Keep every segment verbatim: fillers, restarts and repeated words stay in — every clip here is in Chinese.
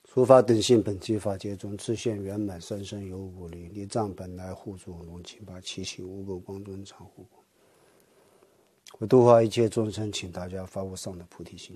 诸法等性本具法界中，自现圆满，三身有五力，力藏本来护助龙七八七七无垢光尊常护我。我度化一切众生，请大家发无上的菩提心。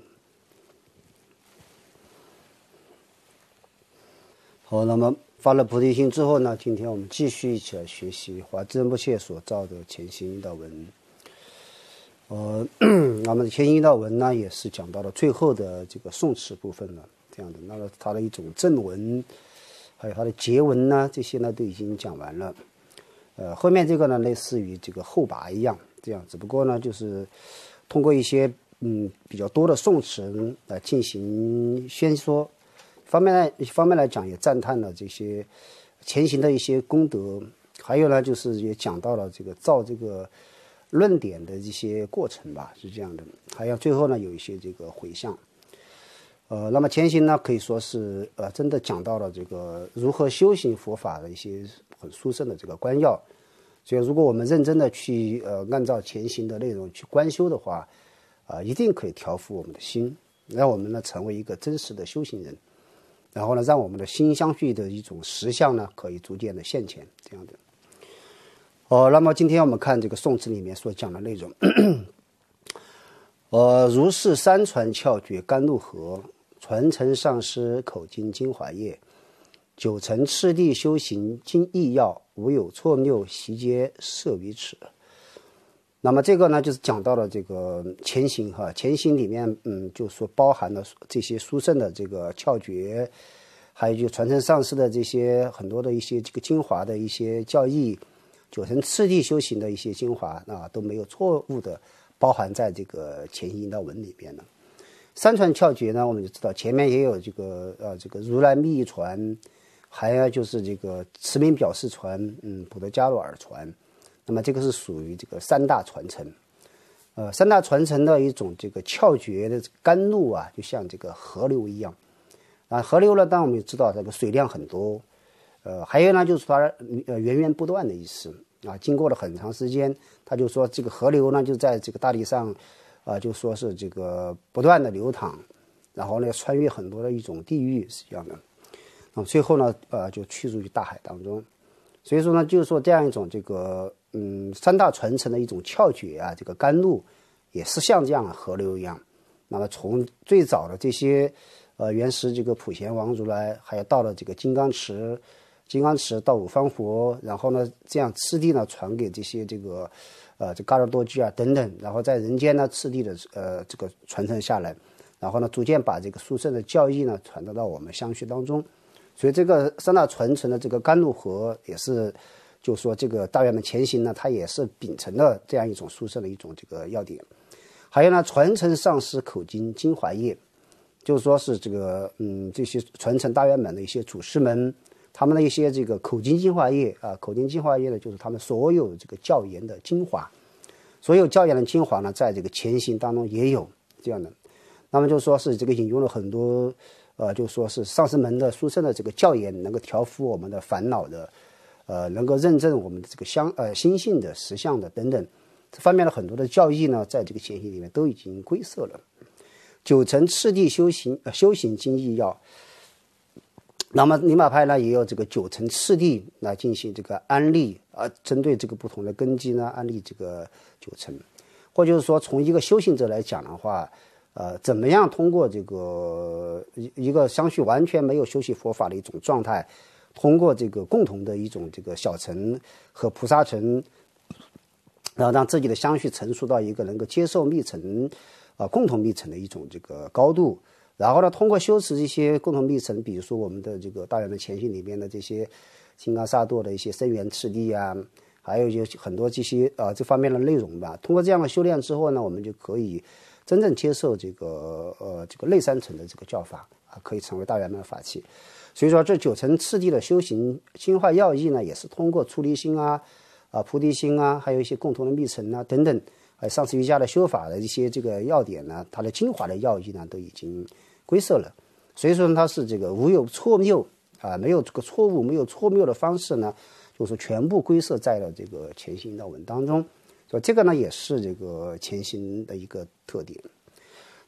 好，那么发了菩提心之后呢，今天我们继续一起来学习华兹仁波切所造的前行引导文。呃，那么前行引导文呢，也是讲到了最后的这个宋词部分了。这样的，那么它的一种正文，还有它的结文呢，这些呢都已经讲完了。呃，后面这个呢，类似于这个后拔一样，这样，只不过呢，就是通过一些嗯比较多的宋词来进行宣说。方面呢，一方面来讲，也赞叹了这些前行的一些功德，还有呢，就是也讲到了这个造这个论点的一些过程吧，是这样的。还有最后呢，有一些这个回向。呃，那么前行呢，可以说是呃，真的讲到了这个如何修行佛法的一些很殊胜的这个关要。所以，如果我们认真的去呃按照前行的内容去观修的话，啊、呃，一定可以调伏我们的心，让我们呢成为一个真实的修行人。然后呢，让我们的心相续的一种实相呢，可以逐渐的现前，这样的。哦，那么今天我们看这个宋词里面所讲的内容。呃，如是三传窍诀甘露合，传承上师口经精华液，九层次第修行经义要，无有错谬悉皆摄于此。那么这个呢，就是讲到了这个前行哈，前行里面，嗯，就说包含了这些殊胜的这个窍诀，还有就传承上师的这些很多的一些这个精华的一些教义，九层次第修行的一些精华啊，都没有错误的包含在这个前行引导文里边了。三传窍诀呢，我们就知道前面也有这个呃这个如来密意传，还有就是这个持名表示传，嗯，普德迦罗尔传。那么这个是属于这个三大传承，呃，三大传承的一种这个窍诀的甘露啊，就像这个河流一样啊。河流呢，当然我们也知道这个水量很多，呃，还有呢就是它呃源源不断的意思啊。经过了很长时间，他就说这个河流呢就在这个大地上，啊、呃，就说是这个不断的流淌，然后呢穿越很多的一种地域是这样的，那么最后呢，呃，就去入于大海当中。所以说呢，就是说这样一种这个。嗯，三大传承的一种窍诀啊，这个甘露也是像这样的河流一样。那么从最早的这些呃原始这个普贤王如来，还有到了这个金刚持，金刚持到五方佛，然后呢这样次第呢传给这些这个呃这嘎尔多居啊等等，然后在人间呢次第的呃这个传承下来，然后呢逐渐把这个殊胜的教义呢传达到我们相续当中。所以这个三大传承的这个甘露河也是。就说这个大圆满前行呢，它也是秉承了这样一种殊胜的一种这个要点。还有呢，传承上师口经精华液，就是说是这个嗯这些传承大圆满的一些祖师们，他们的一些这个口经精华液啊，口经精华液呢，就是他们所有这个教言的精华，所有教言的精华呢，在这个前行当中也有这样的。那么就说是这个引用了很多呃，就说是上师门的殊胜的这个教言，能够调伏我们的烦恼的。呃，能够认证我们的这个相呃心性的实相的等等，这方面的很多的教义呢，在这个前行里面都已经归摄了。九层次第修行呃修行经义要，那么尼玛派呢也有这个九层次第来进行这个安利啊、呃，针对这个不同的根基呢安利这个九层，或就是说从一个修行者来讲的话，呃，怎么样通过这个一个相续完全没有修习佛法的一种状态。通过这个共同的一种这个小乘和菩萨乘，然后让自己的相续成熟到一个能够接受密乘，啊、呃，共同密乘的一种这个高度。然后呢，通过修持这些共同密乘，比如说我们的这个大圆满前行里面的这些金刚萨埵的一些生缘次第啊，还有就很多这些啊、呃、这方面的内容吧。通过这样的修炼之后呢，我们就可以真正接受这个呃这个内三乘的这个教法啊，可以成为大圆满法器。所以说，这九层次第的修行心化要义呢，也是通过出离心啊、啊菩提心啊，还有一些共同的密乘啊等等，还有上师瑜伽的修法的一些这个要点呢，它的精华的要义呢，都已经归摄了。所以说，它是这个无有错谬啊，没有这个错误，没有错谬的方式呢，就是全部归摄在了这个前行引导文当中。所以这个呢，也是这个前行的一个特点。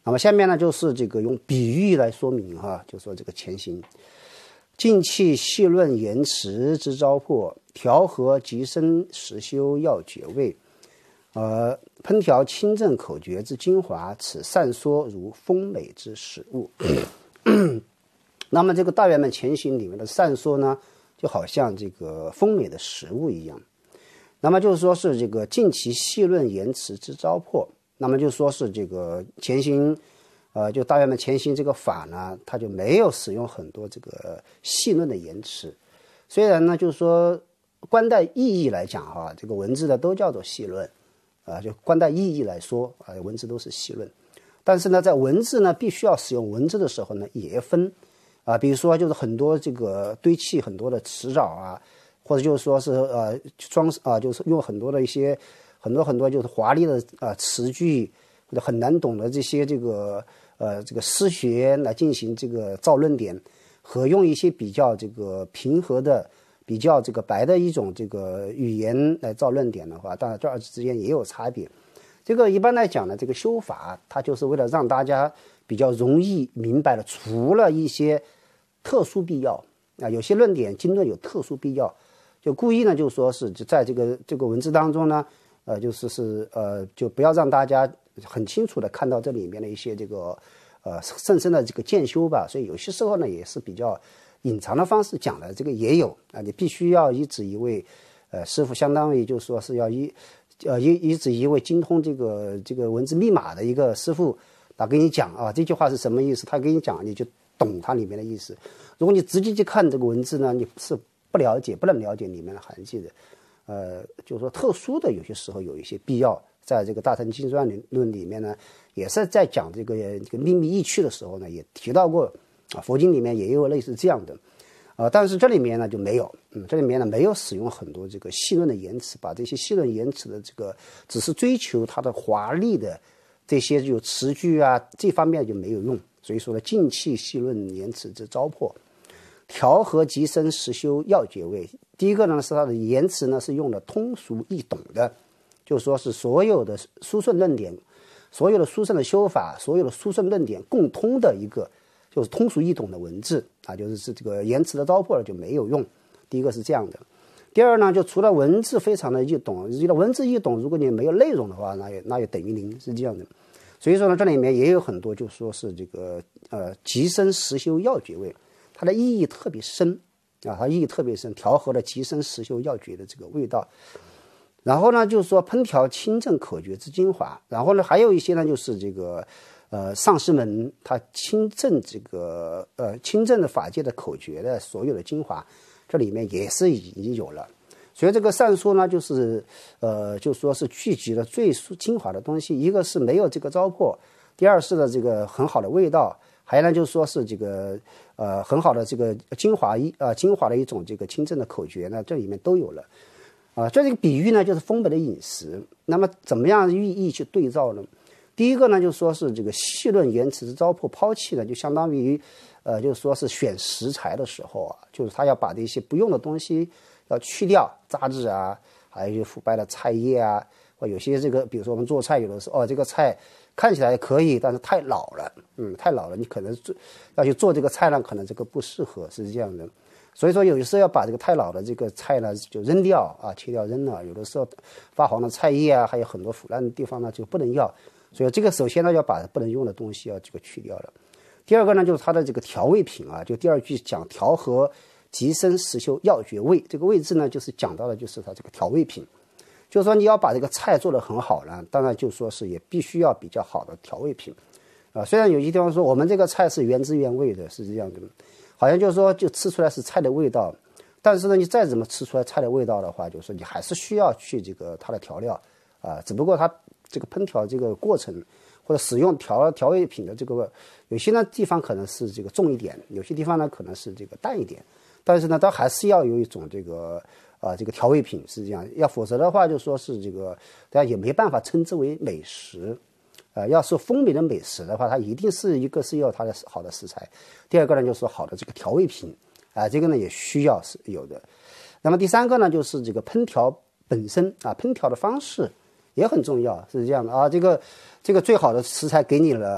那么下面呢就是这个用比喻来说明哈，就说这个前行。静气细论言辞之糟粕，调和极深实修要诀位。呃，烹调清正口诀之精华，此散说如丰美之食物。那么这个大圆满前行里面的散说呢，就好像这个丰美的食物一样。那么就是说是这个尽其细论言辞之糟粕。那么就说是这个前行，呃，就大圆满前行这个法呢，它就没有使用很多这个细论的言辞。虽然呢，就是说观待意义来讲哈，这个文字呢都叫做细论，啊、呃，就观待意义来说啊、呃，文字都是细论。但是呢，在文字呢必须要使用文字的时候呢，也分啊、呃，比如说就是很多这个堆砌很多的词藻啊，或者就是说是呃装啊、呃，就是用很多的一些。很多很多就是华丽的啊、呃、词句，或者很难懂的这些这个呃这个诗学来进行这个造论点，和用一些比较这个平和的、比较这个白的一种这个语言来造论点的话，当然这二者之间也有差别。这个一般来讲呢，这个修法它就是为了让大家比较容易明白的，除了一些特殊必要啊，有些论点经论有特殊必要，就故意呢就说是就在这个这个文字当中呢。呃，就是是呃，就不要让大家很清楚的看到这里面的一些这个呃甚深的这个渐修吧，所以有些时候呢也是比较隐藏的方式讲的，这个也有啊，你必须要一指一位，呃，师傅相当于就是说是要一呃一一指一位精通这个这个文字密码的一个师傅，他跟你讲啊这句话是什么意思，他跟你讲你就懂它里面的意思。如果你直接去看这个文字呢，你是不了解不能了解里面的含义的。呃，就是说特殊的有些时候有一些必要，在这个大乘经传论里面呢，也是在讲这个这个秘密意趣的时候呢，也提到过啊，佛经里面也有类似这样的，呃，但是这里面呢就没有，嗯，这里面呢没有使用很多这个细论的言辞，把这些细论言辞的这个只是追求它的华丽的这些有词句啊这方面就没有用，所以说呢，尽弃细论言辞之糟粕。调和极深实修要诀位，第一个呢是它的言辞呢是用的通俗易懂的，就是说是所有的殊胜论点，所有的殊胜的修法，所有的殊胜论点共通的一个就是通俗易懂的文字啊，就是是这个言辞的糟粕就没有用。第一个是这样的，第二呢，就除了文字非常的易懂，文字易懂，如果你没有内容的话，那也那也等于零，是这样的。所以说呢，这里面也有很多就说是这个呃极深实修要诀位。它的意义特别深啊，它意义特别深，调和了极深实修要诀的这个味道。然后呢，就是说烹调清正口诀之精华。然后呢，还有一些呢，就是这个呃上师们他清正这个呃清正的法界的口诀的所有的精华，这里面也是已经有了。所以这个善说呢，就是呃就说是聚集了最精华的东西，一个是没有这个糟粕，第二是呢这个很好的味道。还有呢，就是说是这个呃很好的这个精华一啊、呃、精华的一种这个清正的口诀呢，这里面都有了啊。这、呃、个比喻呢，就是丰美的饮食。那么怎么样寓意去对照呢？第一个呢，就是说是这个细论言辞之糟粕抛弃呢，就相当于呃就是说是选食材的时候啊，就是他要把这些不用的东西要去掉，渣子啊，还有腐败的菜叶啊，或有些这个比如说我们做菜有的时候哦这个菜。看起来可以，但是太老了，嗯，太老了，你可能做要去做这个菜呢，可能这个不适合，是这样的。所以说，有的时候要把这个太老的这个菜呢就扔掉啊，切掉扔了。有的时候发黄的菜叶啊，还有很多腐烂的地方呢就不能要。所以这个首先呢要把不能用的东西要这个去掉了。第二个呢就是它的这个调味品啊，就第二句讲调和极深实修要诀味，这个味字呢就是讲到的就是它这个调味品。就是说你要把这个菜做得很好呢，当然就说是也必须要比较好的调味品，啊、呃，虽然有些地方说我们这个菜是原汁原味的，是这样的，好像就是说就吃出来是菜的味道，但是呢，你再怎么吃出来菜的味道的话，就是说你还是需要去这个它的调料啊、呃，只不过它这个烹调这个过程或者使用调调味品的这个有些呢地方可能是这个重一点，有些地方呢可能是这个淡一点，但是呢，它还是要有一种这个。啊，这个调味品是这样，要否则的话，就说是这个，大家也没办法称之为美食。呃，要说丰美的美食的话，它一定是一个是要它的好的食材，第二个呢就是说好的这个调味品，啊、呃，这个呢也需要是有的。那么第三个呢就是这个烹调本身啊，烹调的方式也很重要，是这样的啊。这个这个最好的食材给你了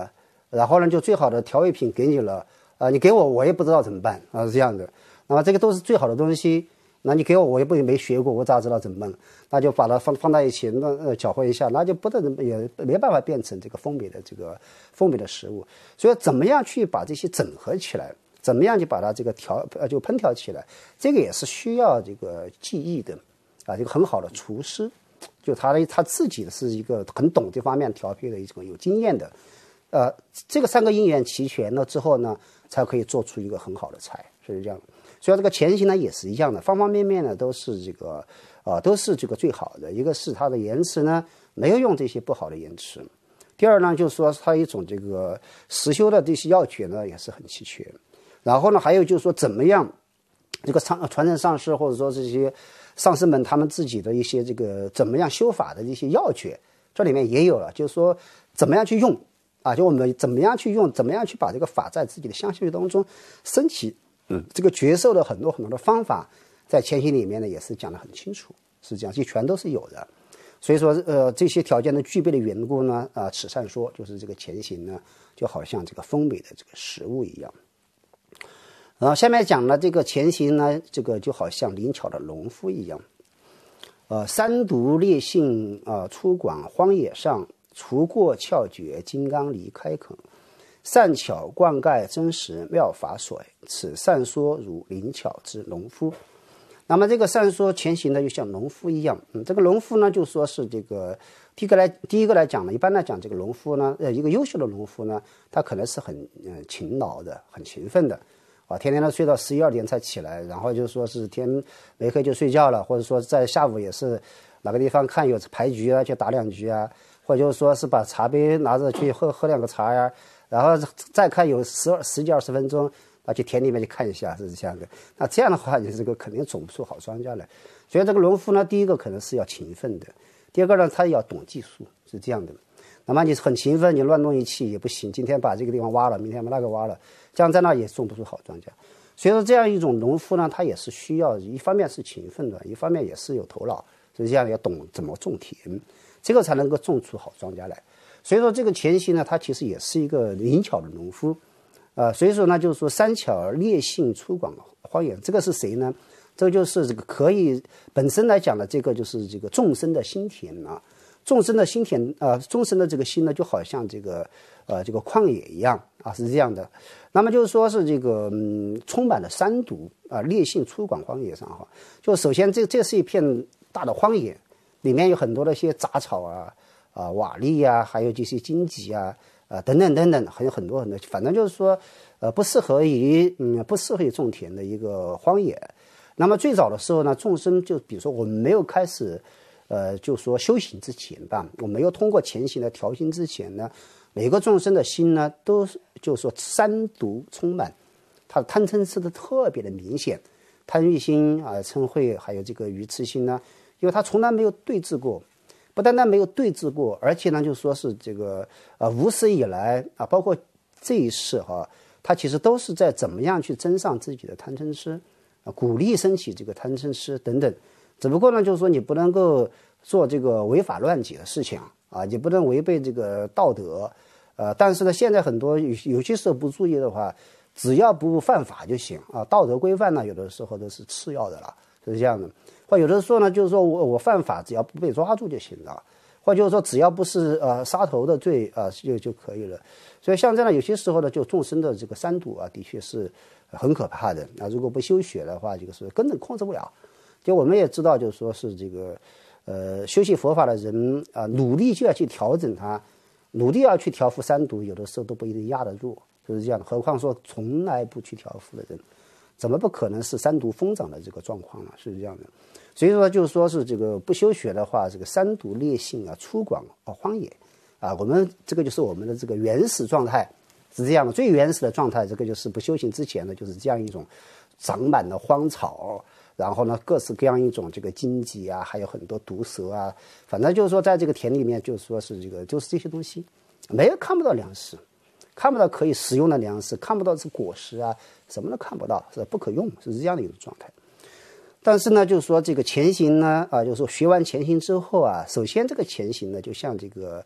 然后呢就最好的调味品给你了，啊，你给我我也不知道怎么办啊，是这样的。那么这个都是最好的东西，那你给我我也不没学过，我咋知道怎么办？那就把它放放在一起，那呃搅和一下，那就不能也没办法变成这个丰美的这个丰美的食物。所以怎么样去把这些整合起来？怎么样去把它这个调呃就烹调起来？这个也是需要这个技艺的啊，这个很好的厨师。就他的他自己是一个很懂这方面调配的一种有经验的，呃，这个三个因缘齐全了之后呢，才可以做出一个很好的菜，是这样的。所以这个前行呢也是一样的，方方面面呢都是这个，呃，都是这个最好的。一个是它的盐池呢没有用这些不好的盐池，第二呢就是说它一种这个实修的这些要诀呢也是很齐全。然后呢还有就是说怎么样这个传传承上师或者说这些上师们他们自己的一些这个怎么样修法的一些要诀，这里面也有了，就是说怎么样去用啊，就我们怎么样去用，怎么样去把这个法在自己的相续当中升起，嗯，这个觉受的很多很多的方法，在前行里面呢也是讲得很清楚，是这样，就全都是有的。所以说，呃，这些条件的具备的缘故呢，啊、呃，此善说就是这个前行呢，就好像这个丰美的这个食物一样。然后下面讲了这个前行呢，这个就好像灵巧的农夫一样，呃，三毒烈性啊、呃，出广荒野上，除过窍诀，金刚离开垦，善巧灌溉真实妙法所，此善说如灵巧之农夫。那么这个善说前行呢，就像农夫一样，嗯，这个农夫呢，就说是这个第一个来第一个来讲呢，一般来讲，这个农夫呢，呃，一个优秀的农夫呢，他可能是很嗯、呃、勤劳的，很勤奋的。啊，天天都睡到十一二点才起来，然后就说是天没黑就睡觉了，或者说在下午也是哪个地方看有牌局啊，去打两局啊，或者就是说是把茶杯拿着去喝喝两个茶呀，然后再看有十二十几二十分钟，啊，去田里面去看一下，是这样的。那这样的话，你这个肯定种不出好庄稼来。所以这个农夫呢，第一个可能是要勤奋的，第二个呢，他要懂技术，是这样的。那么你很勤奋，你乱弄一气也不行。今天把这个地方挖了，明天把那个挖了，这样在那也种不出好庄稼。所以说，这样一种农夫呢，他也是需要一方面是勤奋的，一方面也是有头脑，所以这样要懂怎么种田，这个才能够种出好庄稼来。所以说，这个前行呢，他其实也是一个灵巧的农夫，呃，所以说呢，就是说三巧烈性出广荒野，这个是谁呢？这个就是这个可以本身来讲的，这个就是这个众生的心田啊。众生的心田，呃，众生的这个心呢，就好像这个，呃，这个旷野一样啊，是这样的。那么就是说是这个，嗯，充满了三毒啊，烈性出广荒野上哈。就首先这这是一片大的荒野，里面有很多的一些杂草啊，啊，瓦砾呀，还有这些荆棘啊，啊，等等等等，还有很多很多，反正就是说，呃，不适合于，嗯，不适合于种田的一个荒野。那么最早的时候呢，众生就比如说我们没有开始。呃，就说修行之前吧，我没有通过前行的调心之前呢，每个众生的心呢，都是就是说三毒充满，他的贪嗔痴的特别的明显，贪欲心啊、嗔恚还有这个愚痴心呢，因为他从来没有对治过，不单单没有对治过，而且呢，就说是这个呃无始以来啊，包括这一世哈、啊，他其实都是在怎么样去增上自己的贪嗔痴啊，鼓励升起这个贪嗔痴等等。只不过呢，就是说你不能够做这个违法乱纪的事情啊，你不能违背这个道德，呃，但是呢，现在很多有有些时候不注意的话，只要不犯法就行啊。道德规范呢，有的时候都是次要的了，是这样的。或有的时候呢，就是说我我犯法，只要不被抓住就行了，或就是说只要不是呃杀头的罪啊、呃，就就可以了。所以像这样有些时候呢，就众生的这个三毒啊，的确是很可怕的啊。如果不修学的话，这个是根本控制不了。就我们也知道，就是说是这个，呃，修习佛法的人啊、呃，努力就要去调整它，努力要去调伏三毒，有的时候都不一定压得住，就是这样的。何况说从来不去调伏的人，怎么不可能是三毒疯长的这个状况呢？是这样的。所以说，就是说是这个不修学的话，这个三毒烈性啊，出广啊荒野啊，我们这个就是我们的这个原始状态是这样的，最原始的状态，这个就是不修行之前呢，就是这样一种长满了荒草。然后呢，各式各样一种这个荆棘啊，还有很多毒蛇啊，反正就是说，在这个田里面，就是说是这个，就是这些东西，没有看不到粮食，看不到可以食用的粮食，看不到是果实啊，什么都看不到，是不可用，是这样的一种状态。但是呢，就是说这个前行呢，啊，就是说学完前行之后啊，首先这个前行呢，就像这个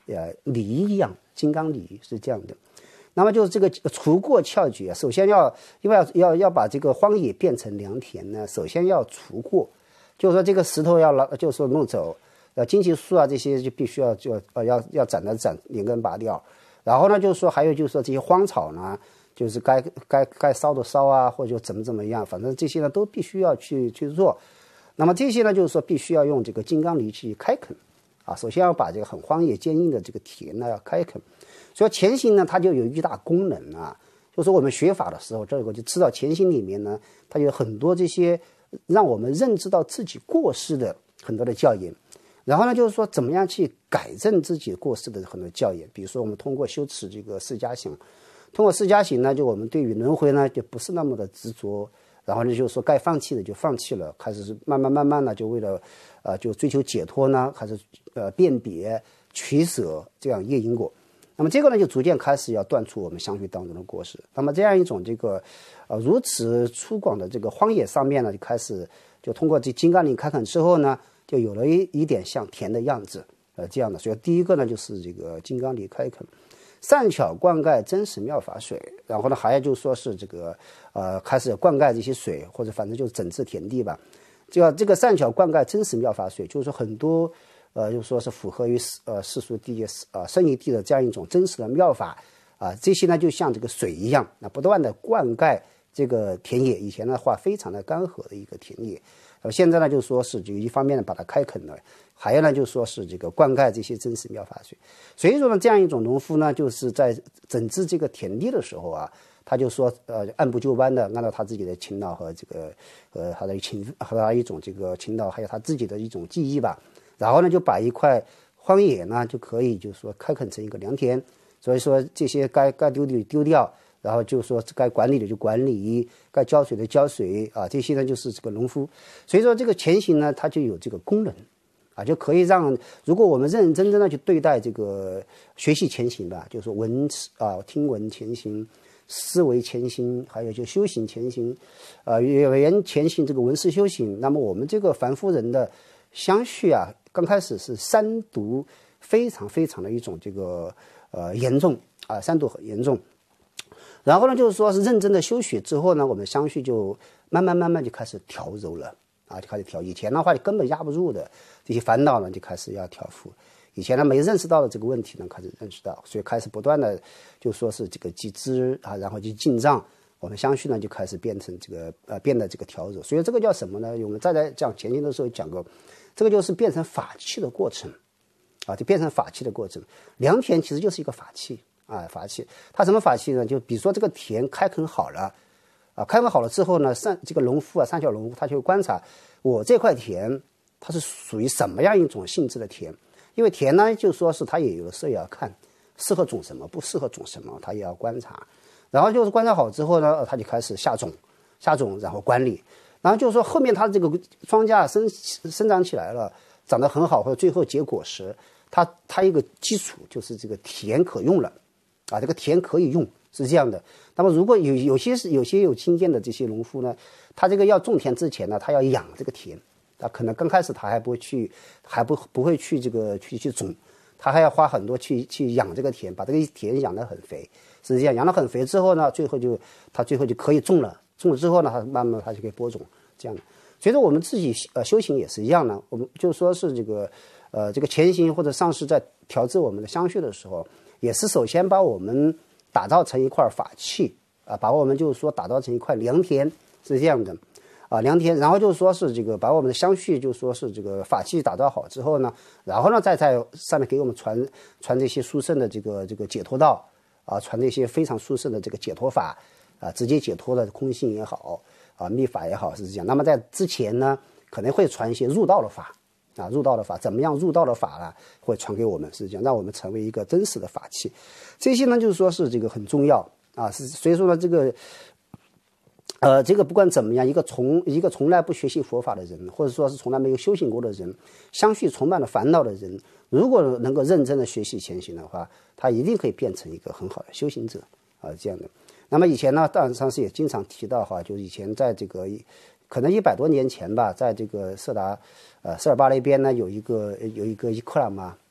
呃礼仪一样，金刚礼仪是这样的。那么就是这个除过窍诀，首先要因为要要要把这个荒野变成良田呢，首先要除过，就是说这个石头要拉，就是说弄走，呃，荆棘树啊这些就必须要就呃要要斩的斩，连根拔掉。然后呢，就是说还有就是说这些荒草呢，就是该该该烧的烧啊，或者就怎么怎么样，反正这些呢都必须要去去做。那么这些呢，就是说必须要用这个金刚犁去开垦，啊，首先要把这个很荒野坚硬的这个田呢要开垦。所以前行呢，它就有一大功能啊，就是我们学法的时候，这个就知道前行里面呢，它有很多这些让我们认知到自己过失的很多的教言。然后呢，就是说怎么样去改正自己过失的很多教言。比如说我们通过修持这个释迦行，通过释迦行呢，就我们对于轮回呢就不是那么的执着。然后呢，就是说该放弃的就放弃了，开始是慢慢慢慢的就为了，呃，就追求解脱呢，还是呃辨别取舍这样业因果。那么这个呢，就逐渐开始要断除我们相续当中的过失。那么这样一种这个，呃，如此粗犷的这个荒野上面呢，就开始就通过这金刚岭开垦之后呢，就有了一一点像田的样子，呃，这样的。所以第一个呢，就是这个金刚岭开垦。善巧灌溉真实妙法水，然后呢，还有就是说是这个呃，开始灌溉这些水，或者反正就是整治田地吧。这个这个善巧灌溉真实妙法水，就是说很多呃，就是说是符合于呃世俗地呃圣义地的这样一种真实的妙法啊、呃。这些呢，就像这个水一样，那不断的灌溉这个田野。以前的话，非常的干涸的一个田野，呃，现在呢，就是说是就一方面呢把它开垦了。还有呢，就说是这个灌溉这些真实妙法水，所以说呢，这样一种农夫呢，就是在整治这个田地的时候啊，他就说，呃，按部就班的，按照他自己的勤劳和这个，呃，他的勤和他一种这个勤劳，还有他自己的一种技艺吧，然后呢，就把一块荒野呢，就可以就是说开垦成一个良田，所以说这些该该丢的丢掉，然后就说该管理的就管理，该浇水的浇水啊，这些呢就是这个农夫，所以说这个前行呢，它就有这个功能。啊，就可以让，如果我们认认真真的去对待这个学习前行吧，就是说闻啊听闻前行，思维前行，还有就修行前行，呃语言前行，这个闻思修行。那么我们这个凡夫人的相续啊，刚开始是三毒非常非常的一种这个呃严重啊，三毒很严重。然后呢，就是说是认真的修学之后呢，我们相续就慢慢慢慢就开始调柔了。啊，就开始调。以前的话，就根本压不住的这些烦恼呢，就开始要调伏。以前呢，没认识到的这个问题呢，开始认识到，所以开始不断的就说是这个积资啊，然后就进账。我们相续呢，就开始变成这个呃，变得这个调柔。所以这个叫什么呢？我们再来讲前行的时候讲过，这个就是变成法器的过程啊，就变成法器的过程。良田其实就是一个法器啊，法器。它什么法器呢？就比如说这个田开垦好了。啊，开垦好了之后呢，善这个农夫啊，善巧农夫他就观察我这块田，它是属于什么样一种性质的田？因为田呢，就说是他也有的时候也要看适合种什么，不适合种什么，他也要观察。然后就是观察好之后呢，他就开始下种，下种然后管理。然后就是说后面他这个庄稼生生长起来了，长得很好，或者最后结果实，它它一个基础就是这个田可用了，啊，这个田可以用。是这样的。那么如果有有些是有些有经验的这些农夫呢，他这个要种田之前呢，他要养这个田，他可能刚开始他还不会去，还不不会去这个去去种，他还要花很多去去养这个田，把这个田养得很肥。是这样，养得很肥之后呢，最后就他最后就可以种了，种了之后呢，他慢慢他就可以播种这样的。所以说我们自己呃修行也是一样的，我们就说是这个呃这个前行或者上师在调制我们的相续的时候，也是首先把我们打造成一块法器啊，把我们就是说打造成一块良田，是这样的啊，良田。然后就是说是这个把我们的相续，就是说是这个法器打造好之后呢，然后呢再在上面给我们传传这些殊胜的这个这个解脱道啊，传这些非常殊胜的这个解脱法啊，直接解脱的空性也好啊，密法也好，是这样。那么在之前呢，可能会传一些入道的法。啊，入道的法怎么样？入道的法呢，会传给我们，是这样，让我们成为一个真实的法器。这些呢，就是说是这个很重要啊。是所以说呢，这个，呃，这个不管怎么样，一个从一个从来不学习佛法的人，或者说是从来没有修行过的人，相续充满了烦恼的人，如果能够认真的学习前行的话，他一定可以变成一个很好的修行者啊，这样的。那么以前呢，大人上师也经常提到哈，就是以前在这个。可能一百多年前吧，在这个色达，呃，色尔巴那边呢，有一个有一个伊克拉玛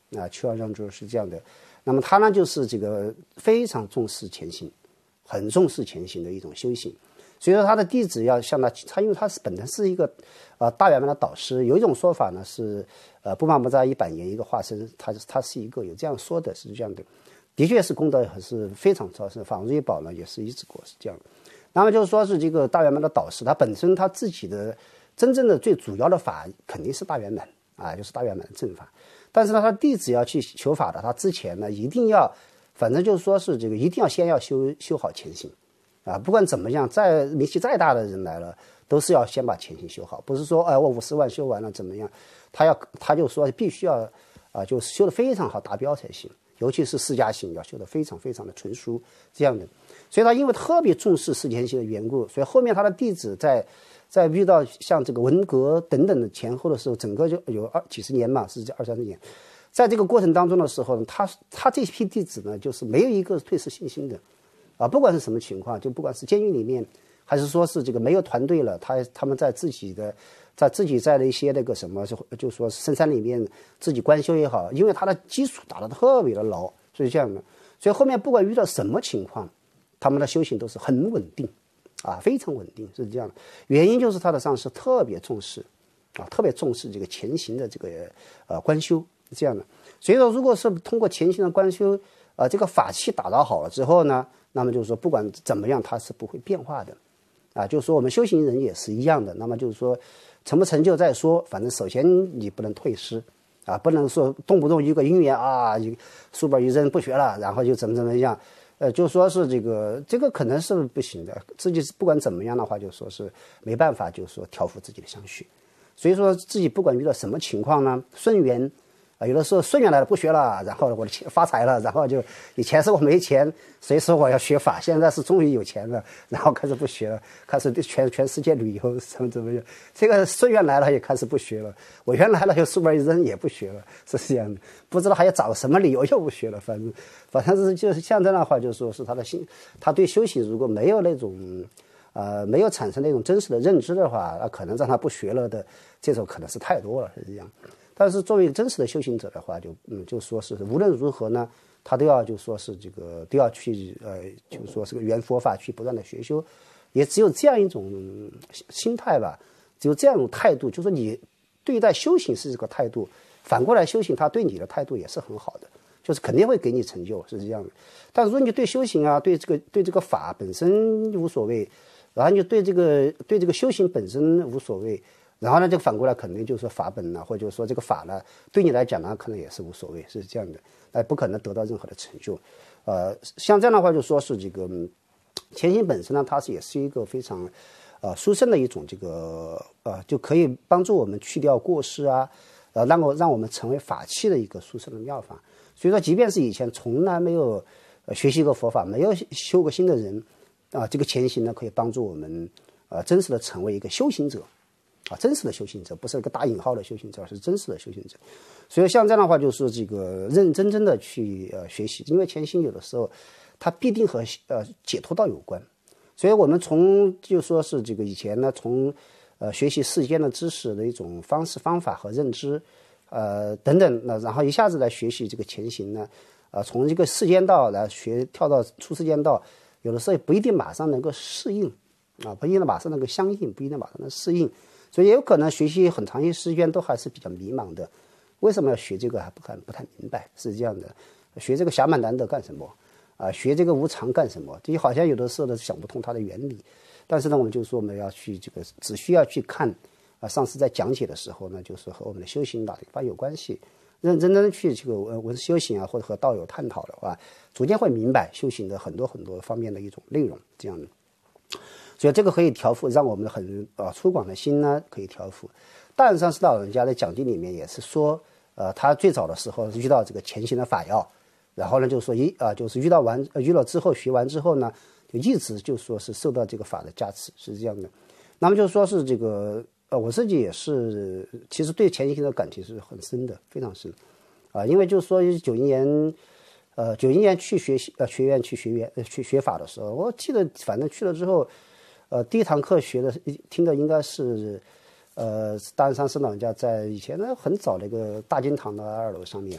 啊，求而让之是这样的。那么他呢，就是这个非常重视前行，很重视前行的一种修行。所以说他的弟子要向他，他因为他是本身是一个呃大圆满的导师，有一种说法呢是呃不满不扎一板言一个化身，他他是一个有这样说的，是这样的，的确是功德还是非常超是法瑞宝呢也是一直过是这样。那么就是说是这个大圆满的导师，他本身他自己的真正的最主要的法肯定是大圆满啊，就是大圆满的正法。但是呢，他弟子要去求法的，他之前呢一定要，反正就是说是这个一定要先要修修好前行。啊，不管怎么样，再名气再大的人来了，都是要先把前行修好，不是说哎我五十万修完了怎么样，他要他就说必须要啊，就修得非常好达标才行，尤其是释迦行要修得非常非常的纯熟这样的。所以他因为特别重视世前行的缘故，所以后面他的弟子在在遇到像这个文革等等的前后的时候，整个就有二几十年嘛，是二三十年，在这个过程当中的时候呢，他他这批弟子呢，就是没有一个退失信心的。啊，不管是什么情况，就不管是监狱里面，还是说是这个没有团队了，他他们在自己的，在自己在的一些那个什么，就就说深山里面自己观修也好，因为他的基础打得特别的牢，所以这样的，所以后面不管遇到什么情况，他们的修行都是很稳定，啊，非常稳定，是这样的。原因就是他的上师特别重视，啊，特别重视这个前行的这个呃观修，是这样的。所以说，如果是通过前行的观修，呃，这个法器打造好了之后呢，那么就是说，不管怎么样，它是不会变化的，啊，就是说我们修行人也是一样的。那么就是说，成不成就再说，反正首先你不能退失，啊，不能说动不动一个因缘啊，书本一扔不学了，然后就怎么怎么样，呃，就说是这个这个可能是不行的。自己不管怎么样的话，就说是没办法，就是说调伏自己的相续。所以说自己不管遇到什么情况呢，顺缘。啊，有的时候顺缘来了不学了，然后我的钱发财了，然后就以前是我没钱，所以说我要学法，现在是终于有钱了，然后开始不学了，开始对全全世界旅游怎么怎么样，这个顺缘来了也开始不学了，我缘来了又书本一扔也不学了，是这样的，不知道还要找什么理由又不学了，反正反正是就是像这样的话，就说是他的心，他对修行如果没有那种。呃，没有产生那种真实的认知的话，那可能让他不学了的这种可能是太多了，是这样。但是作为真实的修行者的话，就嗯，就说是无论如何呢，他都要就说是这个都要去呃，就是说是个原佛法去不断的学修，也只有这样一种心态吧，只有这样一种态度，就是说你对待修行是这个态度，反过来修行他对你的态度也是很好的，就是肯定会给你成就，是这样的。但如果你对修行啊，对这个对这个法本身无所谓。然后你对这个对这个修行本身无所谓，然后呢，这个反过来肯定就是说法本呢，或者说这个法呢，对你来讲呢，可能也是无所谓，是这样的，哎，不可能得到任何的成就。呃，像这样的话，就说是这个前行本身呢，它是也是一个非常呃殊胜的一种这个呃，就可以帮助我们去掉过失啊，呃，让我让我们成为法器的一个殊胜的妙法。所以说，即便是以前从来没有呃学习过佛法，没有修过心的人。啊，这个前行呢，可以帮助我们，呃，真实的成为一个修行者，啊，真实的修行者，不是一个打引号的修行者，是真实的修行者。所以像这样的话，就是这个认认真真的去呃学习，因为前行有的时候，它必定和呃解脱道有关。所以我们从就说是这个以前呢，从呃学习世间的知识的一种方式方法和认知，呃等等，那然后一下子来学习这个前行呢，呃，从这个世间道来学跳到出世间道。有的时候也不一定马上能够适应，啊，不一定马上能够相应，不一定马上能适应，所以也有可能学习很长一时间都还是比较迷茫的。为什么要学这个还不看不太明白？是这样的，学这个暇满难得干什么？啊，学这个无常干什么？这好像有的时候都想不通它的原理。但是呢，我们就说我们要去这个，只需要去看啊，上次在讲解的时候呢，就是和我们的修行哪地方有关系。认真真去这个文文修行啊，或者和道友探讨的话，逐渐会明白修行的很多很多方面的一种内容，这样的。所以这个可以调伏，让我们很呃粗犷的心呢可以调伏。大安上师老人家的讲经里面也是说，呃，他最早的时候遇到这个前行的法要，然后呢就说一啊、呃，就是遇到完、呃、遇到之后学完之后呢，就一直就说是受到这个法的加持，是这样的。那么就说是这个。呃，我自己也是，其实对前行的感情是很深的，非常深，啊，因为就是说九一年，呃，九一年去学习呃学院去学院、呃、去学法的时候，我记得反正去了之后，呃，第一堂课学的听的应该是，呃，大安上师老人家在以前呢很早的一个大经堂的二楼上面，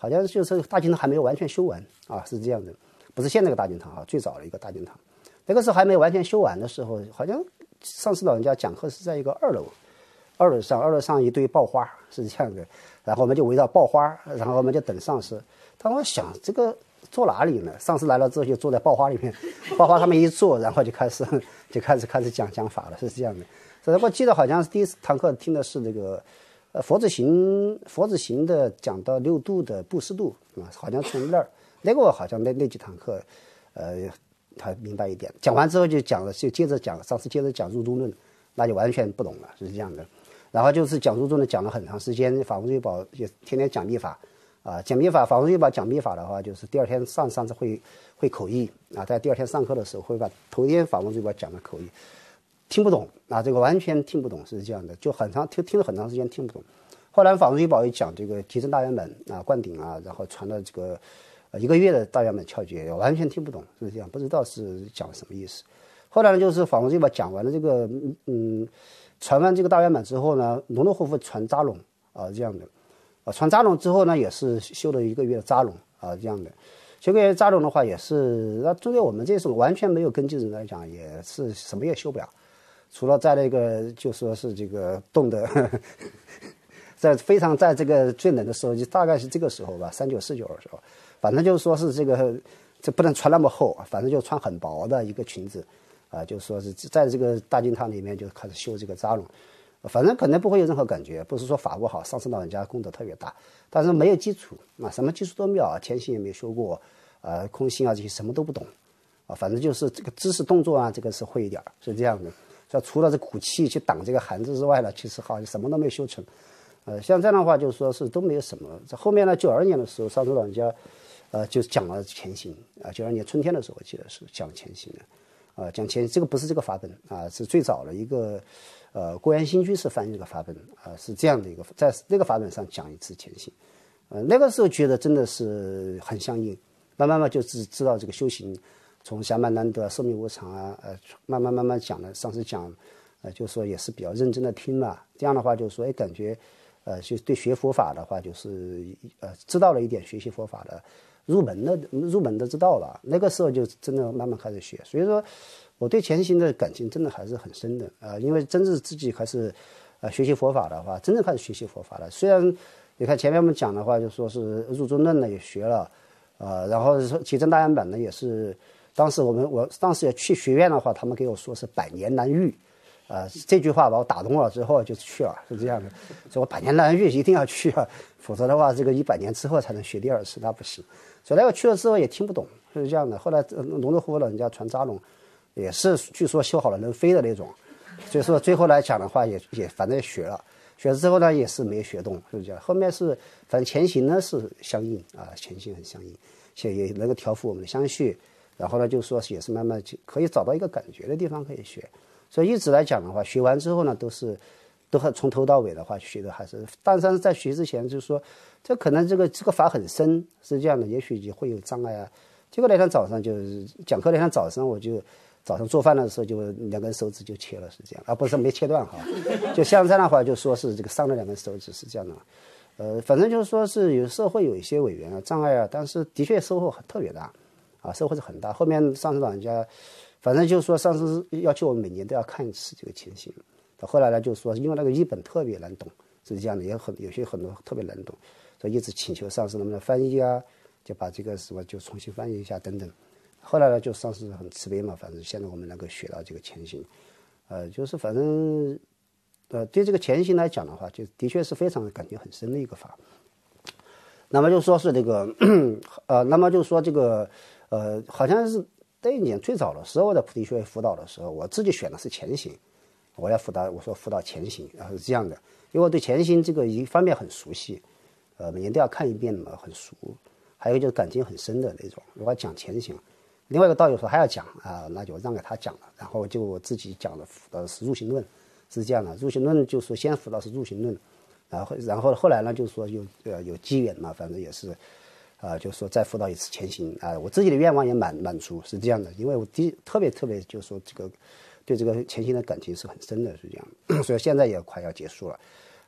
好像就是大经堂还没有完全修完啊，是这样的，不是现在这个大经堂啊，最早的一个大经堂，那个时候还没有完全修完的时候，好像上师老人家讲课是在一个二楼，二楼上，二楼上一堆爆花是这样的，然后我们就围绕爆花，然后我们就等上师。当我想这个坐哪里呢？上师来了之后就坐在爆花里面，爆花他们一坐，然后就开始就开始开始讲讲法了，是这样的。所以我记得好像是第一堂课听的是这个，呃，佛子行佛子行的讲到六度的布施度啊，好像从那儿那个我好像那那几堂课，呃，他明白一点。讲完之后就讲了，就接着讲，上次接着讲入中论，那就完全不懂了，是这样的。然后就是讲入中论讲了很长时间，法无瑞宝也天天讲密法。啊，讲密法，法无瑞宝讲密法的话，就是第二天上上次会会口译啊，在第二天上课的时候会把头一天法无瑞宝讲的口译，听不懂啊，这个完全听不懂，是这样的，就很长听听了很长时间听不懂。后来法无瑞宝也讲这个提升大圆满啊，灌顶啊，然后传了这个呃一个月的大圆满窍诀，完全听不懂，是这样，不知道是讲了什么意思。后来呢，就是法无瑞宝讲完了这个嗯，传完这个大圆满之后呢，龙罗护法传扎龙啊这样的。啊，传扎龙之后呢，也是修了一个月的扎龙啊，这样的。修个月扎龙的话，也是那针对我们这种完全没有根基的人来讲，也是什么也修不了，除了在那个就说是这个冻的，呵呵在非常在这个最冷的时候，就大概是这个时候吧，三九四九的时候，反正就是说是这个这不能穿那么厚，反正就穿很薄的一个裙子啊，就说是在这个大经堂里面就开始修这个扎龙。反正可能不会有任何感觉，不是说法不好，上师老人家功德特别大，但是没有基础啊，什么基础都没有，前行也没修过，呃，空性啊这些什么都不懂，啊，反正就是这个姿势动作啊，这个是会一点，是这样的。所以除了这骨气去挡这个寒字之外呢，其实好像什么都没修成，呃，像这样的话就是说是都没有什么。在后面呢，九二年的时候，上师老人家，呃，就讲了前行啊，九二年春天的时候，我记得是讲前行的，啊，讲前这个不是这个法本啊，是最早的一个。呃，郭元新居士翻译这个法本啊、呃，是这样的一个，在那个法本上讲一次前行，呃，那个时候觉得真的是很相应，慢慢慢就知知道这个修行，从暇满难得、寿命无常啊，呃，慢慢慢慢讲了，上次讲，呃，就说也是比较认真的听嘛，这样的话就说，哎，感觉，呃，就对学佛法的话，就是呃，知道了一点学习佛法的入门的入门的之道了，那个时候就真的慢慢开始学，所以说。我对前行的感情真的还是很深的啊、呃，因为真是自己开始，呃，学习佛法的话，真正开始学习佛法了。虽然你看前面我们讲的话，就说是入中论呢也学了，呃，然后提升大圆满呢也是，当时我们我当时也去学院的话，他们给我说是百年难遇，啊、呃，这句话把我打动了之后就去了，是这样的。所以我百年难遇一定要去啊，否则的话这个一百年之后才能学第二次，那不行。所以那个去了之后也听不懂，是这样的。后来龙罗护法老人家传扎龙。也是据说修好了能飞的那种，所以说最后来讲的话也也反正也学了，学了之后呢也是没学动，是不是？后面是反正前行呢是相应啊，前行很相应，也也能够调伏我们的相续，然后呢就说也是慢慢可以找到一个感觉的地方可以学，所以一直来讲的话，学完之后呢都是都很从头到尾的话学的还是，但是在学之前就是说这可能这个这个法很深，是这样的，也许也会有障碍啊。结果那天早上就是讲课那天早上我就。早上做饭的时候就两根手指就切了，是这样，而、啊、不是没切断哈。就像这样的话，就说是这个伤了两根手指，是这样的。呃，反正就是说是有时候会有一些委员啊、障碍啊，但是的确收获很特别大，啊，收获是很大。后面上师老人家，反正就是说上师要求我们每年都要看一次这个前行。后来呢，就说因为那个译本特别难懂，是这样的，也很有些很多特别难懂，所以一直请求上师能不能翻译啊，就把这个什么就重新翻译一下等等。后来呢，就上师很慈悲嘛，反正现在我们能够学到这个前行，呃，就是反正，呃，对这个前行来讲的话，就的确是非常感觉很深的一个法。那么就说是这个，呃，那么就说这个，呃，好像是那一年最早的时候的菩提学会辅导的时候，我自己选的是前行，我要辅导，我说辅导前行，然后是这样的，因为我对前行这个一方面很熟悉，呃，每年都要看一遍嘛，很熟，还有就是感情很深的那种，如果讲前行。另外一个道友说还要讲啊，那就让给他讲了，然后就我自己讲的辅导是入行论，是这样的。入行论就说先辅导是入行论，然后然后后来呢就说有呃有机缘嘛，反正也是，啊、呃、就说再辅导一次前行啊、呃，我自己的愿望也满满足，是这样的，因为我第特别特别就说这个对这个前行的感情是很深的，是这样，所以现在也快要结束了，啊、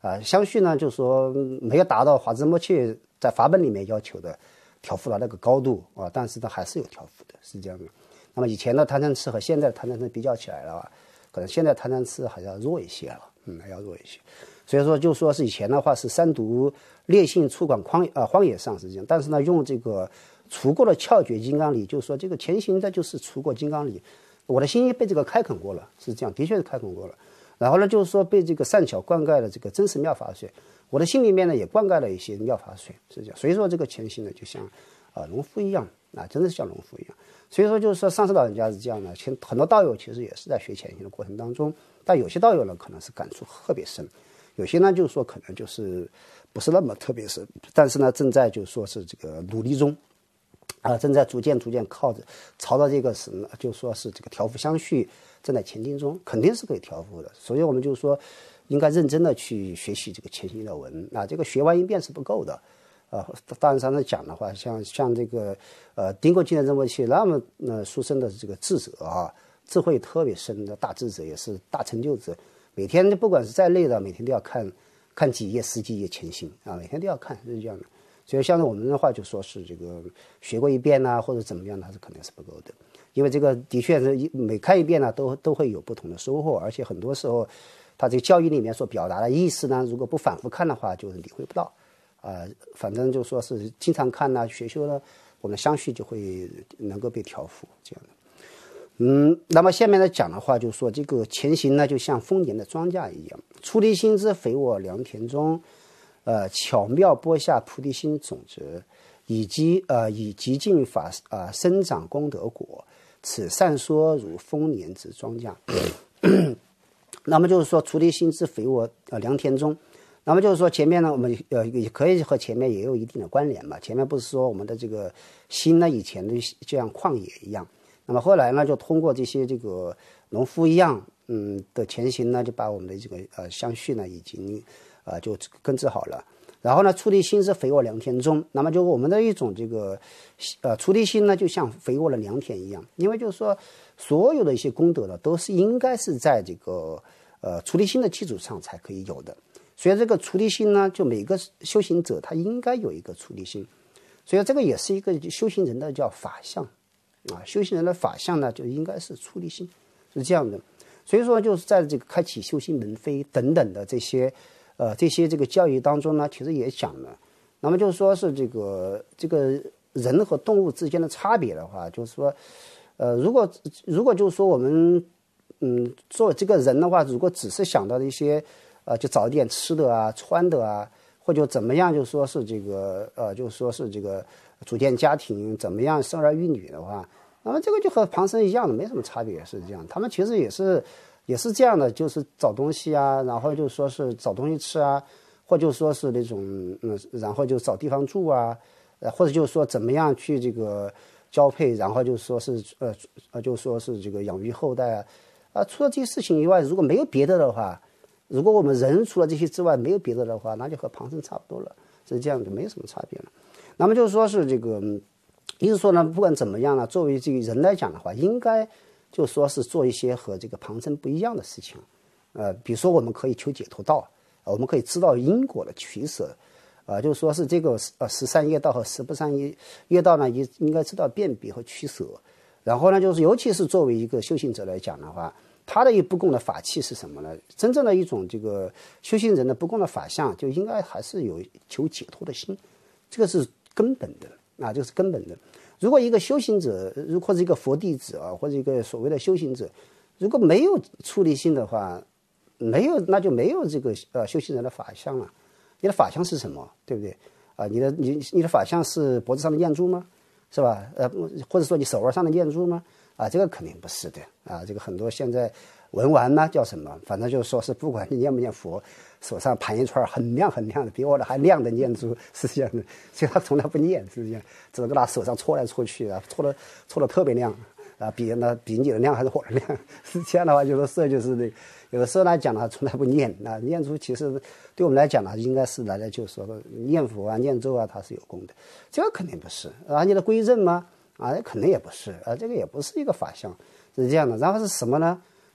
啊，相续呢，就是说没有达到华兹莫切在法本里面要求的调幅的那个高度啊，但是呢还是有调幅的，是这样的。那么以前的贪嗔痴和现在的贪嗔痴比较起来的话，可能现在贪嗔痴还要弱一些了，嗯，还要弱一些。所以说，就说是以前的话是三毒烈性触管荒啊荒野上是这样，但是呢，用这个除过了窍诀金刚理，就是说这个前行的就是除过金刚理，我的心被这个开垦过了，是这样，的确是开垦过了。然后呢，就是说被这个善巧灌溉了这个真实妙法水，我的心里面呢也灌溉了一些妙法水，是这样。所以说这个前行呢，就像啊农夫一样啊，真的是像农夫一样。所以说就是说上师老人家是这样的，其实很多道友其实也是在学前行的过程当中，但有些道友呢可能是感触特别深。有些呢，就是说可能就是不是那么特别深，但是呢，正在就是说是这个努力中，啊、呃，正在逐渐逐渐靠着朝着这个是，就说是这个调伏相续正在前进中，肯定是可以调伏的。所以我们就是说，应该认真的去学习这个前行的文啊，这个学完一遍是不够的。呃，大人上次讲的话，像像这个呃丁过经的任务器那么呃殊胜的这个智者啊，智慧特别深的大智者，也是大成就者。每天不管是再累的，每天都要看看几页、十几页前行啊，每天都要看，是这样的。所以像我们的话，就说是这个学过一遍呐、啊，或者怎么样，它是肯定是不够的。因为这个的确是每看一遍呢、啊，都都会有不同的收获，而且很多时候，它这个教育里面所表达的意思呢，如果不反复看的话，就是理会不到。啊、呃，反正就说是经常看呐、学修呢，我们相续就会能够被调伏这样的。嗯，那么下面来讲的话，就是说这个前行呢，就像丰年的庄稼一样，出离心之肥沃良田中，呃，巧妙播下菩提心种子，以及呃以极尽法啊、呃、生长功德果，此善说如丰年之庄稼。那么就是说出离心之肥沃呃良田中，那么就是说前面呢，我们呃也可以和前面也有一定的关联嘛。前面不是说我们的这个心呢，以前的就像旷野一样。那么后来呢，就通过这些这个农夫一样，嗯的前行呢，就把我们的这个呃相续呢已经呃就根治好了。然后呢，出离心是肥沃良田中，那么就我们的一种这个呃出离心呢，就像肥沃的良田一样，因为就是说所有的一些功德呢，都是应该是在这个呃出离心的基础上才可以有的。所以这个出离心呢，就每个修行者他应该有一个出离心，所以这个也是一个修行人的叫法相。啊，修行人的法相呢，就应该是出离心，是这样的。所以说，就是在这个开启修行门扉等等的这些，呃，这些这个教育当中呢，其实也讲了。那么就是说是这个这个人和动物之间的差别的话，就是说，呃，如果如果就是说我们，嗯，做这个人的话，如果只是想到的一些，呃，就找一点吃的啊、穿的啊，或者怎么样，就说是这个，呃，就说是这个。组建家庭怎么样生儿育女的话，那么这个就和旁生一样的，没什么差别，是这样。他们其实也是也是这样的，就是找东西啊，然后就说是找东西吃啊，或就说是那种嗯，然后就找地方住啊，呃，或者就是说怎么样去这个交配，然后就说是呃呃，就说是这个养育后代啊，啊，除了这些事情以外，如果没有别的的话，如果我们人除了这些之外没有别的的话，那就和旁生差不多了，是这样的，没什么差别了。那么就是说是这个，意思说呢，不管怎么样呢，作为这个人来讲的话，应该就说是做一些和这个旁生不一样的事情，呃，比如说我们可以求解脱道，呃、我们可以知道因果的取舍，呃，就是说是这个呃十善业道和十不善业业道呢，也应该知道辨别和取舍。然后呢，就是尤其是作为一个修行者来讲的话，他的一不共的法器是什么呢？真正的一种这个修行人的不共的法相，就应该还是有求解脱的心，这个是根本的啊，这个是根本的。如果一个修行者，如或者一个佛弟子啊，或者一个所谓的修行者，如果没有出离心的话，没有那就没有这个呃修行人的法相了。你的法相是什么？对不对啊？你的你你的法相是脖子上的念珠吗？是吧？呃，或者说你手腕上的念珠吗？啊，这个肯定不是的啊。这个很多现在文玩呢叫什么？反正就是说是不管你念不念佛，手上盘一串很亮很亮的，比我的还亮的念珠，是这样的。所以他从来不念，是这样，只能拿手上搓来搓去啊，搓的搓的特别亮啊，比那比你的亮还是我的亮，是这样的话，有的时候就是那有的时候来讲呢，从来不念啊，念珠其实对我们来讲呢，应该是来来就是说念佛啊、念咒啊，它是有功的，这个肯定不是啊。你的归正吗？啊，肯定也不是啊，这个也不是一个法相，是这样的。然后是什么呢？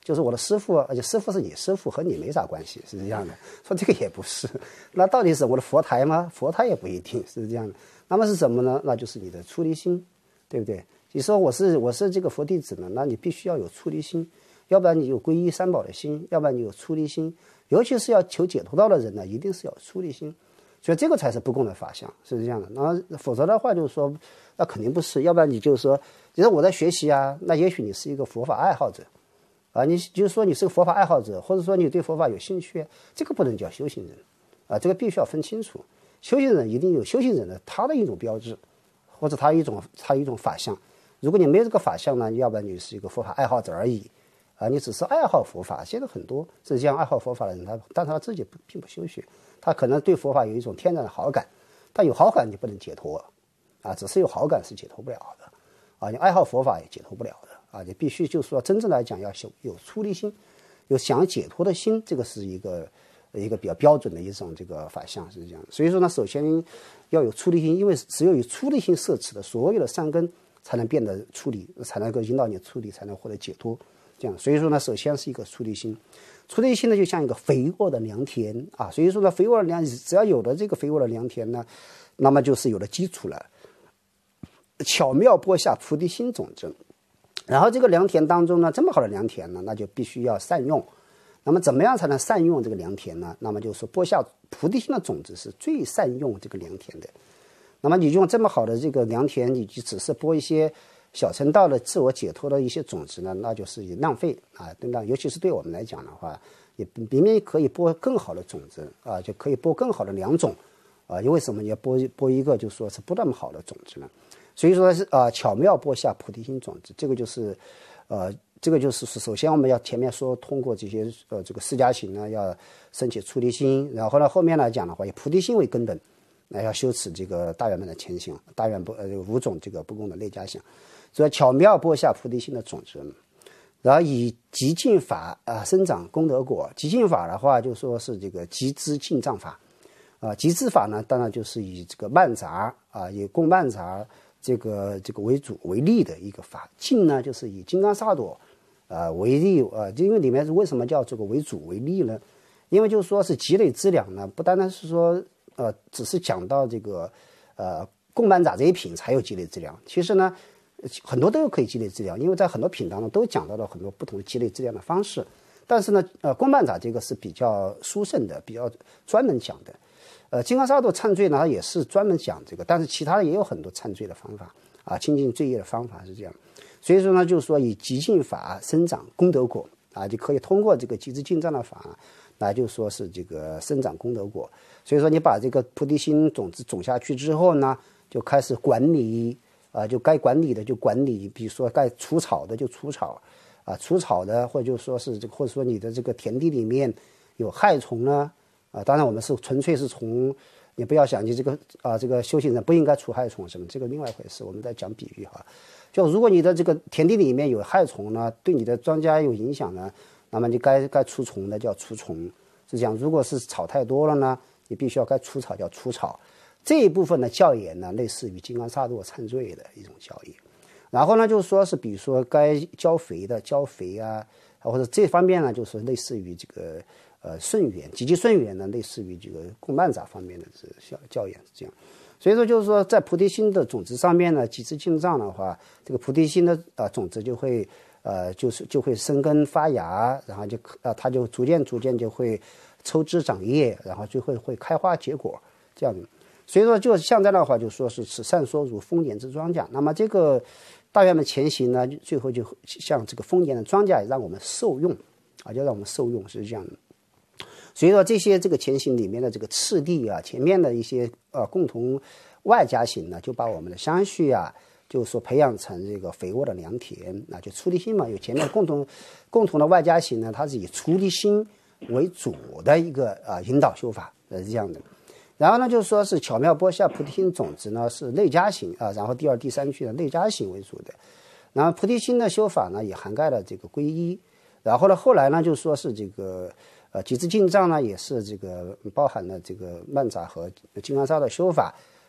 就是我的师傅，而且师傅是你师傅，和你没啥关系，是这样的。说这个也不是，那到底是我的佛台吗？佛台也不一定是这样的。那么是什么呢？那就是你的出离心，对不对？你说我是我是这个佛弟子呢，那你必须要有出离心，要不然你有皈依三宝的心，要不然你有出离心。尤其是要求解脱道的人呢，一定是要有出离心，所以这个才是不共的法相，是这样的。那否则的话，就是说，那肯定不是。要不然你就是说，其实我在学习啊，那也许你是一个佛法爱好者，啊，你就是说你是个佛法爱好者，或者说你对佛法有兴趣，这个不能叫修行人，啊，这个必须要分清楚。修行人一定有修行人的他的一种标志，或者他一种他一种法相。如果你没有这个法相呢，要不然你是一个佛法爱好者而已。啊，你只是爱好佛法，现在很多是这样爱好佛法的人，他但是他自己并不修学，他可能对佛法有一种天然的好感，但有好感你不能解脱，啊，只是有好感是解脱不了的，啊，你爱好佛法也解脱不了的，啊，你必须就是说真正来讲要有有出离心，有想解脱的心，这个是一个一个比较标准的一种这个法相是这样。所以说呢，首先要有出离心，因为只有以出离心摄持的所有的善根，才能变得出离，才能够引导你出离，才能获得解脱。这样，所以说呢，首先是一个出离心，出离心呢就像一个肥沃的良田啊，所以说呢，肥沃的良只要有了这个肥沃的良田呢，那么就是有了基础了。巧妙播下菩提心种子，然后这个良田当中呢，这么好的良田呢，那就必须要善用。那么怎么样才能善用这个良田呢？那么就是说播下菩提心的种子是最善用这个良田的。那么你用这么好的这个良田，你就只是播一些小乘道的自我解脱的一些种子呢，那就是浪费啊，对吧？尤其是对我们来讲的话，也明明可以播更好的种子啊，就可以播更好的良种啊。为什么你要播播一个就说是不那么好的种子呢？所以说是啊，巧妙播下菩提心种子，这个就是呃，这个就是首先我们要前面说通过这些呃这个四加行呢，要升起出离心，然后呢后面来讲的话，以菩提心为根本，那要修持这个大圆满的前行，大圆不呃五种这个不共的内加行。所以巧妙播下菩提心的种子，然后以极尽法啊、呃、生长功德果。极尽法的话，就说是这个极之尽藏法啊、呃。极致法呢，当然就是以这个曼杂啊，以供曼杂这个这个为主为例的一个法。尽呢，就是以金刚萨埵啊、呃、为例啊、呃，因为里面是为什么叫这个为主为例呢？因为就是说是积累资粮呢，不单单是说呃只是讲到这个呃供曼杂这一品才有积累资粮，其实呢。很多都有可以积累资粮，因为在很多品当中都讲到了很多不同的积累资粮的方式。但是呢，呃，供曼杂这个是比较殊胜的，比较专门讲的。呃，金刚萨埵忏罪呢，它也是专门讲这个，但是其他的也有很多忏罪的方法啊，清净罪业的方法是这样。所以说呢，就是说以极尽法生长功德果啊，就可以通过这个极致尽藏的法，那就说是这个生长功德果。所以说你把这个菩提心种子种下去之后呢，就开始管理。啊，就该管理的就管理，比如说该除草的就除草，啊，除草的或者就说是这个，或者说你的这个田地里面有害虫呢，啊，当然我们是纯粹是从，你不要想你这个啊这个修行人不应该除害虫什么，这个另外一回事，我们在讲比喻哈。就如果你的这个田地里面有害虫呢，对你的庄稼有影响呢，那么你该该除虫的叫除虫，是这样。如果是草太多了呢，你必须要该除草叫除草。这一部分的教言呢，类似于金刚萨埵忏罪的一种教言。然后呢，就是说是比如说该浇肥的浇肥啊，或者这方面呢，就是类似于这个呃顺缘，积极顺缘呢，类似于这个供曼杂方面的这教教言是这样。所以说就是说，在菩提心的种子上面呢，极致尽藏的话，这个菩提心的啊、呃、种子就会呃就是就会生根发芽，然后就啊、呃、它就逐渐逐渐就会抽枝长叶，然后就会会开花结果这样的。所以说，就现在的话，就说是此善说如丰年之庄稼。那么这个大圆满前行呢，最后就像这个丰年的庄稼，让我们受用啊，就让我们受用是这样的。所以说，这些这个前行里面的这个次第啊，前面的一些呃共同外加行呢，就把我们的相续啊，就是说培养成这个肥沃的良田，那就出离心嘛。有前面共同共同的外加行呢，它是以出离心为主的一个啊、呃、引导修法，呃是这样的。然后呢，就是说是巧妙播下菩提心种子呢，是内加行啊，然后第二、第三句的内加行为主的。然后菩提心的修法呢，也涵盖了这个皈依。然后呢，后来呢，就说是这个呃极致尽藏呢，也是这个包含了这个曼杂和金刚萨的修法，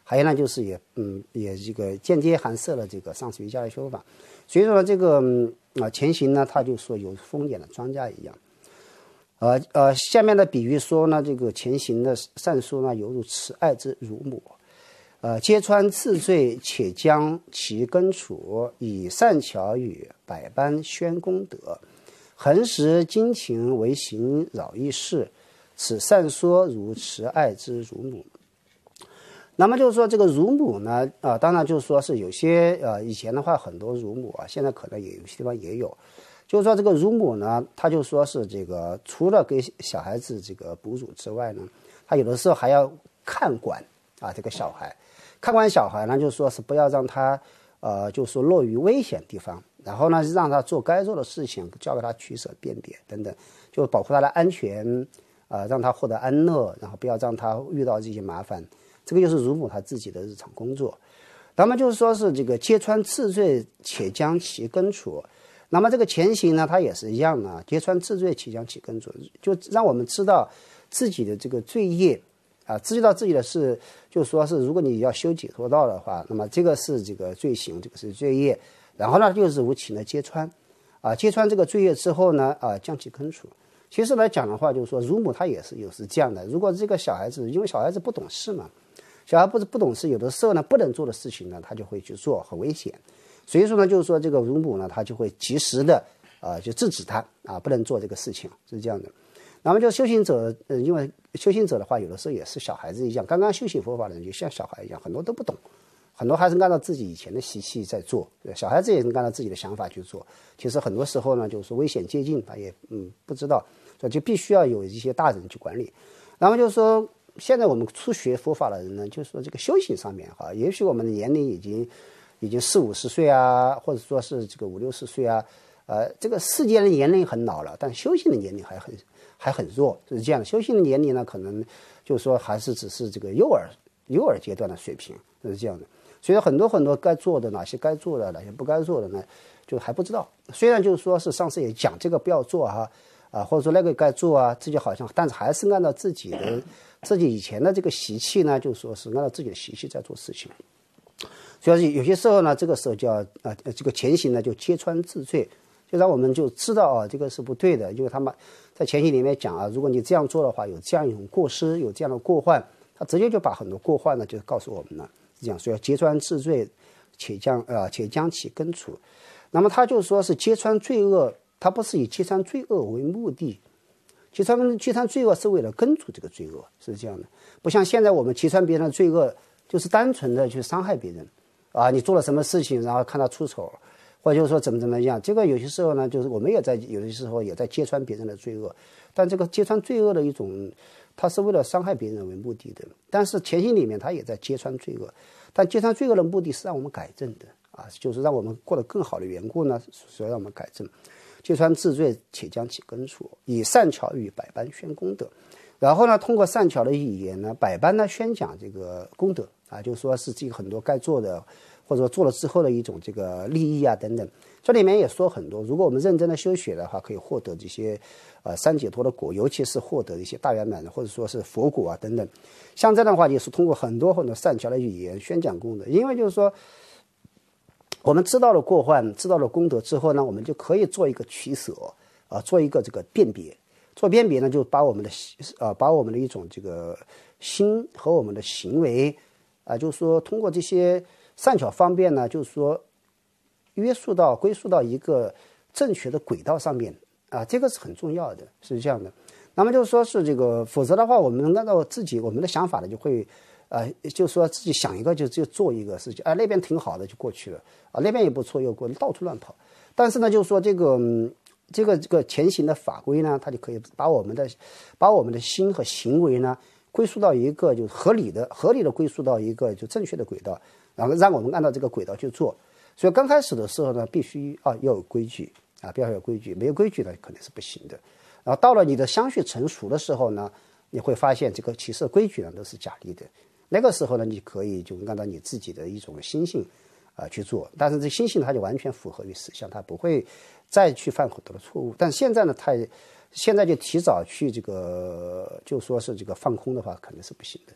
还有呢就是也嗯也这个间接含摄了这个上师瑜伽的修法。所以说这个嗯啊前行呢，他就说有丰典的庄稼一样。呃呃，下面的比喻说呢，这个前行的善书呢，犹如慈爱之乳母，呃，揭穿次罪，且将其根除，以善巧语，百般宣功德，恒时精勤为行扰易事，此善说如慈爱之乳母。那么就是说这个乳母呢，啊、呃，当然就是说是有些呃以前的话很多乳母啊，现在可能也有些地方也有。就是说这个乳母呢，他就说是这个除了给小孩子这个哺乳之外呢，他有的时候还要看管啊这个小孩，看管小孩呢，就说是不要让他呃，就说落于危险地方，然后呢让他做该做的事情，教给他取舍辨别等等，就保护他的安全，呃，让他获得安乐，然后不要让他遇到这些麻烦，这个就是乳母他自己的日常工作。那么就是说是这个揭穿次罪，且将其根除。那么这个前行呢，它也是一样的，揭穿次罪，且将其根除，就让我们知道自己的这个罪业啊，知道自己的是，就说是如果你要修解脱道的话，那么这个是这个罪行，这个是罪业，然后呢就是无情的揭穿，啊，揭穿这个罪业之后呢，啊，将其根除。其实来讲的话，就是说乳母她也是有是这样的，如果这个小孩子，因为小孩子不懂事嘛，小孩不是不懂事，有的时候呢不能做的事情呢，他就会去做，很危险。所以说呢，就是说这个乳母呢，他就会及时的啊、呃，就制止他啊，不能做这个事情，是这样的。那么就修行者，呃，因为修行者的话，有的时候也是小孩子一样，刚刚修行佛法的人就像小孩一样，很多都不懂，很多还是按照自己以前的习气在做。小孩子也是按照自己的想法去做。其实很多时候呢，就是危险接近，他也嗯不知道，所以就必须要有一些大人去管理。然后就是说，现在我们初学佛法的人呢，就是说这个修行上面哈，也许我们的年龄已经。已经四五十岁啊，或者说是这个五六十岁啊，呃，这个世界的年龄很老了，但修行的年龄还很还很弱，是这样的。修行的年龄呢，可能就是说还是只是这个幼儿幼儿阶段的水平，是这样的。所以很多很多该做的，哪些该做的，哪些不该做的呢，就还不知道。虽然就是说是上次也讲这个不要做哈，啊，或者说那个该做啊，自己好像，但是还是按照自己的自己以前的这个习气呢，就说是按照自己的习气在做事情。所以有些时候呢，这个时候就要呃这个前行呢就揭穿治罪，就让我们就知道啊这个是不对的，因为他们在前行里面讲啊，如果你这样做的话，有这样一种过失，有这样的过患，他直接就把很多过患呢就告诉我们了，是这样，所以要揭穿治罪，且将呃且将其根除。那么他就说是揭穿罪恶，他不是以揭穿罪恶为目的，揭穿揭穿罪恶是为了根除这个罪恶，是这样的，不像现在我们揭穿别人的罪恶，就是单纯的去伤害别人。啊，你做了什么事情，然后看他出丑，或者就是说怎么怎么样，这个有些时候呢，就是我们也在有些时候也在揭穿别人的罪恶，但这个揭穿罪恶的一种，它是为了伤害别人为目的的。但是前行里面他也在揭穿罪恶，但揭穿罪恶的目的是让我们改正的啊，就是让我们过得更好的缘故呢，所以让我们改正。揭穿治罪，且将其根除，以善巧语，百般宣功德。然后呢，通过善巧的语言呢，百般呢宣讲这个功德啊，就说是这个很多该做的，或者说做了之后的一种这个利益啊等等。这里面也说很多，如果我们认真的修学的话，可以获得这些呃三解脱的果，尤其是获得一些大圆满的，或者说是佛果啊等等。像这样的话，也是通过很多很多善巧的语言宣讲功德，因为就是说。我们知道了过患，知道了功德之后呢，我们就可以做一个取舍啊，做一个这个辨别。做辨别呢，就把我们的呃，把我们的一种这个心和我们的行为啊，就是说通过这些善巧方便呢，就是说约束到归宿到一个正确的轨道上面啊，这个是很重要的，是这样的。那么就是说是这个，否则的话，我们按照自己我们的想法呢，就会。呃，就说自己想一个就就做一个事情，啊，那边挺好的就过去了，啊，那边也不错又过，到处乱跑。但是呢，就是说这个、嗯、这个这个前行的法规呢，它就可以把我们的把我们的心和行为呢归宿到一个就合理的合理的归宿到一个就正确的轨道，然后让我们按照这个轨道去做。所以刚开始的时候呢，必须啊要有规矩啊，不要有规矩，没有规矩呢肯定是不行的。然后到了你的相续成熟的时候呢，你会发现这个其实规矩呢都是假立的。那个时候呢，你可以就按照你自己的一种心性啊、呃、去做，但是这心性它就完全符合于实相，它不会再去犯很多的错误。但现在呢，太现在就提早去这个就说是这个放空的话，肯定是不行的啊、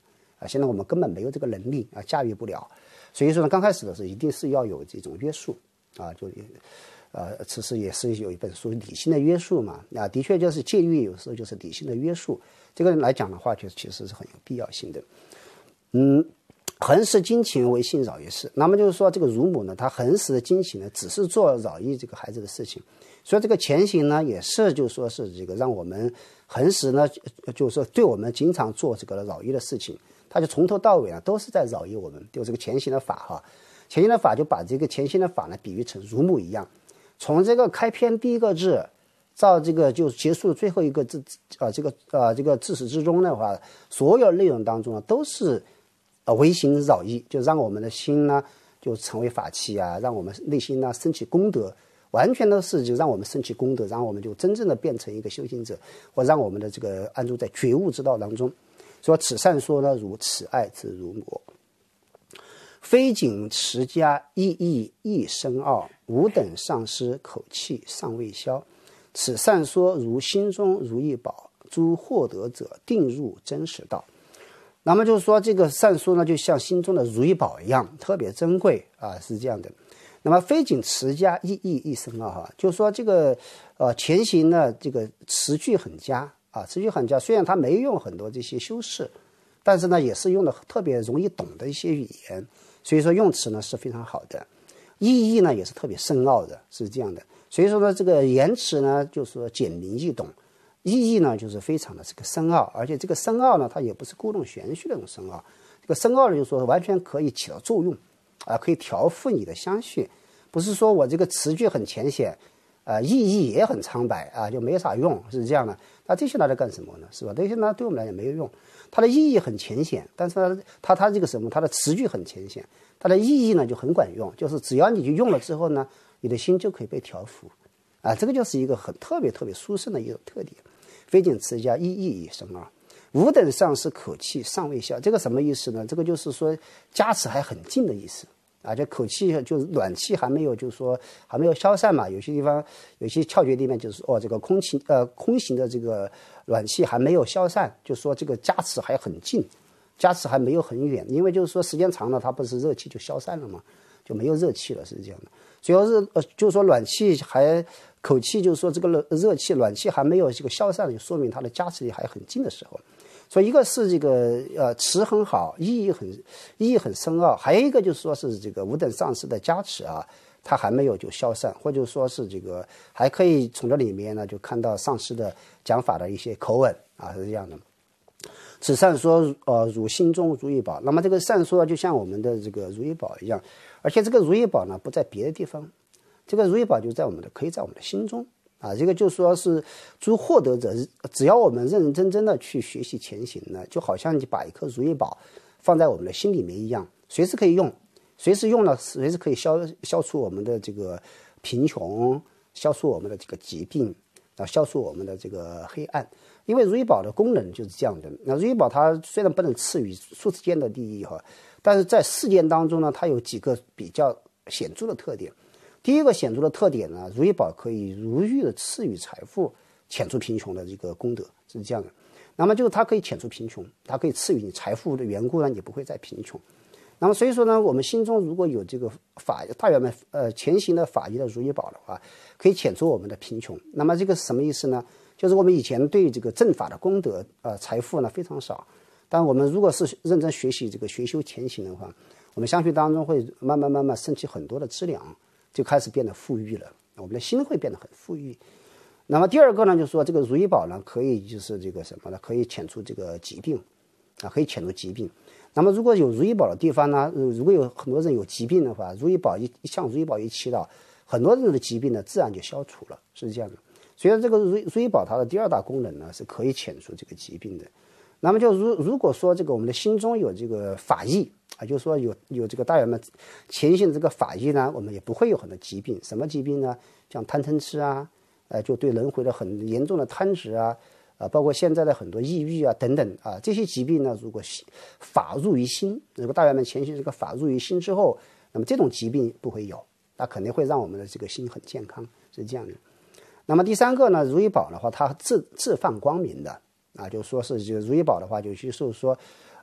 啊，现在我们根本没有这个能力啊，驾驭不了。所以说呢，刚开始的时候一定是要有这种约束啊，就呃，其实也是有一本书理性的约束嘛，啊，的确就是戒律有时候就是理性的约束，这个来讲的话，就其实是很有必要性的。嗯，恒时精勤为性扰于事，那么就是说这个乳母呢，她恒时的精勤呢，只是做扰益这个孩子的事情，所以这个前行呢，也是就说是这个让我们恒时呢，就是说对我们经常做这个扰益的事情，他就从头到尾啊都是在扰益我们，就这个前行的法哈，前行的法就把这个前行的法呢比喻成乳母一样。从这个开篇第一个字到这个就结束最后一个字啊、呃，这个啊、呃、这个自始至终的话，所有内容当中呢都是呃唯行扰益，就让我们的心呢就成为法器啊，让我们内心呢升起功德，完全都是就让我们升起功德，让我们就真正的变成一个修行者，或让我们的这个安住在觉悟之道当中。说此善说呢，如此爱之如母。非谨持家，意义亦深奥，吾等上师口气尚未消。此善说如心中如意宝，诸获得者定入真实道。那么就是说，这个善说呢，就像心中的如意宝一样，特别珍贵啊，是这样的。那么非谨持家，意义亦深奥哈，就是说这个呃前行呢，这个词句很佳啊，词句很佳，虽然他没用很多这些修饰，但是呢，也是用的特别容易懂的一些语言。所以说用词呢是非常好的，意义呢也是特别深奥的，是这样的。所以说呢，这个言辞呢就是说简明易懂，意义呢就是非常的这个深奥，而且这个深奥呢它也不是故弄玄虚的那种深奥，这个深奥呢就是说完全可以起到作用啊，可以调伏你的相续，不是说我这个词句很浅显啊、呃，意义也很苍白啊，就没啥用，是这样的。那这些拿来干什么呢？是吧？这些呢对我们来讲没有用。它的意义很浅显，但是它它它这个什么，它的词句很浅显，它的意义呢就很管用，就是只要你去用了之后呢，你的心就可以被调伏，啊，这个就是一个很特别特别殊胜的一种特点。非谨持家，意义亦深奥，吾等上师口气尚未消。这个什么意思呢？这个就是说加持还很近的意思啊，这口气就是暖气还没有，就是说还没有消散嘛。有些地方有些窍诀里面就是哦，这个空气呃空行的这个暖气还没有消散，就说这个加持还很近，加持还没有很远，因为就是说时间长了，它不是热气就消散了嘛，就没有热气了，是这样的。所以说是呃，就是说暖气还口气，就是说这个热热气暖气还没有这个消散，就说明它的加持力还很近的时候。所以一个是这个呃词很好，意义很意义很深奥，还有一个就是说是这个吾等上师的加持啊，它还没有就消散，或者说是这个还可以从这里面呢就看到上师的讲法的一些口吻啊，是这样的。此善说呃如心中如意宝，那么这个善说就像我们的这个如意宝一样，而且这个如意宝呢不在别的地方，这个如意宝就在我们的可以在我们的心中。啊，这个就说是诸获得者，只要我们认认真真的去学习前行呢，就好像你把一颗如意宝放在我们的心里面一样，随时可以用，随时用了，随时可以消消除我们的这个贫穷，消除我们的这个疾病，啊，消除我们的这个黑暗。因为如意宝的功能就是这样的。那如意宝它虽然不能赐予数世间的利益哈，但是在世间当中呢，它有几个比较显著的特点。第一个显著的特点呢，如意宝可以如玉的赐予财富，遣除贫穷的这个功德是这样的。那么就是它可以遣除贫穷，它可以赐予你财富的缘故呢，你不会再贫穷。那么所以说呢，我们心中如果有这个法大圆满呃前行的法义的如意宝的话，可以遣除我们的贫穷。那么这个是什么意思呢？就是我们以前对这个正法的功德呃财富呢非常少，但我们如果是认真学习这个学修前行的话，我们相续当中会慢慢慢慢升起很多的资粮。就开始变得富裕了，我们的心会变得很富裕。那么第二个呢，就是说这个如意宝呢，可以就是这个什么呢？可以遣除这个疾病，啊，可以遣除疾病。那么如果有如意宝的地方呢，如果有很多人有疾病的话，如意宝一向如意宝一祈祷，很多人的疾病呢自然就消除了，是这样的。所以这个如如意宝它的第二大功能呢，是可以遣除这个疾病的。那么就如如果说这个我们的心中有这个法义啊，就是说有有这个大圆满前行这个法义呢，我们也不会有很多疾病。什么疾病呢？像贪嗔痴啊，呃，就对轮回的很严重的贪执啊，啊，包括现在的很多抑郁啊等等啊，这些疾病呢，如果法入于心，这个大圆满前行这个法入于心之后，那么这种疾病不会有，那肯定会让我们的这个心很健康，是这样的。那么第三个呢，如意宝的话，它自自放光明的。啊，就说是这个如意宝的话，就就是说，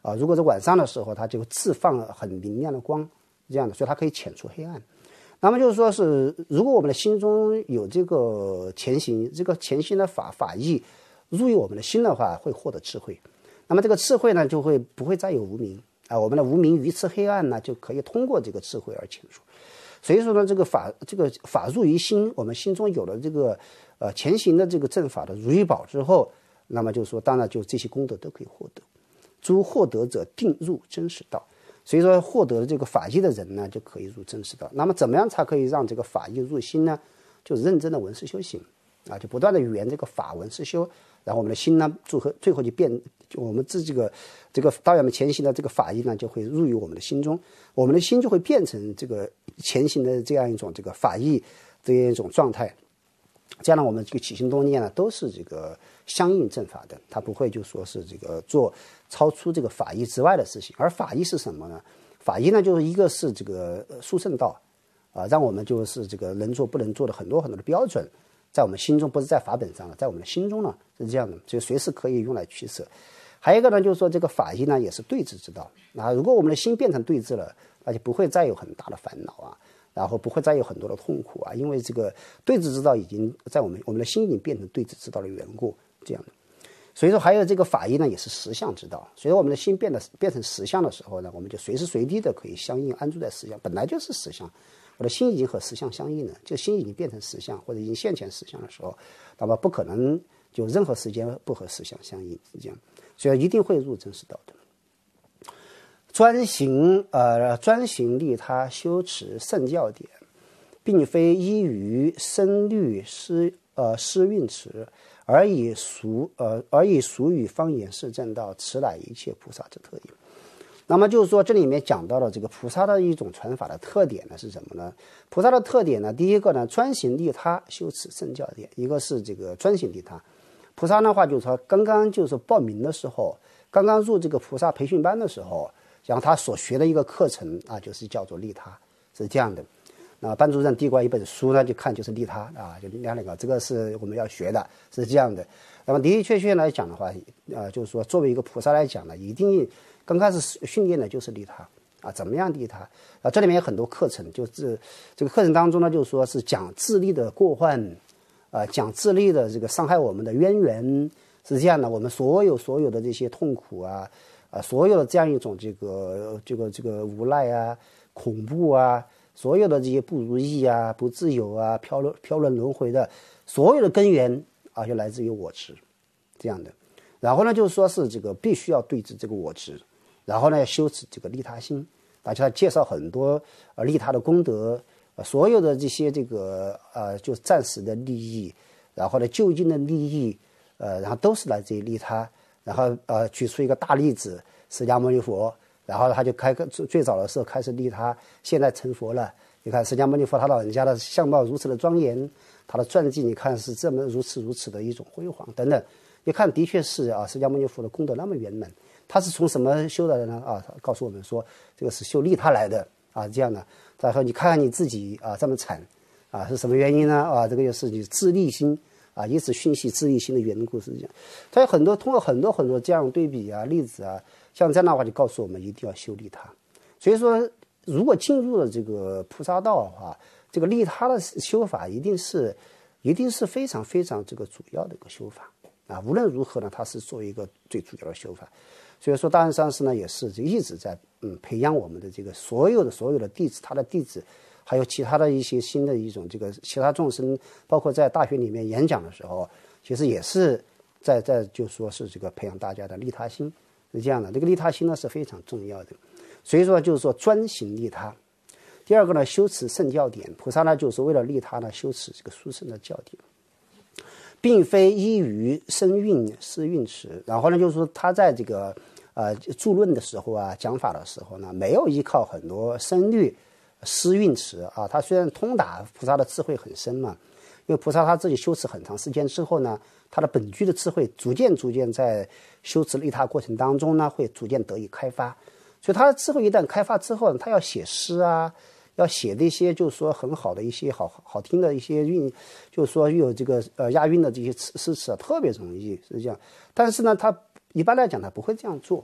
啊，如果是晚上的时候，它就自放很明亮的光，这样的，所以它可以遣除黑暗。那么就是说是，如果我们的心中有这个前行，这个前行的法法义入于我们的心的话，会获得智慧。那么这个智慧呢，就会不会再有无明啊，我们的无明愚痴黑暗呢，就可以通过这个智慧而遣除。所以说呢，这个法这个法入于心，我们心中有了这个呃前行的这个正法的如意宝之后，那么就是说，当然就这些功德都可以获得。诸获得者定入真实道，所以说获得了这个法义的人呢，就可以入真实道。那么怎么样才可以让这个法义入心呢？就是认真的闻思修行啊，就不断的圆这个法闻思修，然后我们的心呢，最后最后就变，就我们自这个这个道要们前行的这个法义呢，就会入于我们的心中，我们的心就会变成这个前行的这样一种这个法义这样一种状态。这样呢，我们这个起心动念呢，都是这个相应正法的，它不会就说是这个做超出这个法义之外的事情。而法义是什么呢？法义呢，就是一个是这个殊胜道啊，让我们就是这个能做不能做的很多很多的标准，在我们心中，不是在法本上了，在我们的心中呢是这样的，就随时可以用来取舍。还有一个呢，就是说这个法义呢也是对治之道啊。如果我们的心变成对治了，那就不会再有很大的烦恼啊。然后不会再有很多的痛苦啊，因为这个对治之道已经在我们我们的心已经变成对治之道的缘故，这样的。所以说还有这个法义呢，也是实相之道。所以我们的心变得变成实相的时候呢，我们就随时随地的可以相应安住在实相，本来就是实相。我的心已经和实相相应了，就心已经变成实相或者已经现前实相的时候，那么不可能就任何时间不和实相相应，是这样。所以一定会入真实道的。专行呃专行利他修持圣教典，并非依于声律诗呃诗韵词，而以俗呃而以俗语方言是正道，此乃一切菩萨之特也。那么就是说，这里面讲到了这个菩萨的一种传法的特点呢是什么呢？菩萨的特点呢，第一个呢，专行利他修持圣教典，一个是这个专行利他。菩萨的话就是说，刚刚就是报名的时候，刚刚入这个菩萨培训班的时候。然后他所学的一个课程啊，就是叫做利他，是这样的。那班主任递过来一本书呢，就看就是利他啊，就两两个，这个是我们要学的，是这样的。那么的的确确来讲的话，呃，就是说作为一个菩萨来讲呢，一定刚开始训练的就是利他啊，怎么样利他啊？这里面有很多课程，就是这个课程当中呢，就是说是讲自利的过患，啊，讲自利的这个伤害我们的渊源，是这样的。我们所有所有的这些痛苦啊。啊，所有的这样一种这个这个这个无奈啊、恐怖啊，所有的这些不如意啊、不自由啊、飘轮飘轮轮回的所有的根源啊，就来自于我执，这样的。然后呢，就是说是这个必须要对治这个我执，然后呢要修持这个利他心，而且他介绍很多呃利他的功德，呃所有的这些这个呃就暂时的利益，然后呢就近的利益，呃，然后都是来自于利他。然后呃举出一个大例子，释迦牟尼佛，然后他就开个最早的时候开始利他，现在成佛了。你看释迦牟尼佛他老人家的相貌如此的庄严，他的传记你看是这么如此如此的一种辉煌等等，一看的确是啊，释迦牟尼佛的功德那么圆满，他是从什么修来的呢？啊，他告诉我们说这个是修利他来的啊，这样的。然后你看看你自己啊这么惨啊是什么原因呢？啊，这个就是你自利心。啊，以此熏习自利心的缘故是这样，它有很多通过很多很多这样对比啊、例子啊，像这样的话就告诉我们一定要修利他。所以说，如果进入了这个菩萨道的话，这个利他的修法一定是，一定是非常非常这个主要的一个修法啊。无论如何呢，它是作为一个最主要的修法。所以说，大安上师呢也是一直在嗯培养我们的这个所有的所有的弟子，他的弟子。还有其他的一些新的一种这个其他众生，包括在大学里面演讲的时候，其实也是在在就说是这个培养大家的利他心，是这样的。这个利他心呢是非常重要的，所以说就是说专行利他。第二个呢，修持圣教典，菩萨呢就是为了利他呢修持这个殊胜的教典，并非依于声韵诗韵词。然后呢，就是说他在这个呃著论的时候啊，讲法的时候呢，没有依靠很多声律。诗韵词啊，他虽然通达菩萨的智慧很深嘛，因为菩萨他自己修持很长时间之后呢，他的本具的智慧逐渐逐渐在修持利他过程当中呢，会逐渐得以开发。所以他的智慧一旦开发之后呢，他要写诗啊，要写的一些就是说很好的一些好好听的一些韵，就是说有这个呃押韵的这些诗诗词啊，特别容易是这样。但是呢，他一般来讲他不会这样做。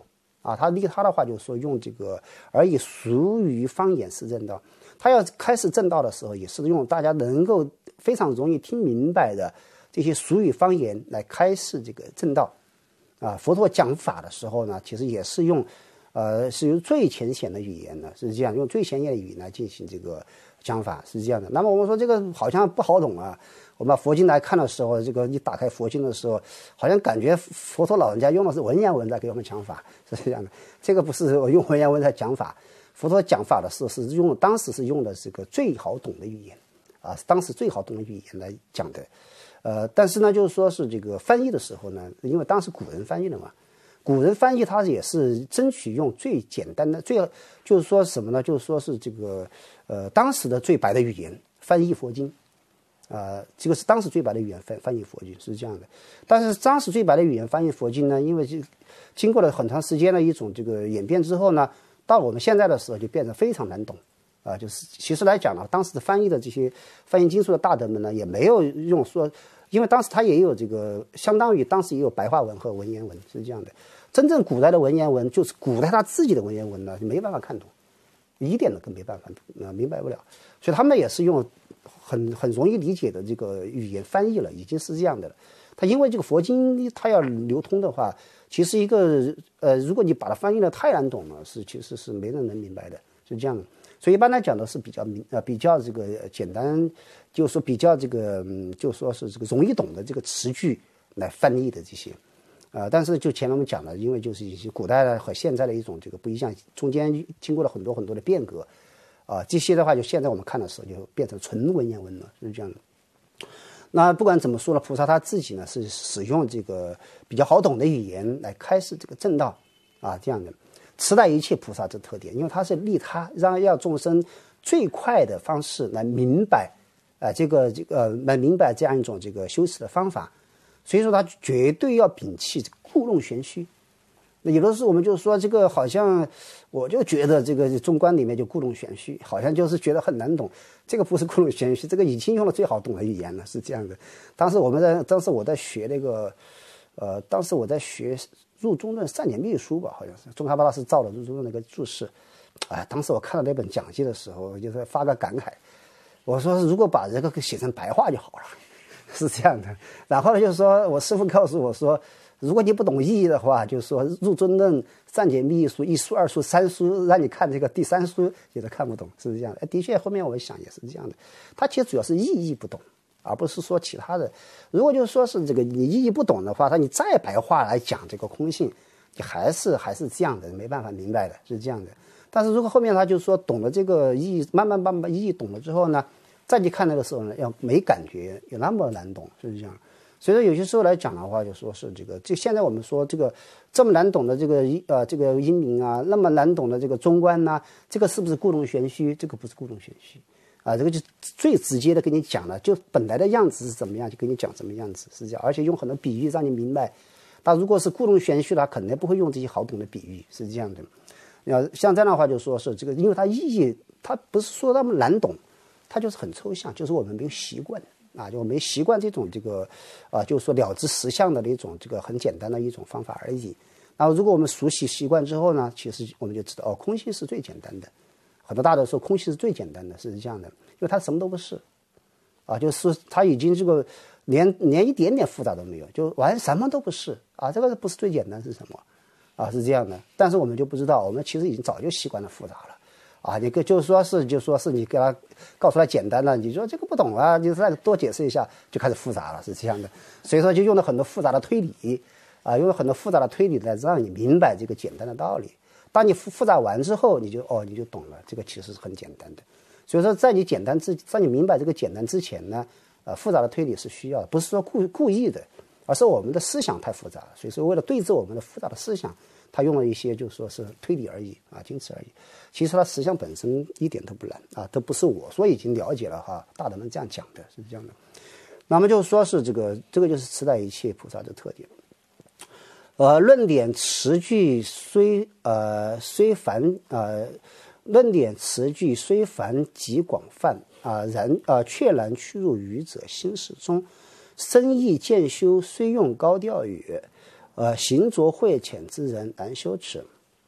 啊，他利他的话就是说用这个而以俗语方言示正道。他要开始正道的时候，也是用大家能够非常容易听明白的这些俗语方言来开示这个正道。啊，佛陀讲法的时候呢，其实也是用，呃，是用最浅显的语言呢，是这样，用最浅显的语言来进行这个讲法，是这样的。那么我们说这个好像不好懂啊，我们把佛经来看的时候，这个你打开佛经的时候，好像感觉佛陀老人家用的是文言文在给我们讲法，是这样的。这个不是我用文言文在讲法，佛陀讲法的时候是用当时是用的这个最好懂的语言，啊，当时最好懂的语言来讲的。呃，但是呢，就是说是这个翻译的时候呢，因为当时古人翻译的嘛，古人翻译他也是争取用最简单的、最就是说什么呢？就是说是这个呃当时的最白的语言翻译佛经，啊、呃，这个是当时最白的语言翻翻译佛经是这样的。但是当时最白的语言翻译佛经呢，因为就经过了很长时间的一种这个演变之后呢，到我们现在的时候就变得非常难懂。啊，就是其实来讲呢，当时的翻译的这些翻译经书的大德们呢，也没有用说，因为当时他也有这个，相当于当时也有白话文和文言文是这样的。真正古代的文言文，就是古代他自己的文言文呢，没办法看懂，一点都更没办法呃明白不了。所以他们也是用很很容易理解的这个语言翻译了，已经是这样的了。他因为这个佛经它要流通的话，其实一个呃，如果你把它翻译的太难懂了，是其实是没人能明白的，是这样的。所以一般来讲的是比较明呃比较这个简单，就是说比较这个嗯，就说是这个容易懂的这个词句来翻译的这些，呃，但是就前面我们讲了，因为就是一些古代的和现在的一种这个不一样，中间经过了很多很多的变革，啊、呃，这些的话就现在我们看的时候就变成纯文言文了，是这样的。那不管怎么说了，菩萨他自己呢是使用这个比较好懂的语言来开示这个正道啊，这样的。持代一切菩萨这特点，因为它是利他，让要众生最快的方式来明白，啊、呃，这个这个来明白这样一种这个修持的方法，所以说他绝对要摒弃故弄玄虚。那有的时候我们就说这个好像，我就觉得这个中观里面就故弄玄虚，好像就是觉得很难懂。这个不是故弄玄虚，这个已经用了最好懂的语言了，是这样的。当时我们在当时我在学那个，呃，当时我在学。入中论善解密书吧，好像是宗喀巴大师造的入中论那个注释，哎，当时我看到那本讲记的时候，就是发个感慨，我说如果把这个写成白话就好了，是这样的。然后呢，就是说我师父告诉我说，如果你不懂意义的话，就是说入中论善解密书一书、二书、三书，让你看这个第三书也都看不懂，是这样的。的确，后面我想也是这样的，它其实主要是意义不懂。而不是说其他的，如果就是说是这个你意义不懂的话，他你再白话来讲这个空性，你还是还是这样的，没办法明白的，是这样的。但是如果后面他就说懂了这个意义，慢慢慢慢意义懂了之后呢，再去看那个时候呢，要没感觉，有那么难懂，是这样。所以说有些时候来讲的话，就说是这个，就现在我们说这个这么难懂的这个呃这个音明啊，那么难懂的这个中观呐、啊，这个是不是故弄玄虚？这个不是故弄玄虚。啊，这个就最直接的跟你讲了，就本来的样子是怎么样，就跟你讲什么样子，是这样，而且用很多比喻让你明白。但如果是故弄玄虚的话，肯定不会用这些好懂的比喻，是这样的。要像这样的话，就说是这个，因为它意义，它不是说那么难懂，它就是很抽象，就是我们没有习惯啊，就没习惯这种这个啊，就是说了知实相的一种这个很简单的一种方法而已。然后如果我们熟悉习惯之后呢，其实我们就知道哦，空性是最简单的。很多大德说空性是最简单的，是这样的，因为它什么都不是，啊，就是它已经这个连连一点点复杂都没有，就完什么都不是啊，这个不是最简单是什么啊？是这样的，但是我们就不知道，我们其实已经早就习惯了复杂了啊。你跟就是说是就说是你给他告诉他简单了，你说这个不懂啊，你再多解释一下，就开始复杂了，是这样的。所以说就用了很多复杂的推理啊，用了很多复杂的推理来让你明白这个简单的道理。当你复复杂完之后，你就哦，你就懂了，这个其实是很简单的。所以说，在你简单之，在你明白这个简单之前呢，呃，复杂的推理是需要的，不是说故故意的，而是我们的思想太复杂了。所以说，为了对治我们的复杂的思想，他用了一些就说是推理而已啊，仅此而已。其实它实相本身一点都不难啊，都不是我说已经了解了哈，大德们这样讲的，是这样的。那么就说是这个，这个就是持代一切菩萨的特点。呃，论点词句虽呃虽繁呃，论点词句虽繁极广泛啊、呃，然呃却然屈入愚者心事中，深意渐修虽用高调语，呃行着慧浅之人难修持。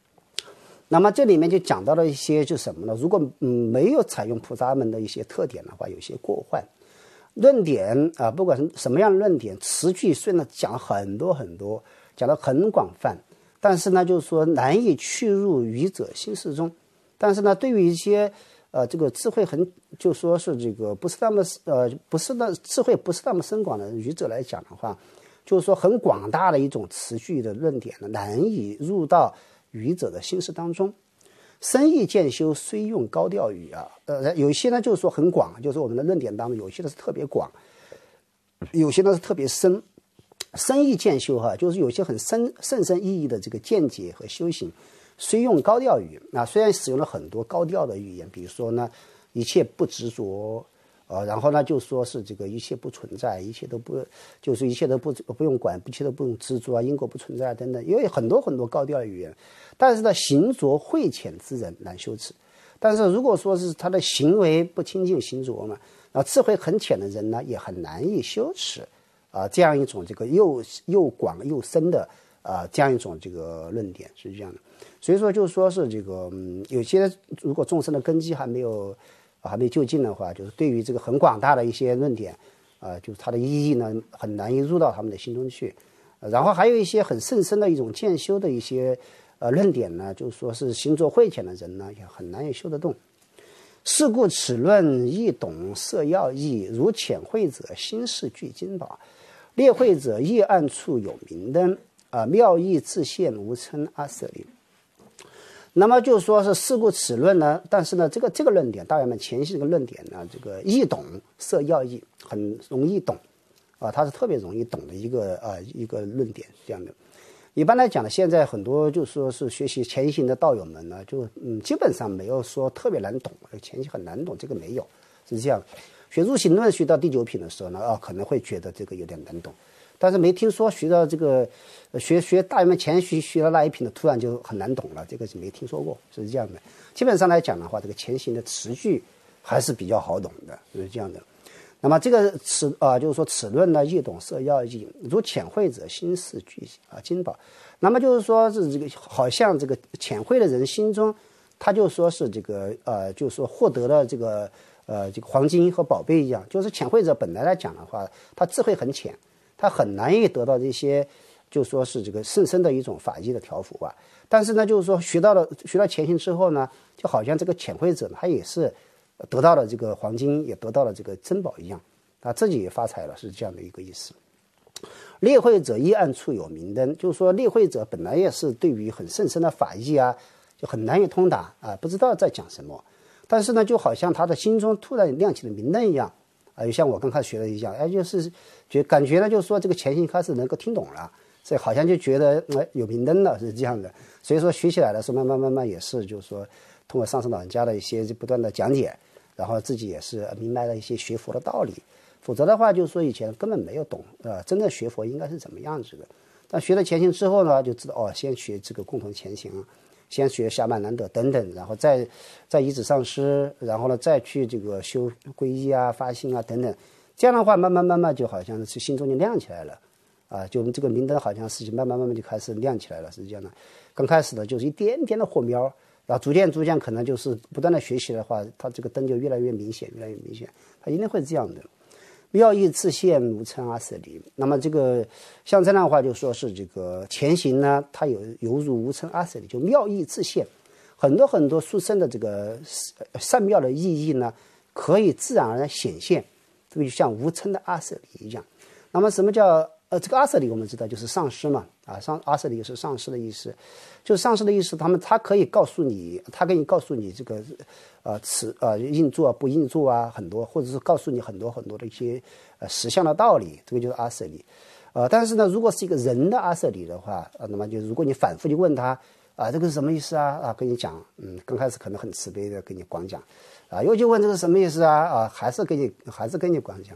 那么这里面就讲到了一些就什么呢？如果嗯没有采用菩萨门的一些特点的话，有些过患。论点啊，不管是什么样的论点，词句虽然讲很多很多，讲得很广泛，但是呢，就是说难以去入愚者心事中。但是呢，对于一些呃这个智慧很就说是这个不是那么呃不是那智慧不是那么深广的愚者来讲的话，就是说很广大的一种词句的论点呢，难以入到愚者的心事当中。深意渐修虽用高调语啊，呃，有一些呢就是说很广，就是我们的论点当中有些呢是特别广，有些呢是特别深。深意渐修哈，就是有些很深深深意义的这个见解和修行，虽用高调语啊，虽然使用了很多高调的语言，比如说呢，一切不执着。呃，然后呢，就说是这个一切不存在，一切都不，就是一切都不不用管，一切都不用执着啊，因果不存在等等，因为很多很多高调的语言。但是呢，行着慧浅之人难修持。但是如果说是他的行为不清净行着嘛，然后智慧很浅的人呢，也很难以修持啊、呃、这样一种这个又又广又深的啊、呃、这样一种这个论点是这样的。所以说，就是说是这个嗯，有些如果众生的根基还没有。还没就近的话，就是对于这个很广大的一些论点，啊、呃，就是它的意义呢，很难以入到他们的心中去。呃、然后还有一些很甚深的一种渐修的一些呃论点呢，就是说是行着慧浅的人呢，也很难以修得动。是故此论易懂摄要义，如浅慧者心事具金宝，列慧者夜暗处有明灯，啊、呃，妙义自现无称阿舍利。那么就是说是事故此论呢，但是呢，这个这个论点，大圆满前期这个论点呢，这个易懂摄要义，很容易懂，啊，它是特别容易懂的一个啊一个论点，这样的。一般来讲呢，现在很多就说是学习前行的道友们呢，就嗯基本上没有说特别难懂，前行很难懂，这个没有，是这样。学入行论学到第九品的时候呢，啊可能会觉得这个有点难懂。但是没听说学到这个学学大圆满前学学到那一品的突然就很难懂了，这个是没听说过，是这样的。基本上来讲的话，这个前行的词句还是比较好懂的，是这样的。那么这个此啊、呃，就是说此论呢，易懂摄要义，如浅慧者心事具啊金宝。那么就是说是这个好像这个浅慧的人心中，他就说是这个呃，就是说获得了这个呃这个黄金和宝贝一样。就是浅慧者本来来讲的话，他智慧很浅。他很难以得到这些，就说是这个甚深的一种法义的调伏吧。但是呢，就是说学到了学到前行之后呢，就好像这个浅慧者他也是得到了这个黄金，也得到了这个珍宝一样，他自己也发财了，是这样的一个意思。列慧者夜暗处有明灯，就是说列慧者本来也是对于很甚深的法义啊，就很难以通达啊，不知道在讲什么。但是呢，就好像他的心中突然亮起了明灯一样。啊，就像我刚开始学的一样，哎，就是觉感觉呢，就是说这个前行开始能够听懂了，所以好像就觉得哎有明灯了，是这样的。所以说学起来的时候，慢慢慢慢也是，就是说通过上师老人家的一些不断的讲解，然后自己也是明白了一些学佛的道理。否则的话，就是说以前根本没有懂，呃，真正学佛应该是怎么样子的。但学了前行之后呢，就知道哦，先学这个共同前行。先学暇满难得等等，然后再再依止上师，然后呢再去这个修皈依啊、发心啊等等，这样的话慢慢慢慢就好像是心中就亮起来了，啊，就这个明灯好像是慢慢慢慢就开始亮起来了，是这样的。刚开始的就是一点点的火苗，然后逐渐逐渐可能就是不断的学习的话，它这个灯就越来越明显，越来越明显，它一定会这样的。妙义自现无称阿舍利。那么这个像这样的话，就说是这个前行呢，它有犹如无称阿舍利，就妙义自现，很多很多殊胜的这个善妙的意义呢，可以自然而然显现，这个就像无称的阿舍利一样。那么什么叫呃这个阿舍利？我们知道就是上师嘛，啊上阿舍利是上师的意思，就是上师的意思，他们他可以告诉你，他可以告诉你这个。呃，此呃应做不应做啊，很多，或者是告诉你很多很多的一些呃实相的道理，这个就是阿舍利。呃，但是呢，如果是一个人的阿舍利的话，呃，那么就如果你反复去问他啊，这个是什么意思啊？啊，跟你讲，嗯，刚开始可能很慈悲的跟你广讲，啊，又去问这个什么意思啊？啊，还是跟你还是跟你广讲，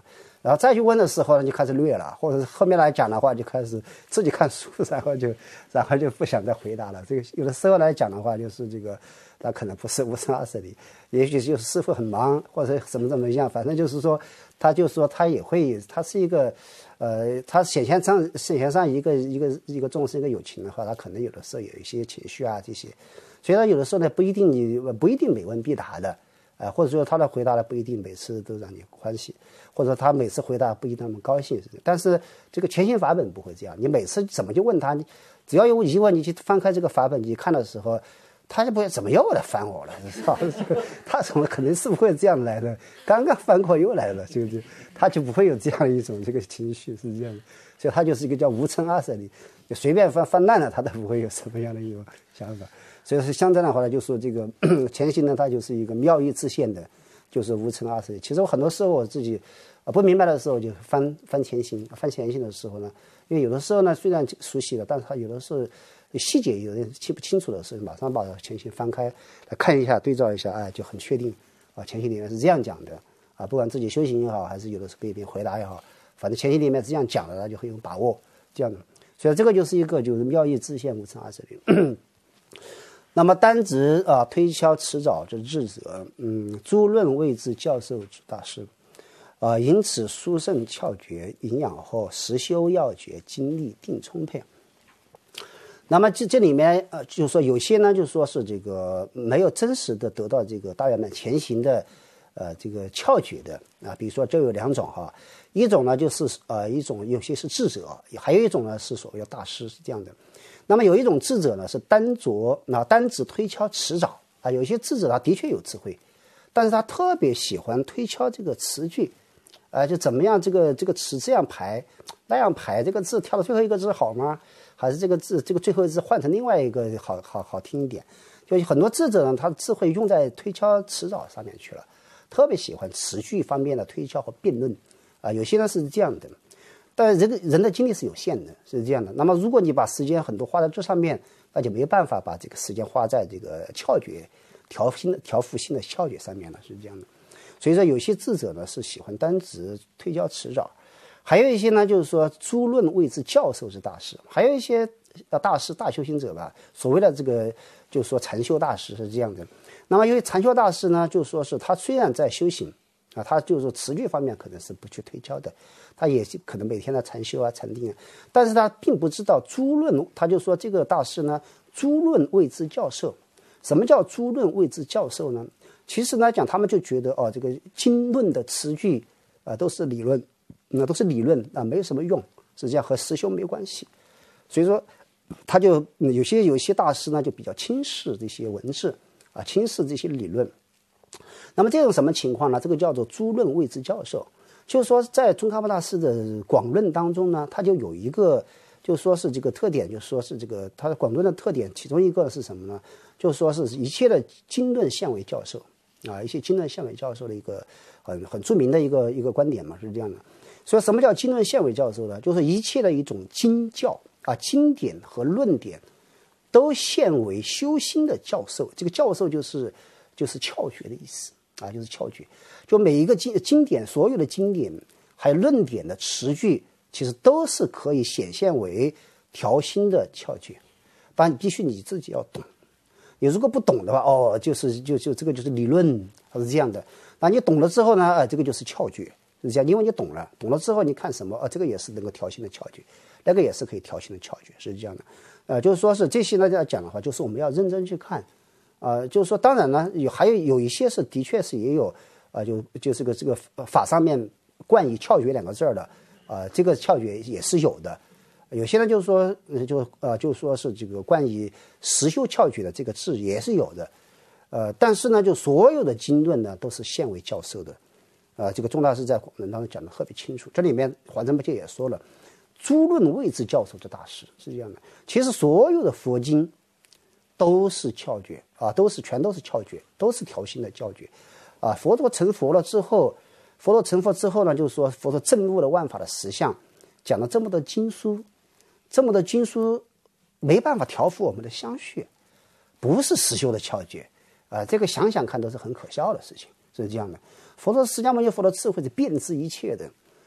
然后再去问的时候呢，就开始略了，或者是后面来讲的话，就开始自己看书，然后就然后就不想再回答了。这个有的时候来讲的话，就是这个他可能不是无声二十里，也许就是师傅很忙，或者怎么怎么样，反正就是说，他就说他也会，他是一个，呃，他显现上显现上一个一个一个重视一个友情的话，他可能有的时候有一些情绪啊这些，所以他有的时候呢不一定你不一定每问必答的。呃，或者说他的回答呢不一定每次都让你欢喜，或者他每次回答不一定那么高兴，但是这个全新法本不会这样，你每次怎么就问他，你只要有疑问，你去翻开这个法本，你看的时候，他就不会怎么又来烦我了，是吧？这个他怎么可能是不会这样来的？刚刚翻过又来了，就就他就不会有这样一种这个情绪，是这样的，所以他就是一个叫无称阿舍离，就随便翻翻烂了，他都不会有什么样的一种想法。所以是相对的话呢，就说这个前行呢，它就是一个妙义自现的，就是无称二十。其实我很多时候我自己啊不明白的时候，就翻翻前行，翻前行的时候呢，因为有的时候呢虽然熟悉了，但是它有的时候细节有点记不清楚的时候，马上把前行翻开来看一下，对照一下，哎，就很确定啊，前行里面是这样讲的啊，不管自己修行也好，还是有的时候给别人回答也好，反正前行里面这样讲的，那就很有把握这样的。所以这个就是一个就是妙义自现无称二十里。那么单直啊推敲迟早之智者，嗯，诸论谓之教授之大师，啊，因此殊胜窍诀营养后，实修要诀精力定充沛。那么这这里面呃，就是说有些呢，就说是这个没有真实的得到这个大圆满前行的呃这个窍诀的啊，比如说这有两种哈，一种呢就是呃一种有些是智者，还有一种呢是所谓的大师，是这样的。那么有一种智者呢是单着那单指推敲迟早啊，有一些智者他的确有智慧，但是他特别喜欢推敲这个词句，啊，就怎么样这个这个词这样排那样排，这个字挑到最后一个字好吗？还是这个字这个最后一个字换成另外一个好好好听一点？就很多智者呢，他智慧用在推敲迟早上面去了，特别喜欢词句方面的推敲和辩论啊，有些呢是这样的。但人的人的精力是有限的，是这样的。那么，如果你把时间很多花在这上面，那就没有办法把这个时间花在这个窍诀、调新的调伏新的窍诀上面了，是这样的。所以说，有些智者呢是喜欢单直推敲迟早，还有一些呢就是说诸论谓之教授之大师，还有一些呃大师大修行者吧，所谓的这个就是说禅修大师是这样的。那么，因为禅修大师呢，就说是他虽然在修行。啊，他就是说词句方面可能是不去推敲的，他也可能每天的禅修啊、禅定啊，但是他并不知道诸论，他就说这个大师呢，诸论谓之教授。什么叫诸论谓之教授呢？其实来讲，他们就觉得哦，这个经论的词句啊、呃、都是理论，那、呃、都是理论啊、呃，没有什么用，实际上和实修没有关系。所以说，他就有些有些大师呢就比较轻视这些文字啊，轻视这些理论。那么这种什么情况呢？这个叫做诸论谓之教授，就是说在宗喀巴大师的广论当中呢，他就有一个，就说是这个特点，就说是这个他的广论的特点，其中一个是什么呢？就是说是一切的经论现为教授啊，一些经论现为教授的一个很很著名的一个一个观点嘛，是这样的。所以什么叫经论现为教授呢？就是一切的一种经教啊，经典和论点都现为修心的教授。这个教授就是就是窍诀的意思。啊，就是窍诀，就每一个经经典，所有的经典还有论点的词句，其实都是可以显现为调心的窍诀。当然，必须你自己要懂。你如果不懂的话，哦，就是就就这个就是理论，它是这样的。那你懂了之后呢，啊，这个就是窍诀，是这样。因为你懂了，懂了之后，你看什么，啊，这个也是能够调心的窍诀，那个也是可以调心的窍诀，是这样的。呃，就是说是这些呢，要讲的话，就是我们要认真去看。啊、呃，就是说，当然呢，有还有有一些是的确是也有啊、呃，就就这个这个法上面冠以窍诀两个字儿的啊、呃，这个窍诀也是有的。有些人就是说，就呃，就说是这个冠以实修窍诀的这个字也是有的。呃，但是呢，就所有的经论呢都是现为教授的。啊、呃，这个宗大师在广论当中讲的特别清楚。这里面华严不戒也说了，诸论谓之教授之大师，是这样的。其实所有的佛经都是窍诀啊，都是全都是窍诀，都是调心的窍诀，啊，佛陀成佛了之后，佛陀成佛之后呢，就是说佛陀证悟了万法的实相，讲了这么多经书，这么多经书没办法调伏我们的相续，不是实修的窍诀啊，这个想想看都是很可笑的事情，是这样的。佛陀释迦牟尼佛的智慧是遍知一切的，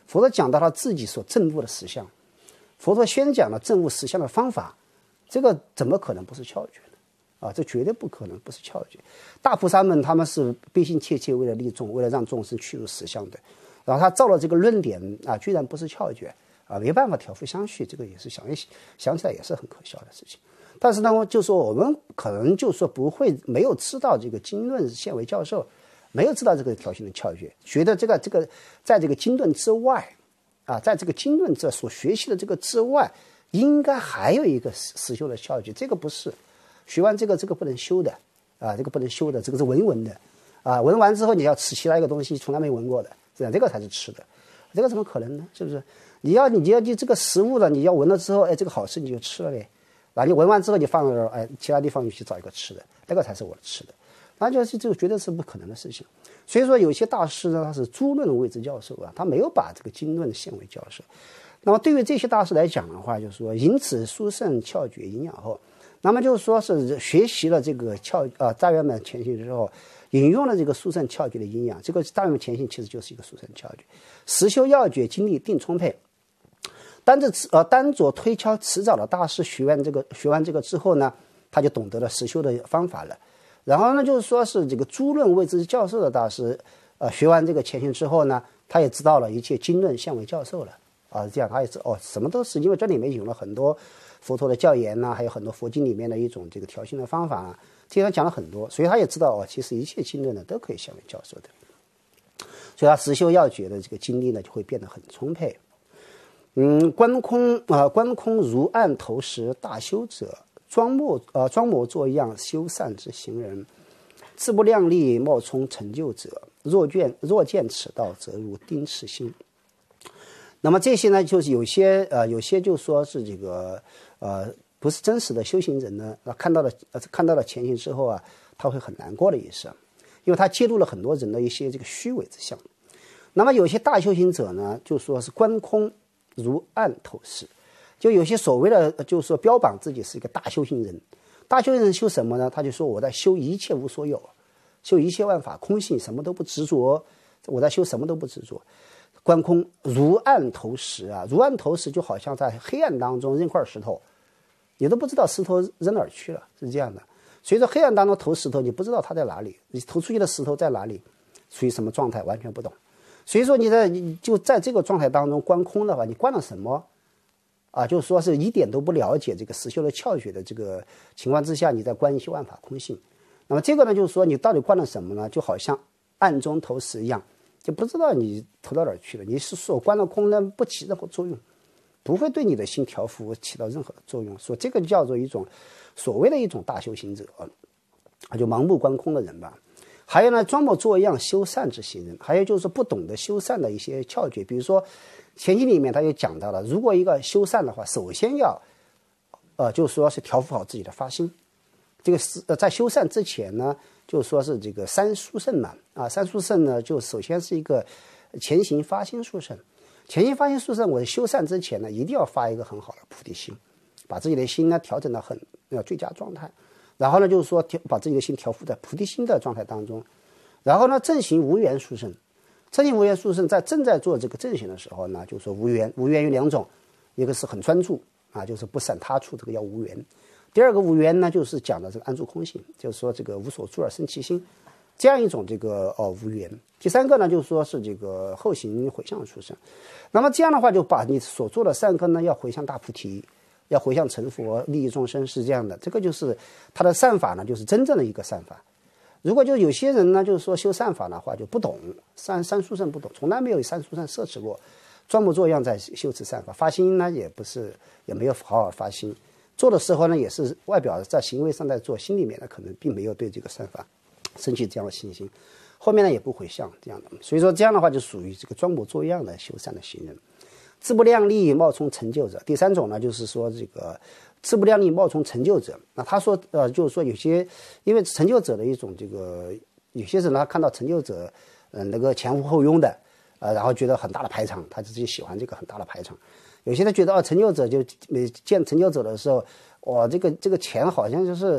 佛陀讲到他自己所证悟的实相，佛陀宣讲了证悟实相的方法，这个怎么可能不是窍诀呢？啊，这绝对不可能不是窍诀。大菩萨们他们是悲心切切为了利众，为了让众生去入实相的，然后他造了这个论点啊，居然不是窍诀啊，没办法调伏相续，这个也是想一想起来也是很可笑的事情。但是呢，就说我们可能就说不会没有知道这个经论现为教授，没有知道这个调心的窍诀，觉得这个这个在这个经论之外啊，在这个经论这所学习的这个之外，应该还有一个实修的窍诀，这个不是。学完这个，这个不能修的啊，这个不能修的，这个是闻闻的啊，闻完之后你要吃其他一个东西，从来没闻过的，这样这个才是吃的，这个怎么可能呢？是不是？你要你要你这个食物了，你要闻了之后，哎，这个好吃你就吃了呗，啊，你闻完之后你放那儿，哎，其他地方你去找一个吃的，这个才是我吃的，那就是这个绝对是不可能的事情。所以说有些大师呢，他是诸论位置教授啊，他没有把这个经论现为教授。那么对于这些大师来讲的话，就是说，因此殊胜窍诀营养后。那么就是说是学习了这个窍啊大圆满前行之后，引用了这个殊胜窍诀的营养，这个大圆满前行其实就是一个殊胜窍诀，实修要诀精力定充沛。单着呃单着推敲迟早的大师学完这个学完这个之后呢，他就懂得了实修的方法了。然后呢，就是说是这个诸论位置教授的大师，呃学完这个前行之后呢，他也知道了一切经论现为教授了啊，这样他也知哦什么都是因为这里面有了很多。佛陀的教言呐、啊，还有很多佛经里面的一种这个调心的方法啊，这他讲了很多，所以他也知道哦，其实一切经论呢都可以现为教授的，所以他实修要诀的这个精力呢就会变得很充沛。嗯，观空啊、呃，观空如暗投石大修者，装模呃装模作样修善之行人，自不量力冒充成就者，若见若见此道，则如钉刺心。那么这些呢，就是有些呃，有些就说是这个呃，不是真实的修行人呢，看到了呃看到了前行之后啊，他会很难过的意思，因为他揭露了很多人的一些这个虚伪之相。那么有些大修行者呢，就说是观空如暗投石，就有些所谓的就是说标榜自己是一个大修行人，大修行人修什么呢？他就说我在修一切无所有，修一切万法空性，什么都不执着，我在修什么都不执着。观空如暗投石啊，如暗投石就好像在黑暗当中扔块石头，你都不知道石头扔哪儿去了，是这样的。所以说黑暗当中投石头，你不知道它在哪里，你投出去的石头在哪里，处于什么状态，完全不懂。所以说你在你就在这个状态当中观空的话，你观了什么啊？就是说是一点都不了解这个实修的窍诀的这个情况之下，你在观一切万法空性。那么这个呢，就是说你到底观了什么呢？就好像暗中投石一样。就不知道你投到哪儿去了，你是所观的空呢，不起任何作用，不会对你的心调伏起到任何的作用。所以这个叫做一种所谓的一种大修行者，就盲目观空的人吧。还有呢，装模作样修善之行人，还有就是不懂得修善的一些窍诀。比如说前经里面他就讲到了，如果一个修善的话，首先要呃，就是说是调伏好自己的发心。这个是呃，在修善之前呢，就说是这个三殊胜嘛，啊，三殊胜呢，就首先是一个前行发心殊胜。前行发心殊胜，我修善之前呢，一定要发一个很好的菩提心，把自己的心呢调整到很呃最佳状态。然后呢，就是说把自己的心调伏在菩提心的状态当中。然后呢，正行无缘殊胜，正行无缘殊胜，在正在做这个正行的时候呢，就是说无缘，无缘有两种，一个是很专注啊，就是不散他处，这个叫无缘。第二个无缘呢，就是讲的这个安住空性，就是说这个无所住而生其心，这样一种这个哦无缘。第三个呢，就是说是这个后行回向殊胜。那么这样的话，就把你所做的善根呢，要回向大菩提，要回向成佛，利益众生，是这样的。这个就是他的善法呢，就是真正的一个善法。如果就有些人呢，就是说修善法的话，就不懂三三殊胜，不懂，从来没有三殊胜摄持过，装模作样在修持善法，发心呢也不是，也没有好好发心。做的时候呢，也是外表在行为上在做，心里面呢可能并没有对这个善法升起这样的信心，后面呢也不回向这样的。所以说这样的话就属于这个装模作样的修善的行人，自不量力冒充成就者。第三种呢，就是说这个自不量力冒充成就者。那他说呃，就是说有些因为成就者的一种这个有些人呢看到成就者嗯、呃、那个前呼后拥的呃，然后觉得很大的排场，他自己喜欢这个很大的排场。有些人觉得哦，成就者就见成就者的时候，哇，这个这个钱好像就是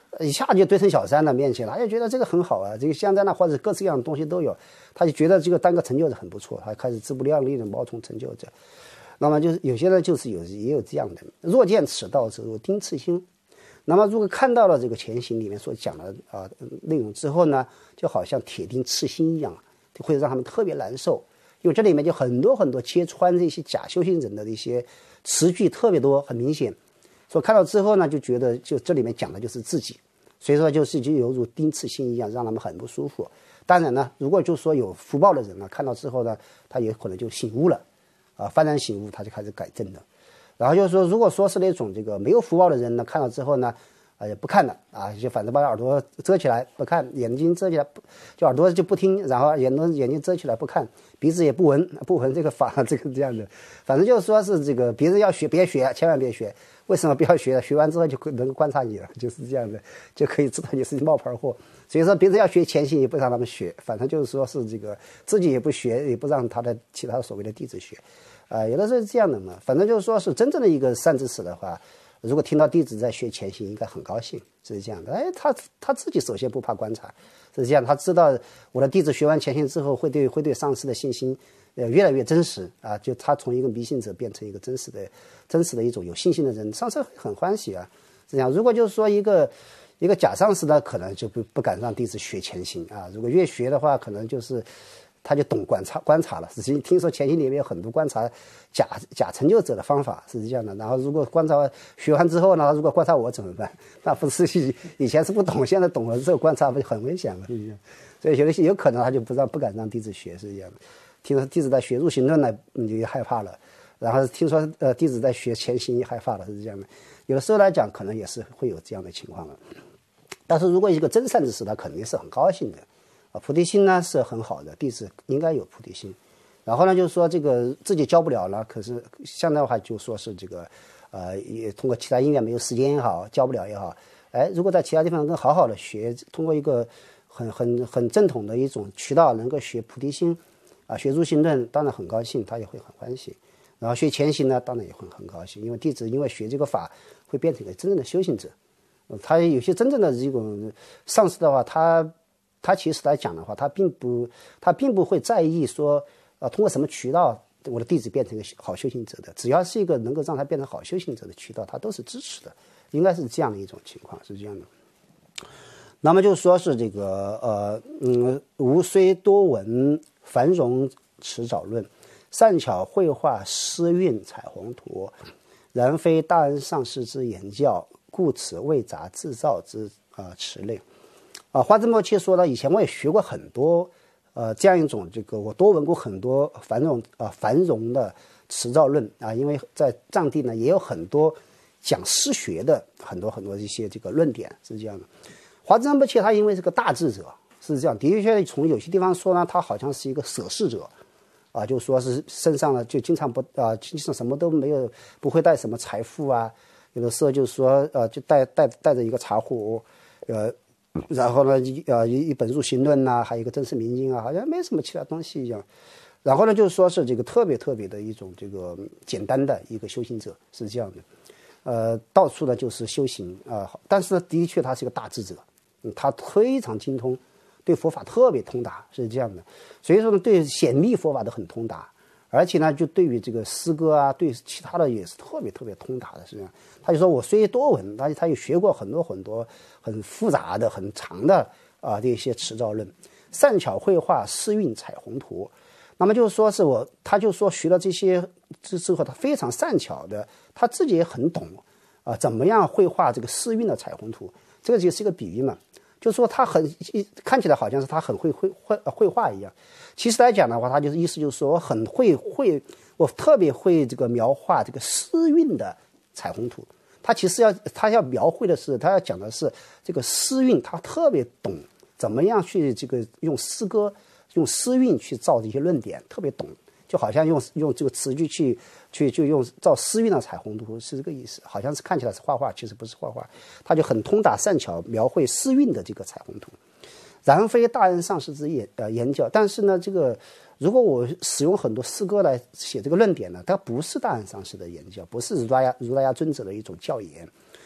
一下就堆成小山的面前了，他就觉得这个很好啊，这个香樟呢或者各式各样的东西都有，他就觉得这个当个成就者很不错，他开始自不量力的冒充成就者。那么就是有些人就是有也有这样的，若见此道者如钉刺心。那么如果看到了这个前行里面所讲的啊、呃、内容之后呢，就好像铁钉刺心一样，就会让他们特别难受，因为这里面就很多很多揭穿这些假修行人的一些词句特别多，很明显。所以看到之后呢，就觉得就这里面讲的就是自己，所以说就是就犹如钉刺心一样，让他们很不舒服。当然呢，如果就说有福报的人呢，看到之后呢，他也可能就醒悟了，啊，幡然醒悟，他就开始改正了。然后就是说，如果说是那种这个没有福报的人呢，看到之后呢，啊、呃、也不看了啊，就反正把耳朵遮起来不看，眼睛遮起来，就耳朵就不听，然后眼睛眼睛遮起来不看，鼻子也不闻，不闻这个法，这个这样的，反正就是说是这个别人要学别学，千万别学。为什么不要学？学完之后就能够观察你了，就是这样的，就可以知道你是冒牌货。所以说，别人要学前行，也不让他们学，反正就是说是这个自己也不学，也不让他的其他所谓的弟子学。啊、呃，有的时候是这样的嘛，反正就是说是真正的一个善知识的话，如果听到弟子在学前行，应该很高兴，是这样的。哎，他他自己首先不怕观察，是这样，他知道我的弟子学完前行之后，会对会对上师的信心，呃，越来越真实啊，就他从一个迷信者变成一个真实的、真实的一种有信心的人，上师很欢喜啊。是这样，如果就是说一个一个假上师呢，可能就不不敢让弟子学前行啊，如果越学的话，可能就是。他就懂观察观察了，实际听说前行里面有很多观察假假成就者的方法，是这样的。然后如果观察学完之后呢，如果观察我怎么办？那不是以前是不懂，现在懂了之后观察不就很危险了？是这样。所以有的有可能他就不让不敢让弟子学，是这样的。听说弟子在学入行论呢，你就害怕了；然后听说呃弟子在学前行也害怕了，是这样的。有的时候来讲，可能也是会有这样的情况了。但是如果一个真善知识，他肯定是很高兴的。啊，菩提心呢是很好的，弟子应该有菩提心。然后呢，就是说这个自己教不了了，可是相对的话就说是这个，呃，也通过其他因缘没有时间也好，教不了也好，哎，如果在其他地方能好好的学，通过一个很很很正统的一种渠道，能够学菩提心，啊，学入行论，当然很高兴，他也会很欢喜。然后学前行呢，当然也会很高兴，因为弟子因为学这个法，会变成一个真正的修行者。他有些真正的这种上师的话，他。他其实来讲的话，他并不，他并不会在意说，呃，通过什么渠道我的弟子变成一个好修行者的，只要是一个能够让他变成好修行者的渠道，他都是支持的，应该是这样的一种情况，是这样的。那么就说是这个，呃，嗯，吾虽多闻繁荣辞藻论，善巧绘画诗韵彩虹图，然非大恩上师之言教，故此未杂自造之啊、呃、词类。啊，花真摩切说呢，以前我也学过很多，呃，这样一种这个我多闻过很多繁荣啊、呃、繁荣的辞藻论啊，因为在藏地呢也有很多讲诗学的很多很多一些这个论点是这样的。花真摩切他因为是个大智者，是这样，的确从有些地方说呢，他好像是一个舍事者，啊，就说是身上呢就经常不啊，经常什么都没有，不会带什么财富啊，有的时候就是说呃，就带带带着一个茶壶，呃。然后呢，一呃一一本入行论呐、啊，还有一个真实明经啊，好像没什么其他东西一样。然后呢，就是说是这个特别特别的一种这个简单的一个修行者，是这样的。呃，到处呢就是修行啊、呃，但是呢，的确他是个大智者，嗯，他非常精通，对佛法特别通达，是这样的。所以说呢，对显密佛法都很通达。而且呢，就对于这个诗歌啊，对其他的也是特别特别通达的，是这样。他就说我虽多闻，但是他也学过很多很多很复杂的、很长的啊这些辞藻论，善巧绘画诗韵彩虹图。那么就是说是我，他就说学了这些之之后，他非常善巧的，他自己也很懂啊，怎么样绘画这个诗韵的彩虹图。这个就是一个比喻嘛。就是说他很看起来好像是他很会绘绘绘画一样，其实来讲的话，他就是意思就是说我很会绘，我特别会这个描画这个诗韵的彩虹图。他其实要他要描绘的是，他要讲的是这个诗韵，他特别懂怎么样去这个用诗歌、用诗韵去造这些论点，特别懂。就好像用用这个词句去去就用造诗韵的彩虹图是这个意思，好像是看起来是画画，其实不是画画，他就很通达善巧描绘诗韵的这个彩虹图。然非大恩上师之言呃言教，但是呢，这个如果我使用很多诗歌来写这个论点呢，它不是大恩上师的言教，不是如来如来尊者的一种教言。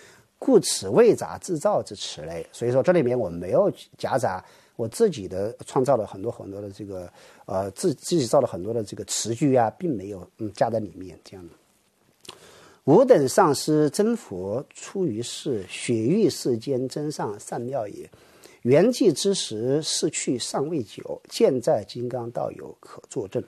故此未杂自造之词类。所以说这里面我没有夹杂我自己的创造了很多很多的这个呃自自己造了很多的这个词句啊，并没有嗯加在里面这样的。吾等上师真佛出于世，雪域世间真上善妙也。圆寂之时，逝去尚未久，见在金刚道友可作证。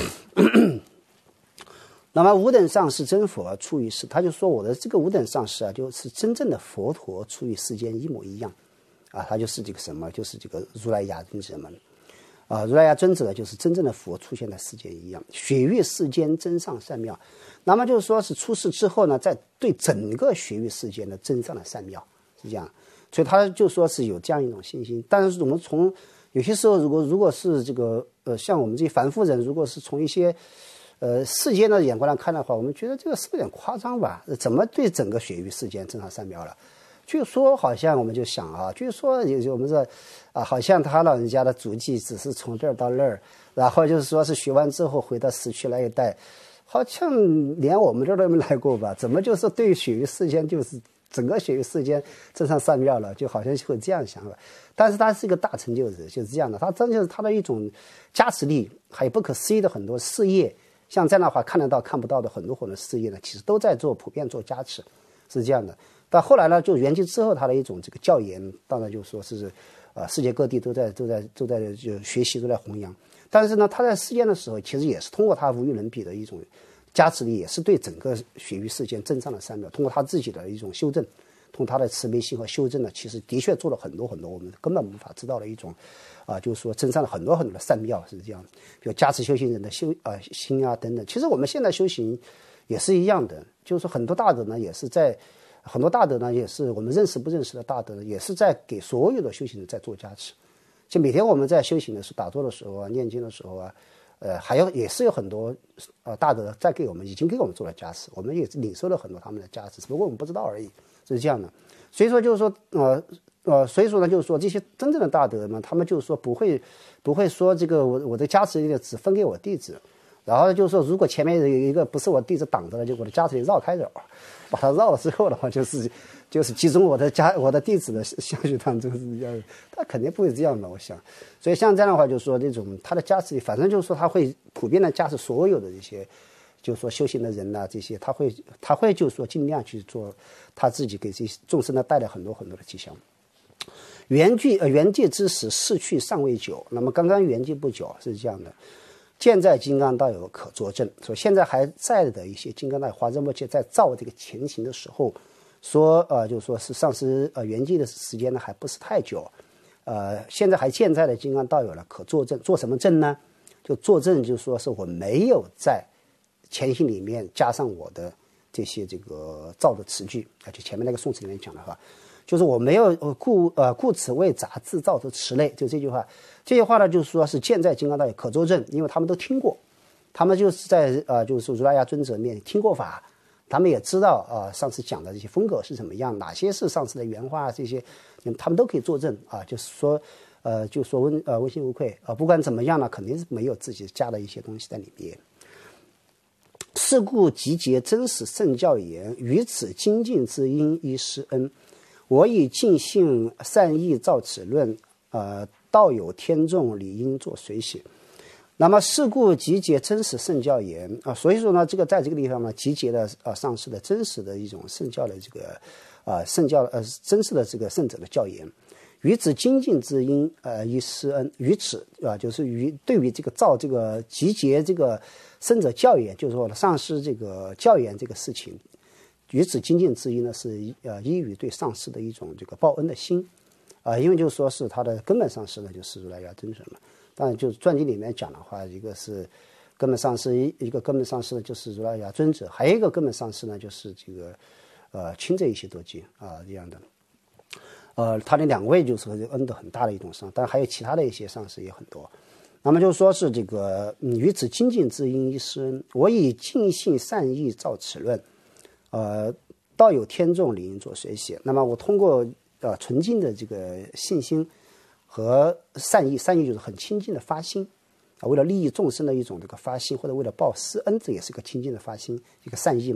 那么吾等上师真佛出于世，他就说我的这个吾等上师啊，就是真正的佛陀出于世间一模一样啊，他就是这个什么，就是这个如来雅尊者们啊，如来雅尊者就是真正的佛出现在世间一样，雪域世间真上善妙。那么就是说是出世之后呢，在对整个雪域世间的真上的善妙是这样。所以他就说是有这样一种信心，但是我们从有些时候，如果如果是这个呃，像我们这些凡夫人，如果是从一些呃世间的眼光来看的话，我们觉得这个是有点夸张吧？怎么对整个雪域世间真上善妙了？据说好像我们就想啊，据说有我们说啊，好像他老人家的足迹只是从这儿到那儿，然后就是说是学完之后回到死去那一代，好像连我们这儿都没来过吧？怎么就是对雪域世间就是？整个雪域世间真上善妙了，就好像会这样想法，但是他是一个大成就者，就是这样的。他真就是他的一种加持力，还有不可思议的很多事业，像这样的话看得到看不到的很多很多事业呢，其实都在做普遍做加持，是这样的。到后来呢，就圆寂之后，他的一种这个教言，当然就说是，呃，世界各地都在都在都在就学习都在弘扬。但是呢，他在世间的时候，其实也是通过他无与伦比的一种。加持力也是对整个雪域世间真上的善妙，通过他自己的一种修正，通过他的慈悲心和修正呢，其实的确做了很多很多我们根本无法知道的一种，啊、呃，就是说真上了很多很多的善妙是这样，比如加持修行人的修啊、呃、心啊等等。其实我们现在修行也是一样的，就是说很多大德呢也是在很多大德呢也是我们认识不认识的大德呢，也是在给所有的修行人在做加持。就每天我们在修行的时候、打坐的时候啊、念经的时候啊。呃，还有也是有很多呃大德在给我们已经给我们做了加持，我们也领受了很多他们的加持，只不过我们不知道而已，是这样的。所以说就是说呃呃，所以说呢就是说这些真正的大德呢，他们就是说不会不会说这个我我的加持力只分给我弟子，然后就是说如果前面有一个不是我弟子挡着了，就我的加持力绕开点，把它绕了之后的话，就是就是集中我的家我的弟子的相续当中是这样的，他肯定不会这样的，我想。所以像这样的话，就是说这种他的加持力，反正就是说他会普遍的加持所有的这些，就是说修行的人呐、啊，这些他会他会就是说尽量去做他自己给这些众生呢带来很多很多的吉祥。圆寂呃圆寂之时，逝去尚未久。那么刚刚圆寂不久是这样的，现在金刚道友可作证，说现在还在的一些金刚道友，华严摩切在造这个前行的时候，说呃就是说是上师呃圆寂的时间呢还不是太久。呃，现在还健在的金刚道友了，可作证。做什么证呢？就作证，就是说是我没有在前行里面加上我的这些这个造的词句啊，就前面那个宋词里面讲的话，就是我没有呃故呃故此为杂自造的词类，就这句话。这句话呢，就是说是健在金刚道友可作证，因为他们都听过，他们就是在呃就是说如来雅尊者面听过法。他们也知道啊、呃，上次讲的这些风格是怎么样，哪些是上次的原话，这些他们都可以作证啊。就是说，呃，就说问呃问心无愧啊、呃，不管怎么样呢，肯定是没有自己加的一些东西在里面。是故集结真实圣教言，于此精进之因依师恩。我以尽性善意造此论，呃，道有天众理应作随喜。那么是故集结真实圣教言啊、呃，所以说呢，这个在这个地方呢，集结了啊上师的真实的一种圣教的这个啊、呃、圣教呃真实的这个圣者的教言，于此精进之因呃依师恩，于此啊、呃、就是于对于这个造这个集结这个圣者教言，就是说上师这个教言这个事情，于此精进之因呢是呃依于对上师的一种这个报恩的心啊、呃，因为就是说是他的根本上师呢就是如来雅尊者嘛。当然，就是传记里面讲的话，一个是根本上师，一个根本上师呢就是如来雅尊者，还有一个根本上师呢就是这个呃清这一些多经啊这样的。呃，他的两位就是恩德很大的一种上，但还有其他的一些上师也很多。那么就是说是这个嗯，于此精进之因依师恩，我以尽性善意造此论，呃，道有天众理应作随喜。那么我通过呃纯净的这个信心。和善意，善意就是很亲近的发心啊，为了利益众生的一种这个发心，或者为了报师恩，这也是个亲近的发心，一个善意嘛。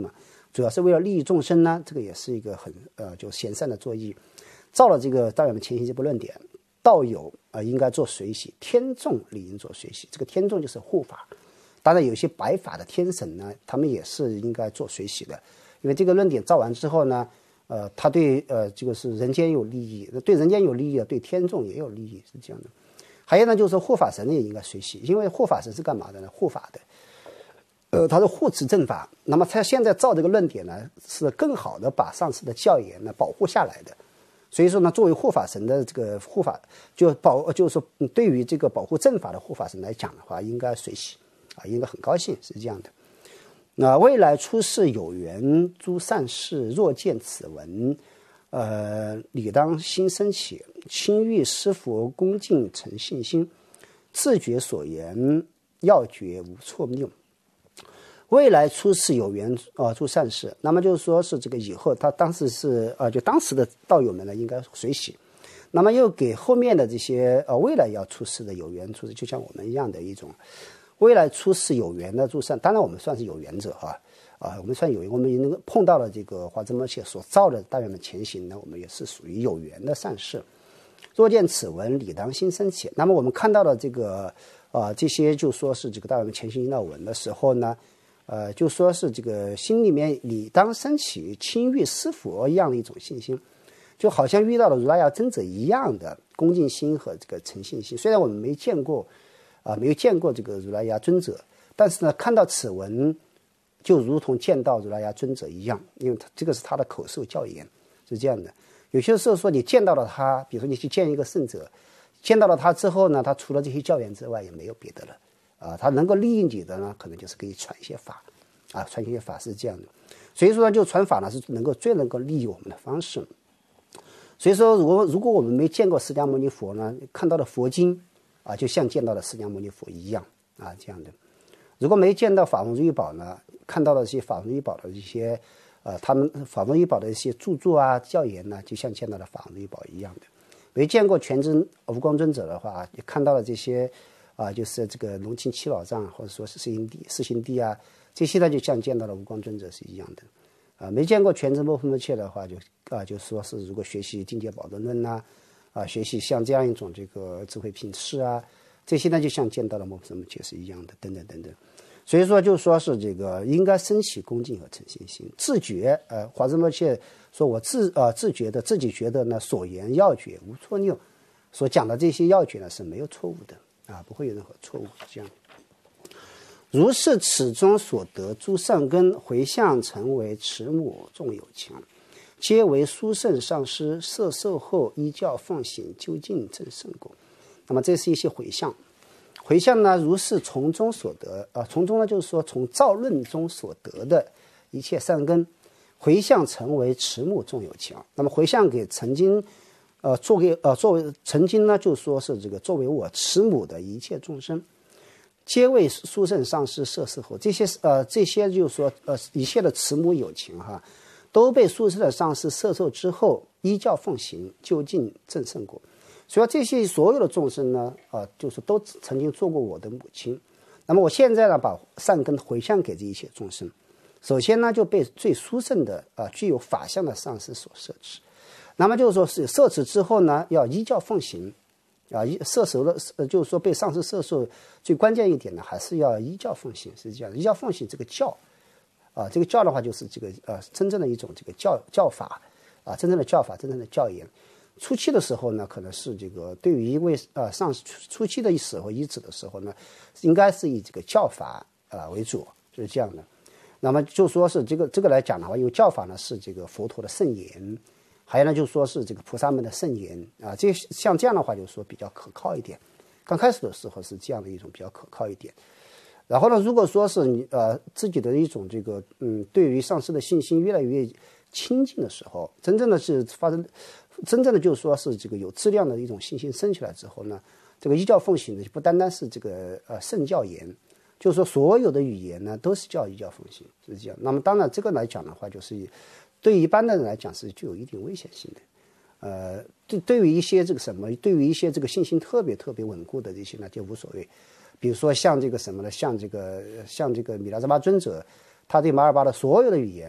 主要是为了利益众生呢，这个也是一个很呃就贤善的作意。照了这个道友们前行这部论点，道友啊、呃、应该做水洗，天众理应做水洗。这个天众就是护法，当然有些白法的天神呢，他们也是应该做水洗的，因为这个论点照完之后呢，呃，他对呃这个是人间有利益，对人间有利益，对天众也有利益，是这样的。还有呢，就是护法神也应该水洗，因为护法神是干嘛的呢？护法的。呃，他是护持正法，那么他现在照这个论点呢，是更好的把上师的教言呢保护下来的。所以说呢，作为护法神的这个护法，就保就是说，对于这个保护正法的护法神来讲的话，应该随喜啊，应该很高兴，是这样的。那未来出世有缘诸善士，若见此文，呃，理当心生起，亲遇师佛，恭敬诚信心，自觉所言，要诀无错谬。未来出世有缘啊，诸善事，那么就是说是这个以后他当时是啊，就当时的道友们呢应该随喜，那么又给后面的这些呃未来要出世的有缘出世，就像我们一样的一种未来出世有缘的诸善，当然我们算是有缘者啊啊，我们算有缘，我们能够碰到了这个华兹摩切所造的大圆满前行呢，我们也是属于有缘的善事。若见此文，理当心生起。那么我们看到了这个啊、呃、这些就说是这个大圆满前行引导文的时候呢。呃，就说是这个心里面理当升起亲遇师佛一样的一种信心，就好像遇到了如来呀尊者一样的恭敬心和这个诚信心。虽然我们没见过，啊、呃，没有见过这个如来呀尊者，但是呢，看到此文，就如同见到如来呀尊者一样，因为他这个是他的口授教言，是这样的。有些时候说你见到了他，比如说你去见一个圣者，见到了他之后呢，他除了这些教言之外，也没有别的了。啊，他能够利益你的呢，可能就是给你传一些法，啊，传一些法是这样的。所以说呢，就传法呢是能够最能够利益我们的方式。所以说，如果如果我们没见过释迦牟尼佛呢，看到的佛经啊，就像见到了释迦牟尼佛一样啊，这样的。如果没见到法轮如意宝呢，看到了这些法轮如意宝的一些呃，他们法轮如意宝的一些著作啊、教言呢，就像见到了法轮如意宝一样的。没见过全真无光尊者的话，也看到了这些。啊，就是这个龙清七宝藏，或者说是四心地、四心地啊，这些呢就像见到了无光尊者是一样的。啊，没见过全真波普摩切的话，就啊，就说是如果学习境界宝德论呐，啊，学习像这样一种这个智慧品质啊，这些呢就像见到了波普摩切是一样的，等等等等。所以说，就说是这个应该升起恭敬和诚信心，自觉。呃，华兹摩切说我自啊、呃、自觉的自己觉得呢，所言要诀无错谬，所讲的这些要诀呢是没有错误的。啊，不会有任何错误，这样。如是此中所得诸善根，回向成为慈母众有情，皆为殊胜上师摄受后依教奉行，究竟正圣果。那么这是一些回向，回向呢，如是从中所得啊，从中呢就是说从造论中所得的一切善根，回向成为慈母众有情。那么回向给曾经。呃，作为呃，作为曾经呢，就说是这个作为我慈母的一切众生，皆为殊胜上师摄受后，这些呃这些就是说呃一切的慈母有情哈，都被殊胜的上师摄受之后，依教奉行，究竟正圣果。所以这些所有的众生呢，啊、呃，就是都曾经做过我的母亲。那么我现在呢，把善根回向给这一切众生，首先呢就被最殊胜的啊、呃、具有法相的上师所摄持。那么就是说是摄持之后呢，要依教奉行，啊，摄受了，呃，就是说被上师摄受，最关键一点呢，还是要依教奉行，是这样的。依教奉行这个教，啊，这个教的话就是这个呃真正的一种这个教教法，啊，真正的教法，真正的教言。初期的时候呢，可能是这个对于一位呃上师初期的时候依止的时候呢，应该是以这个教法啊、呃、为主，就是这样的。那么就说是这个这个来讲的话，因为教法呢是这个佛陀的圣言。还有呢，就说是这个菩萨们的圣言啊，这像这样的话，就是说比较可靠一点。刚开始的时候是这样的一种比较可靠一点。然后呢，如果说是你呃自己的一种这个嗯，对于上师的信心越来越亲近的时候，真正的是发生，真正的就是说是这个有质量的一种信心升起来之后呢，这个依教奉行的不单单是这个呃圣教言，就是说所有的语言呢都是叫依教奉行，是这样。那么当然这个来讲的话，就是。对于一般的人来讲是具有一定危险性的，呃，对对于一些这个什么，对于一些这个信心特别特别稳固的这些呢，就无所谓。比如说像这个什么呢，像这个像这个米拉扎巴尊者，他对马尔巴的所有的语言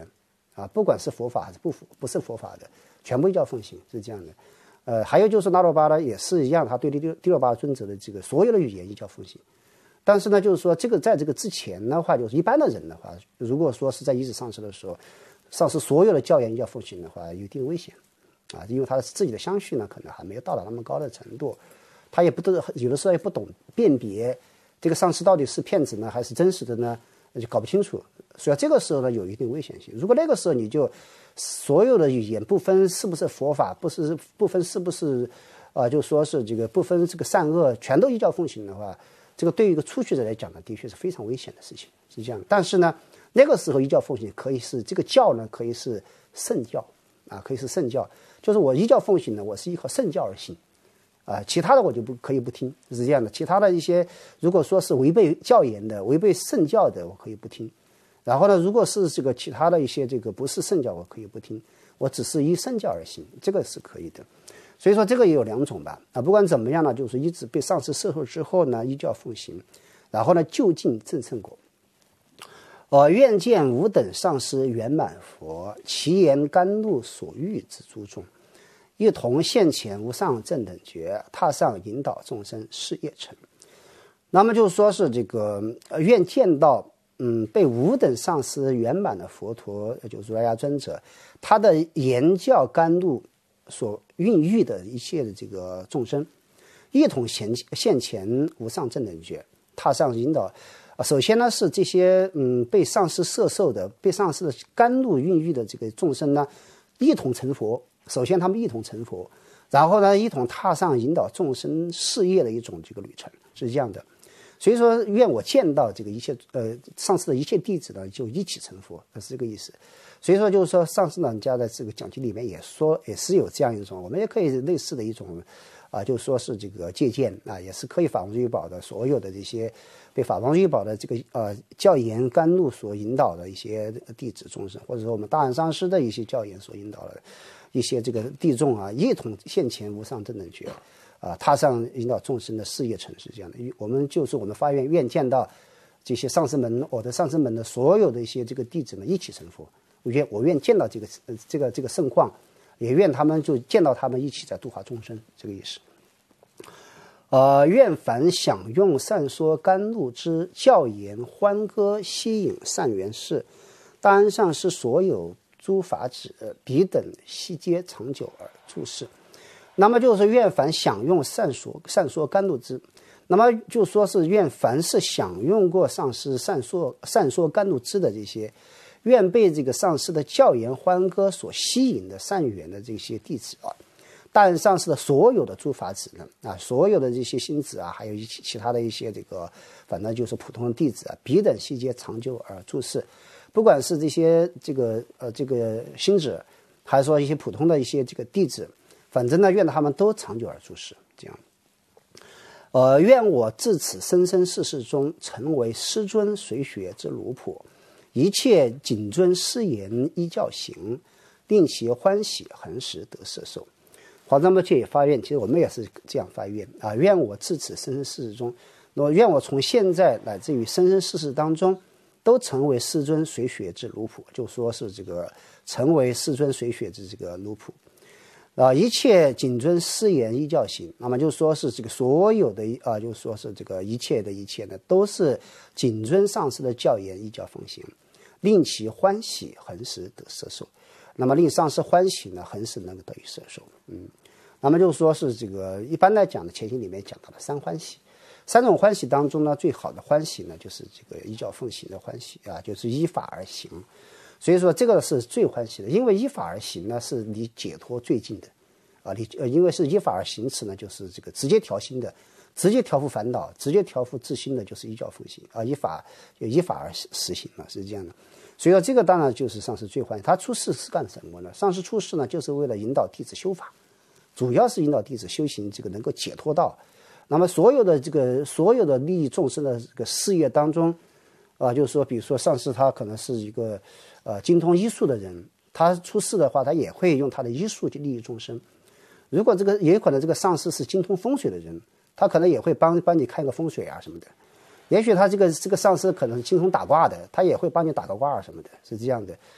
啊，不管是佛法还是不不是佛法的，全部依教奉行，是这样的。呃，还有就是那罗巴呢也是一样，他对第第六巴尊者的这个所有的语言依教奉行。但是呢，就是说这个在这个之前的话，就是一般的人的话，如果说是在依止上师的时候，上师所有的教言依教奉行的话，有一定危险啊，因为他自己的相续呢，可能还没有到达那么高的程度，他也不都有的时候也不懂辨别这个上师到底是骗子呢还是真实的呢，就搞不清楚。所以这个时候呢，有一定危险性。如果那个时候你就所有的语言不分是不是佛法，不是不分是不是啊、呃，就说是这个不分这个善恶，全都依教奉行的话，这个对于一个初学者来讲呢，的确是非常危险的事情，是这样的。但是呢，那个时候依教奉行可以是这个教呢，可以是圣教啊，可以是圣教，就是我依教奉行呢，我是依靠圣教而行啊，其他的我就不可以不听，是这样的。其他的一些如果说是违背教言的、违背圣教的，我可以不听。然后呢，如果是这个其他的一些这个不是圣教，我可以不听，我只是依圣教而行，这个是可以的。所以说这个也有两种吧，啊，不管怎么样呢，就是一直被上师摄受之后呢，依教奉行，然后呢就近正圣果。呃，愿见吾等上师圆满佛，其言甘露所欲之诸众，一同现前无上正等觉，踏上引导众生事业成。那么就是说是这个、呃、愿见到。嗯，被吾等上师圆满的佛陀，就是如来尊者，他的言教甘露所孕育的一切的这个众生，一同现现前无上正等觉，踏上引导。首先呢，是这些嗯被上师摄受的、被上师的甘露孕育的这个众生呢，一同成佛。首先他们一同成佛，然后呢，一同踏上引导众生事业的一种这个旅程，是这样的。所以说，愿我见到这个一切呃上师的一切弟子呢，就一起成佛，是这个意思。所以说，就是说上师人家的这个讲经里面也说，也是有这样一种，我们也可以类似的一种啊、呃，就说是这个借鉴啊，也是可以法王聚宝的所有的这些被法王聚宝的这个呃教言甘露所引导的一些弟子众生，或者说我们大安上师的一些教言所引导的一些这个弟众啊，一同现前无上正等觉。啊，踏上引导众生的事业城是这样的。我们就是我们发愿愿见到这些上师门，我的上师门的所有的一些这个弟子们一起成佛。我愿我愿见到这个呃这个这个盛况，也愿他们就见到他们一起在度化众生，这个意思。呃，愿凡享用善说甘露之教言欢歌吸引善缘事，大安上师所有诸法子彼等悉皆长久而住世。那么就是愿凡享用善说善说甘露之，那么就说是愿凡是享用过上师善说善说甘露之的这些，愿被这个上师的教言欢歌所吸引的善缘的这些弟子啊，但上师的所有的诸法子呢啊，所有的这些星子啊，还有一其其他的一些这个，反正就是普通的弟子啊，彼等悉皆长久而住世。不管是这些这个呃这个星子，还是说一些普通的一些这个弟子。反正呢，愿他们都长久而住世，这样。呃，愿我自此生生世世中，成为师尊随学之奴仆，一切谨遵师言依教行，令其欢喜恒时得摄受。华藏部也发愿，其实我们也是这样发愿啊，愿我自此生生世世中，那么愿我从现在乃至于生生世世当中，都成为师尊随学之奴仆，就说是这个成为师尊随学之这个奴仆。啊，一切谨遵师言依教行，那么就说是这个所有的啊，就说是这个一切的一切呢，都是谨遵上师的教言依教奉行，令其欢喜恒时得摄受。那么令上师欢喜呢，恒时能够得以摄受。嗯，那么就说是这个一般来讲的，前行里面讲到了三欢喜，三种欢喜当中呢，最好的欢喜呢，就是这个依教奉行的欢喜啊，就是依法而行。所以说这个是最欢喜的，因为依法而行呢，是离解脱最近的，啊，你呃，因为是依法而行持呢，就是这个直接调心的，直接调伏烦恼，直接调伏自心的，就是依教奉行啊，依法就依法而实行嘛，是这样的。所以说这个当然就是上师最欢喜。他出世是干什么呢？上师出世呢，就是为了引导弟子修法，主要是引导弟子修行这个能够解脱道。那么所有的这个所有的利益众生的这个事业当中，啊，就是说，比如说上师他可能是一个。呃，精通医术的人，他出世的话，他也会用他的医术去利益众生。如果这个也有可能这个上师是精通风水的人，他可能也会帮帮你看个风水啊什么的。也许他这个这个上师可能精通打卦的，他也会帮你打个卦什么的，是这样的。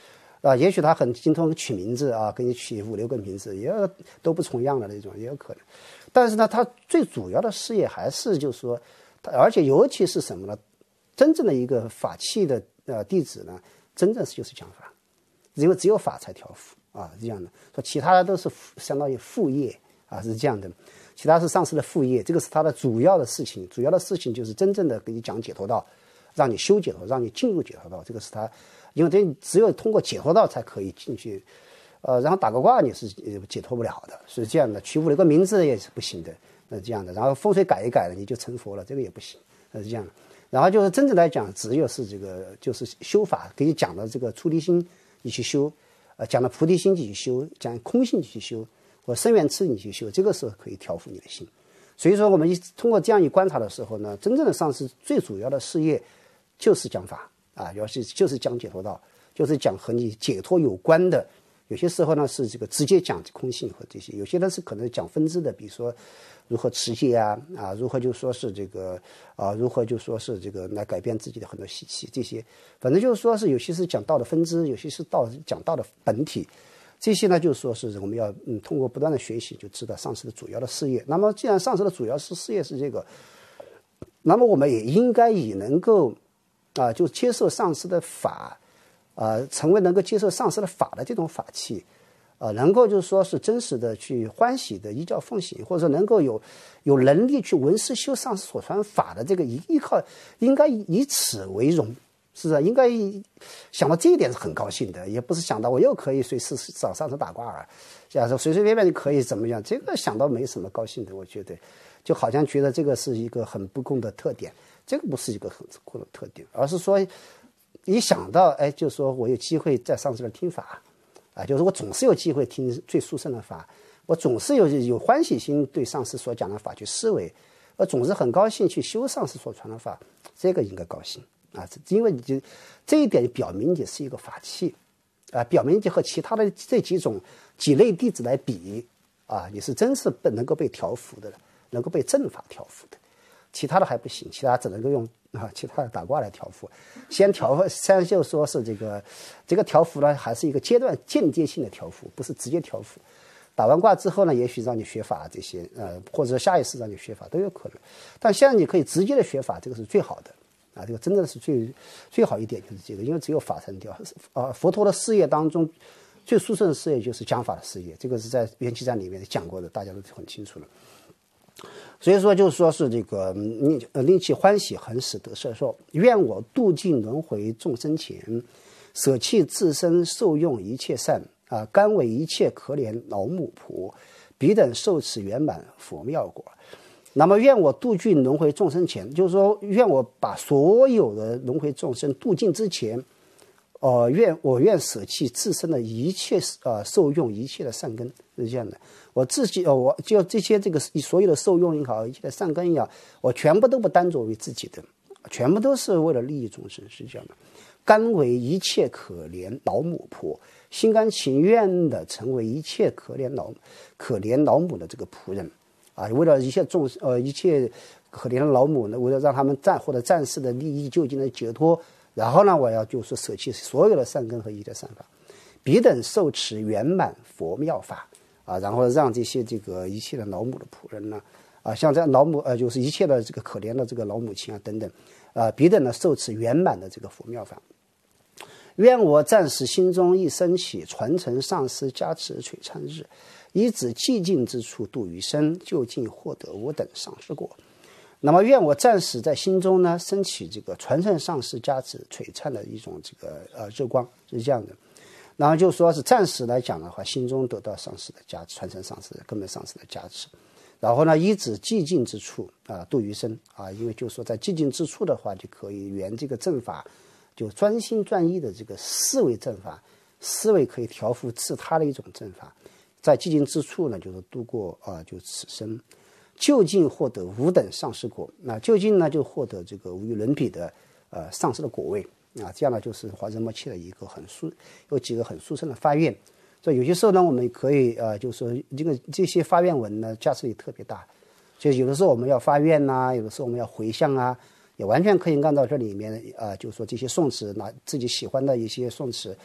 啊，也许他很精通取名字啊，给你取五六个名字，也都不重样的那种，也有可能。但是呢，他最主要的事业还是就是说，而且尤其是什么呢？真正的一个法器的呃弟子呢，真正是就是讲法，因为只有法才调伏啊，是这样的。说其他的都是相当于副业啊，是这样的。其他是上师的副业，这个是他的主要的事情。主要的事情就是真正的给你讲解脱道，让你修解脱，让你进入解脱道。这个是他，因为这只有通过解脱道才可以进去。呃，然后打个卦你是解脱不了的，是这样的。取五六个名字也是不行的，是这样的。然后风水改一改了，你就成佛了，这个也不行，是这样的。然后就是真正来讲，只有是这个就是修法给你讲的这个出离心你去修，呃，讲的菩提心你去修，讲空性你去修，或生缘次你去修，这个时候可以调伏你的心。所以说我们一通过这样一观察的时候呢，真正的上师最主要的事业就是讲法啊，要是就是讲解脱道，就是讲和你解脱有关的。有些时候呢是这个直接讲空性和这些，有些呢是可能讲分支的，比如说如何持戒啊啊，如何就说是这个啊，如何就说是这个来改变自己的很多习气，这些反正就是说是有些是讲道的分支，有些是道讲道的本体，这些呢就是说是我们要嗯通过不断的学习就知道上师的主要的事业。那么既然上师的主要是事业是这个，那么我们也应该以能够啊就接受上师的法。呃，成为能够接受上师的法的这种法器，呃，能够就是说是真实的去欢喜的依教奉行，或者说能够有有能力去闻思修上师所传法的这个依依靠，应该以此为荣，是啊，应该想到这一点是很高兴的，也不是想到我又可以随时找上师打卦啊，假设随随便便就可以怎么样，这个想到没什么高兴的，我觉得就好像觉得这个是一个很不公的特点，这个不是一个很不公的特点，而是说。一想到哎，就说我有机会在上师那听法，啊，就是我总是有机会听最殊胜的法，我总是有有欢喜心对上师所讲的法去思维，我总是很高兴去修上师所传的法，这个应该高兴啊，因为你就这一点表明你是一个法器，啊，表明你和其他的这几种几类弟子来比啊，你是真是能够被调伏的，能够被正法调伏的，其他的还不行，其他只能够用。啊，其他的打卦来调伏，先调先就说是这个这个调伏呢，还是一个阶段间接性的调伏，不是直接调伏。打完卦之后呢，也许让你学法这些，呃，或者下一次让你学法都有可能。但现在你可以直接的学法，这个是最好的啊，这个真的是最最好一点就是这个，因为只有法才能调啊。佛陀的事业当中最殊胜的事业就是讲法的事业，这个是在缘起赞里面讲过的，大家都很清楚了。所以说，就是说是这个令令其欢喜，恒使得摄受。愿我度尽轮回众生前，舍弃自身受用一切善啊，甘为一切可怜老母婆，彼等受持圆满佛妙果。那么，愿我度尽轮回众生前，就是说，愿我把所有的轮回众生度尽之前，呃，愿我愿舍弃自身的一切呃受用一切的善根，是这样的。我自己呃，我就这些这个所有的受用也好，一切的善根也好，我全部都不当作为自己的，全部都是为了利益众生，是这样的。甘为一切可怜老母婆，心甘情愿的成为一切可怜老可怜老母的这个仆人啊，为了一切众呃一切可怜的老母呢，为了让他们暂获得暂时的利益就近的解脱，然后呢，我要就是舍弃所有的善根和一切的善法，彼等受持圆满佛妙法。啊，然后让这些这个一切的老母的仆人呢，啊，像这样老母呃，就是一切的这个可怜的这个老母亲啊等等，啊，彼等呢受持圆满的这个佛妙法。愿我暂时心中一升起，传承上师加持璀璨日，以指寂静之处度余生，就近获得无等上师果。那么愿我暂时在心中呢升起这个传承上师加持璀璨的一种这个呃日光，是这样的。然后就说是暂时来讲的话，心中得到上师的加持，传承上师的根本上师的加持，然后呢，依止寂静之处啊度余生啊，因为就说在寂静之处的话，就可以圆这个正法，就专心专一的这个思维正法，思维可以调伏自他的一种正法，在寂静之处呢，就是度过啊就此生，就近获得无等上师果。那就近呢，就获得这个无与伦比的呃上师的果位。啊，这样呢就是华人默契的一个很殊，有几个很殊胜的发愿。所以有些时候呢，我们可以呃，就是说这个这些发愿文呢，价值也特别大。就有的时候我们要发愿呐、啊，有的时候我们要回向啊，也完全可以按照这里面啊、呃，就是说这些宋词，拿自己喜欢的一些宋词，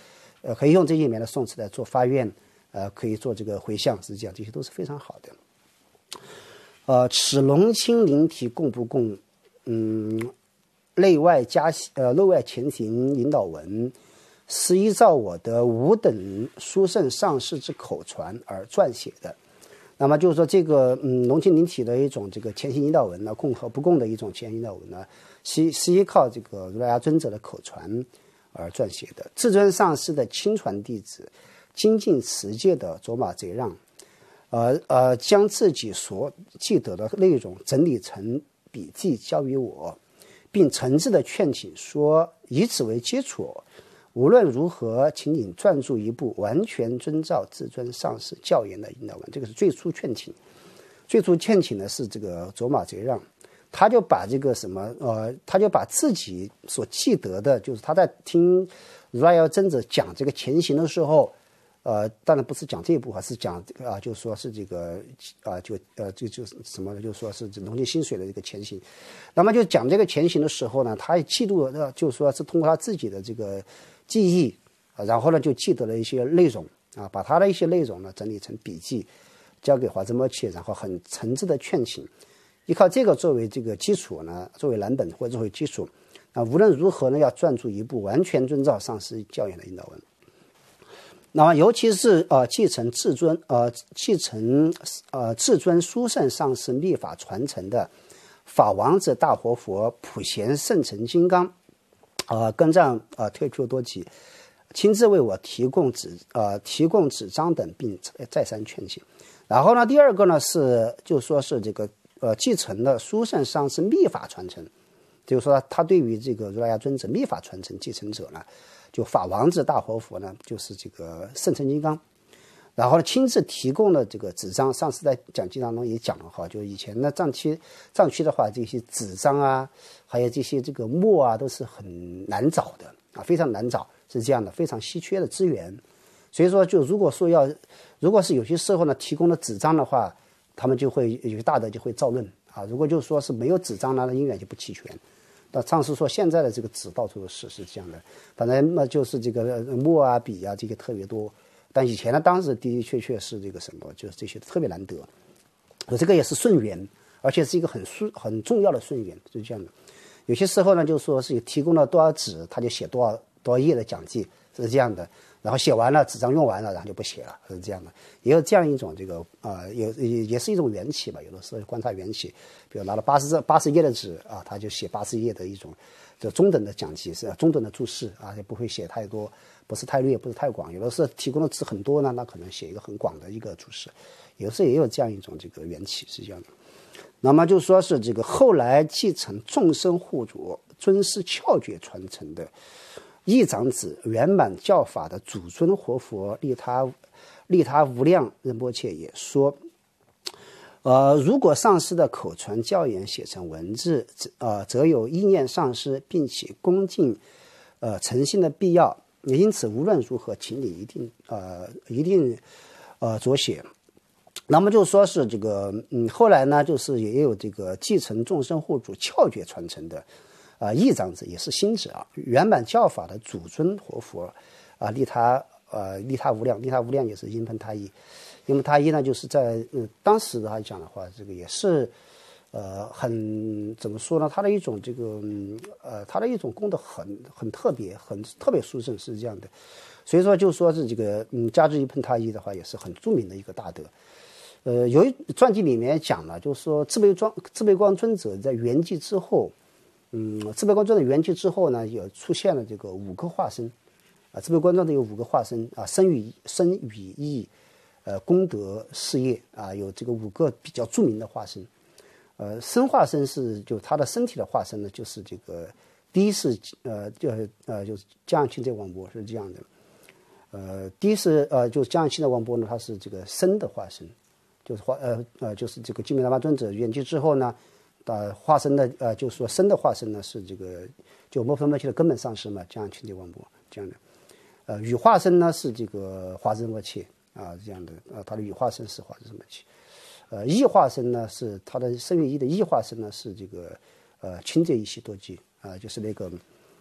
呃，可以用这里面的宋词来做发愿，呃，可以做这个回向，是这样，这些都是非常好的。呃，此龙清灵体供不供？嗯，内外加呃内外前行引导文，是依照我的五等殊胜上师之口传而撰写的。那么就是说，这个嗯龙清灵体的一种这个前行引导文呢，供和不供的一种前行引导文呢，是是依靠这个如来阿尊者的口传而撰写的。至尊上师的亲传弟子，精进持戒的卓玛贼让，呃呃，将自己所记得的内容整理成笔记交予我，并诚挚的劝请说，以此为基础，无论如何，请你撰著一部完全遵照至尊上师教言的引导文。这个是最初劝请，最初劝请的是这个卓玛贼让，他就把这个什么呃，他就把自己所记得的，就是他在听如来要真者讲这个前行的时候，呃，当然不是讲这一部，而是讲啊、呃，就说是这个啊、呃，就呃，这就是什么呢？就说是龙井心水的这个前行。那么就讲这个前行的时候呢，他也记录了，就说是通过他自己的这个记忆，然后呢就记得了一些内容啊，把他的一些内容呢整理成笔记，交给华兹摩切，然后很诚挚的劝请，依靠这个作为这个基础呢，作为蓝本或者作为基础，啊，无论如何呢，要撰著一部完全遵照上师教言的引导文。那么，尤其是呃继承至尊呃继承呃至尊殊胜上师秘法传承的法王子大活佛普贤圣成金刚。呃，跟藏呃退出多吉，亲自为我提供纸呃提供纸张等，并再三劝请。然后呢，第二个呢是就说是这个呃继承了殊胜上师秘法传承，就是说他对于这个如来阿尊者秘法传承继承者呢，就法王子大活佛呢就是这个圣成金刚。然后呢，亲自提供了这个纸张，上次在讲记当中也讲了哈，就以前的藏区藏区的话，这些纸张啊，还有这些这个墨啊，都是很难找的啊，非常难找，是这样的，非常稀缺的资源。所以说，就如果说要，如果是有些时候呢提供了纸张的话，他们就会有些大德就会造论啊。如果就说是没有纸张呢，那因缘就不齐全。那上次说现在的这个纸到处都是是这样的，反正那就是这个墨啊、笔啊，这个特别多。但以前呢，当时的的确确是这个什么，就是这些特别难得，这个也是顺缘，而且是一个很顺很重要的顺缘，是这样的。有些时候呢，就说是提供了多少纸，他就写多少多少页的讲记，是这样的。然后写完了，纸张用完了，然后就不写了，是这样的。也有这样一种这个啊、呃，有也是一种缘起吧。有的时候观察缘起，比如拿了八十八十页的纸啊，他就写八十页的一种就中等的讲记，是中等的注释啊，也不会写太多。不是太略，不是太广，有的是提供的字很多呢，那可能写一个很广的一个注释，有的时候也有这样一种这个缘起是这样的。那么就说是这个后来继承众生护主尊师窍诀传承的义长子圆满教法的祖尊活佛利他利他无量仁波切也说，呃，如果上师的口传教言写成文字，呃，则有意念上师并且恭敬呃诚信的必要。因此，无论如何，请你一定呃一定呃着写。那么就说是这个嗯，后来呢，就是也有这个继承众生护主窍诀传承的啊义长子，也是新子啊，圆满教法的祖尊活佛啊，利他呃利他无量，利他无量也是因喷他一，因为他一呢，就是在嗯当时的他讲的话，这个也是。呃，很怎么说呢？他的一种这个，呃，他的一种功德很很特别，很特别殊胜，是这样的。所以说，就说是这个，嗯，加之一喷他一的话，也是很著名的一个大德。呃，有一传记里面讲了，就是说智悲光智悲光尊者在圆寂之后，嗯，智悲光尊者圆寂之后呢，有出现了这个五个化身，啊，智悲光尊者有五个化身啊，身语身语意，呃，功德事业啊，有这个五个比较著名的化身。呃，身化身是就他的身体的化身呢，就是这个第一是呃就呃就是江阳清这王波是这样的，呃，第一是呃就是江阳清的王波呢，他是这个身的化身，就是化呃呃就是这个金明达巴尊者圆寂之后呢，呃化身的呃就是说身的化身呢是这个就摩分摩切的根本上师嘛，江阳清这王波这样的，呃羽化身呢是这个华兹摩切啊这样的，呃他的羽化身是华兹摩切。呃，异化身呢是他的身语意的异化身呢是这个呃清界一系多吉啊、呃，就是那个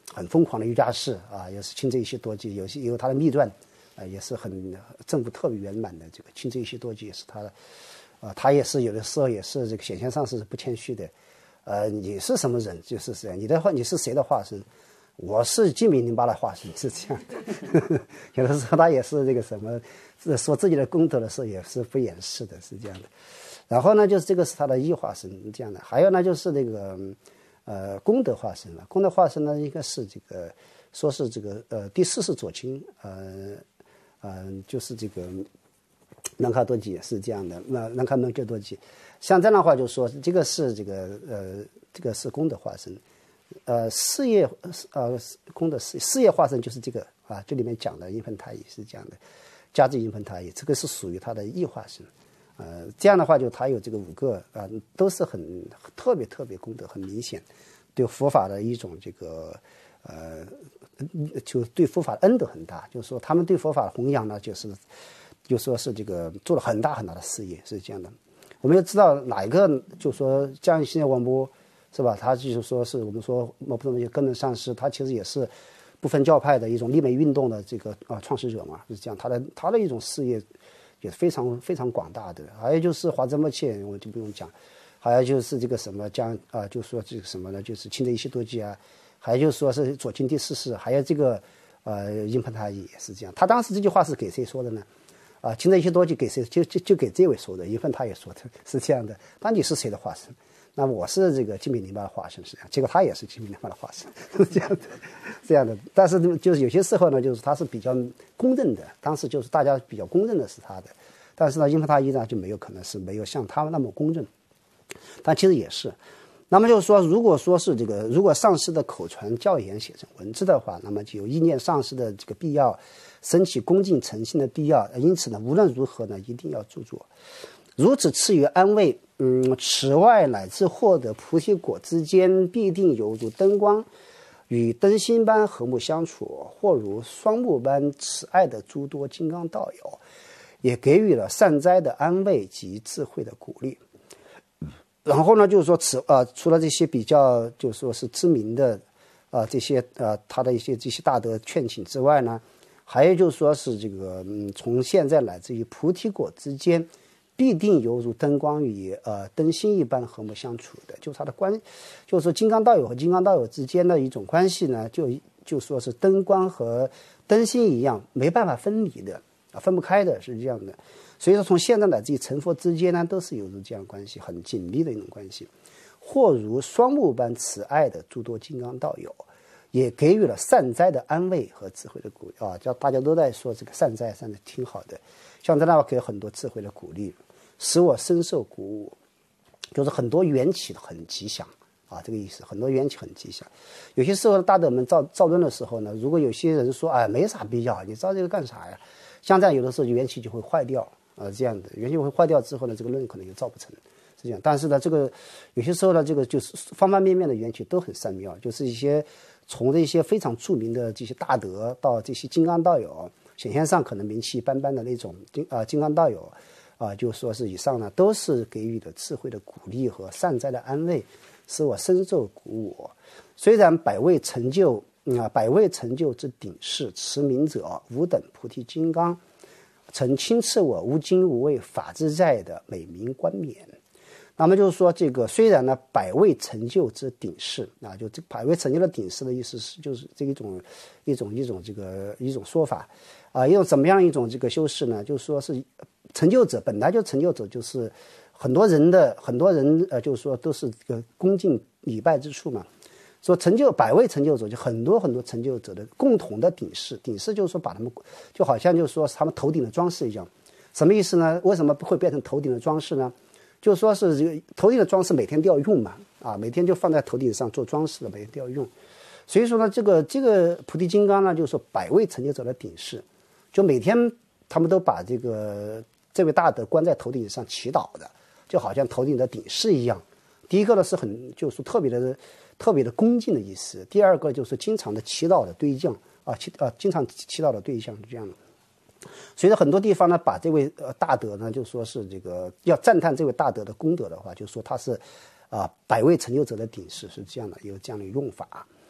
很疯狂的瑜伽士啊，也是清泽一系多吉，有些有他的秘传，啊，也是很政府特别圆满的这个清泽一系多吉也是他的，啊，他也是有的时候也是这个显现上是不谦虚的，呃，你是什么人就是谁，你的话你是谁的化身？我是金明零八的化身，是这样的。有的时候他也是这个什么，说自己的功德的时候也是不掩饰的，是这样的。然后呢，就是这个是他的异化身这样的。还有呢，就是那个呃功德化身了。功德化身呢，应该是这个说是这个呃第四世左倾，呃呃就是这个南卡多吉是这样的。那南卡门格多吉，像这样的话就说这个是这个呃这个是功德化身。呃，事业呃功德事事业化身就是这个啊，这里面讲的阴分太乙是这样的，加之阴分太乙，这个是属于他的异化身。呃，这样的话就他有这个五个啊，都是很特别特别功德很明显，对佛法的一种这个呃，就对佛法的恩德很大。就是说他们对佛法的弘扬呢，就是就说是这个做了很大很大的事业，是这样的。我们要知道哪一个，就说像现在王波。是吧？他就是说是我们说某部分的根本上师，他其实也是不分教派的一种立美运动的这个啊创始者嘛，是这样。他的他的一种事业也非常非常广大的。还有就是华泽莫切，我就不用讲。还有就是这个什么将啊，就说这个什么呢？就是清泽一系多吉啊，还有就是说是左近第四世，还有这个呃阴盆太乙也是这样。他当时这句话是给谁说的呢？啊，清泽一系多吉给谁？就就就给这位说的，阴盆太乙说的，是这样的。那你是谁的化身？那我是这个金品零八的化身，是这样，结果他也是金品零八的化身，是这样的，这样的。但是就是有些时候呢，就是他是比较公认的，当时就是大家比较公认的是他的，但是呢，因为他一呢就没有可能是没有像他那么公认，但其实也是。那么就是说，如果说是这个，如果上师的口传教言写成文字的话，那么就有意念上师的这个必要，升起恭敬诚信的必要。因此呢，无论如何呢，一定要著作。如此赐予安慰，嗯，此外乃至获得菩提果之间，必定犹如灯光，与灯芯般和睦相处，或如双目般慈爱的诸多金刚道友，也给予了善哉的安慰及智慧的鼓励。然后呢，就是说此呃，除了这些比较，就是说是知名的啊、呃、这些呃他的一些这些大德劝请之外呢，还有就是说是这个嗯，从现在乃至于菩提果之间。必定犹如灯光与呃灯芯一般和睦相处的，就是它的关，就是说金刚道友和金刚道友之间的一种关系呢，就就说是灯光和灯芯一样，没办法分离的啊，分不开的，是这样的。所以说，从现在乃至于成佛之间呢，都是有着这样关系，很紧密的一种关系。或如双目般慈爱的诸多金刚道友，也给予了善哉的安慰和智慧的鼓励啊，叫大家都在说这个善哉，善哉挺好的，像这样给很多智慧的鼓励。使我深受鼓舞，就是很多缘起很吉祥啊，这个意思。很多缘起很吉祥。有些时候大德们造造论的时候呢，如果有些人说哎没啥必要，你造这个干啥呀？像这样有的时候缘起就会坏掉啊、呃，这样的缘起会坏掉之后呢，这个论可能就造不成，是这样。但是呢，这个有些时候呢，这个就是方方面面的缘起都很善妙，就是一些从这些非常著名的这些大德到这些金刚道友，显现上可能名气一般般的那种金啊、呃、金刚道友。啊，就说是以上呢，都是给予的智慧的鼓励和善哉的安慰，使我深受鼓舞。虽然百位成就，嗯、啊，百位成就之顶事，持名者吾等菩提金刚，曾亲赐我无惊无畏法自在的美名冠冕。那么就是说，这个虽然呢，百位成就之顶事啊，就这百位成就的顶事的意思是，就是这一种一种一种这个一种说法啊，一种怎么样一种这个修饰呢？就是说是。成就者本来就成就者，就是很多人的很多人呃，就是说都是这个恭敬礼拜之处嘛。说成就百位成就者，就很多很多成就者的共同的顶饰。顶饰就是说把他们就好像就是说他们头顶的装饰一样。什么意思呢？为什么会变成头顶的装饰呢？就是说是这个头顶的装饰每天都要用嘛，啊，每天就放在头顶上做装饰的，每天都要用。所以说呢，这个这个菩提金刚呢，就是说百位成就者的顶饰，就每天他们都把这个。这位大德关在头顶上祈祷的，就好像头顶的顶饰一样。第一个呢是很就是特别的特别的恭敬的意思，第二个就是经常的祈祷的对象啊，祈啊经常祈祷的对象是这样的。所以很多地方呢，把这位呃大德呢，就说是这个要赞叹这位大德的功德的话，就说他是啊百位成就者的顶饰，是这样的，有这样的用法。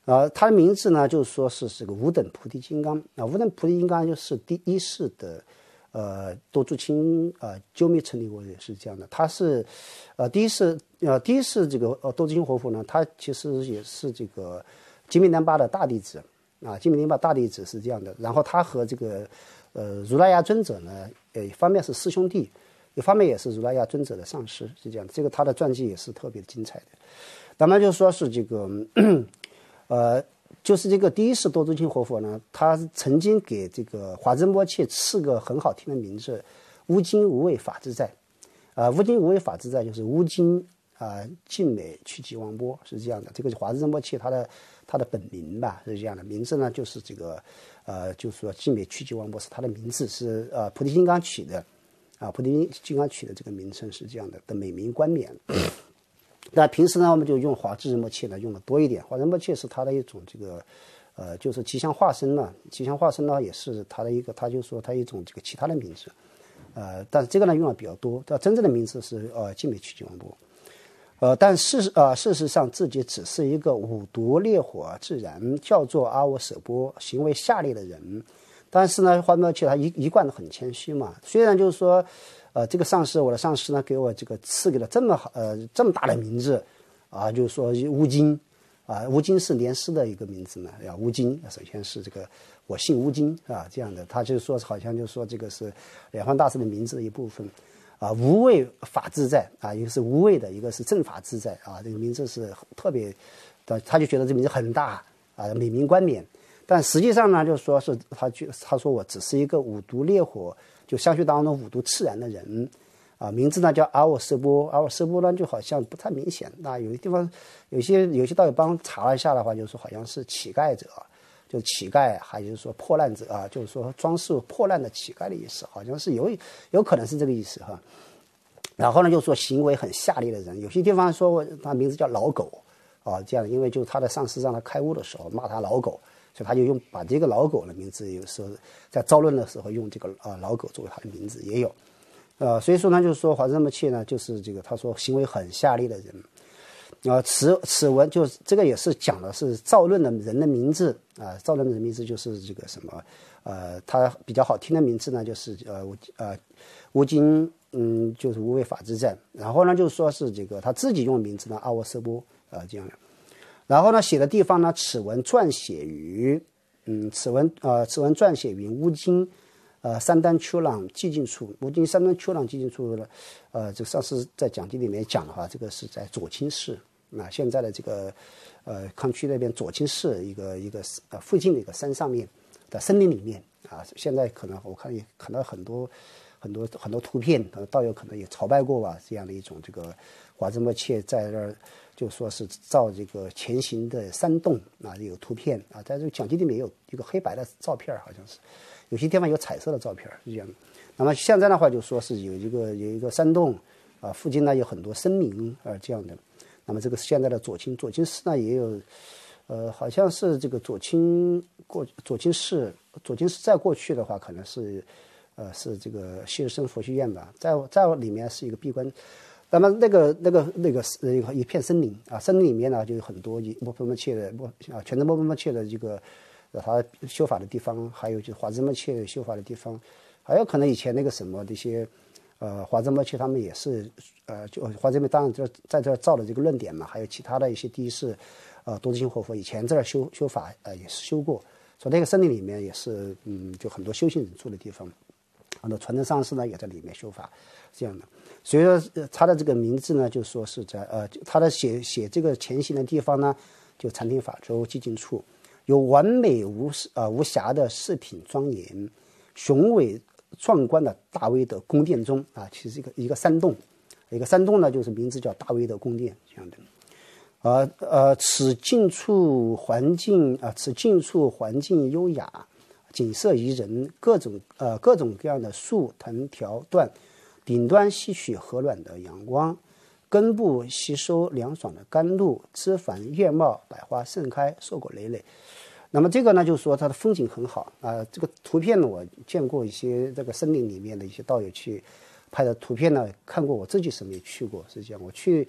呃，他的名字呢，就是说是这个无等菩提金刚啊，无等菩提金刚就是第一世的，呃，多珠清呃鸠密成立国也是这样的，他是，呃，第一世呃第一世这个呃多珠清活佛呢，他其实也是这个金密丹巴的大弟子啊，金密丹巴大弟子是这样的，然后他和这个呃如来压尊者呢，呃，一方面是师兄弟，一方面也是如来压尊者的上师，是这样的，这个他的传记也是特别精彩的。那么就说是这个。呃，就是这个第一世多珠清活佛呢，他曾经给这个华珍波切赐个很好听的名字，无尽无畏法自在。啊、呃，无尽无畏法自在就是无尽啊尽美趋吉王波是这样的。这个华珍波切他的他的本名吧是这样的，名字呢就是这个呃，就是说尽美趋吉王波是他的名字，是呃菩提金刚取的啊，菩提金刚取的这个名称是这样的的美名冠冕。那平时呢，我们就用华智仁波切呢用的多一点。华仁波切是它的一种这个，呃，就是吉祥化身嘛。吉祥化身呢，也是它的一个，他就说它一种这个其他的名字，呃，但是这个呢用的比较多。但真正的名字是呃净美趋吉王波，呃，但事呃事实上自己只是一个五毒烈火自燃，叫做阿我舍波，行为下列的人。但是呢，华仁波切他一一贯的很谦虚嘛，虽然就是说。呃，这个上师，我的上师呢，给我这个赐给了这么好呃这么大的名字，啊，就是说乌金，啊，乌金是莲师的一个名字呢，呀，乌金首先是这个我姓乌金啊，这样的，他就说好像就说这个是莲花大师的名字的一部分，啊，无畏法自在啊，一个是无畏的，一个是正法自在啊，这个名字是特别的，他就觉得这名字很大啊，美名冠冕，但实际上呢，就说是他就他说我只是一个五毒烈火。就相续当中五毒炽然的人，啊，名字呢叫阿我舍波，阿我舍波呢就好像不太明显。那有些地方，有些有些道友帮查了一下的话，就是说好像是乞丐者，就是乞丐，还就是说破烂者啊，就是说装饰破烂的乞丐的意思，好像是有有可能是这个意思哈。然后呢，就说行为很下劣的人，有些地方说他名字叫老狗啊，这样，因为就是他的上司让他开悟的时候骂他老狗。所以他就用把这个老狗的名字，有时候在造论的时候用这个啊、呃、老狗作为他的名字也有，呃，所以说呢，就是说华珍波切呢，就是这个他说行为很下劣的人，啊、呃，此此文就这个也是讲的是造论的人的名字啊、呃，造论的人名字就是这个什么，呃，他比较好听的名字呢，就是呃呃无尽嗯就是无畏法自在，然后呢就是说是这个他自己用的名字呢阿我舍波啊、呃、这样的。然后呢，写的地方呢，此文撰写于，嗯，此文呃，此文撰写于乌金，呃，三丹丘朗寂静处。乌金三丹丘朗寂静处呢，呃，这个上次在讲题里面讲的话，这个是在左清市，啊，现在的这个，呃，康区那边左清市一个一个呃附近的一个山上面的森林里面啊，现在可能我看也看到很多很多很多图片，呃，道友可能也朝拜过吧，这样的一种这个华珍波切在这儿。就说是造这个前行的山洞啊，有图片啊，在这个讲记里面有一个黑白的照片，好像是有些地方有彩色的照片是这样的。那么现在的话，就说是有一个有一个山洞啊，附近呢有很多森林啊这样的。那么这个现在的左清左清市呢也有，呃，好像是这个左清过左清市左清市再过去的话，可能是呃是这个谢日生佛学院吧，在在里面是一个闭关。那么那个那个那个一个一片森林啊，森林里面呢就有很多摩诃摩切的摩啊全真摩诃摩切的这个他修法的地方，还有就是华珍摩切修法的地方，还有可能以前那个什么这些呃华珍摩切他们也是呃就华珍摩当然就在这造的这个论点嘛，还有其他的一些第一世呃多智清活佛以前在这修修法呃也是修过，所以那个森林里面也是嗯就很多修行人住的地方，很多传承上师呢也在里面修法这样的。所以说他的这个名字呢，就说是在呃，他的写写这个前行的地方呢，就禅定法州寂静处，有完美无呃无瑕的饰品庄严，雄伟壮观的大威德宫殿中啊，其实一个一个山洞，一个山洞呢，就是名字叫大威德宫殿这样的。呃呃，此近处环境啊、呃，此近处环境优雅，景色宜人，各种呃各种各样的树藤条段。顶端吸取和暖的阳光，根部吸收凉爽的甘露，枝繁叶茂，百花盛开，硕果累累。那么这个呢，就是说它的风景很好啊、呃。这个图片呢，我见过一些这个森林里面的一些道友去拍的图片呢，看过，我自己什么也去过，是这样。我去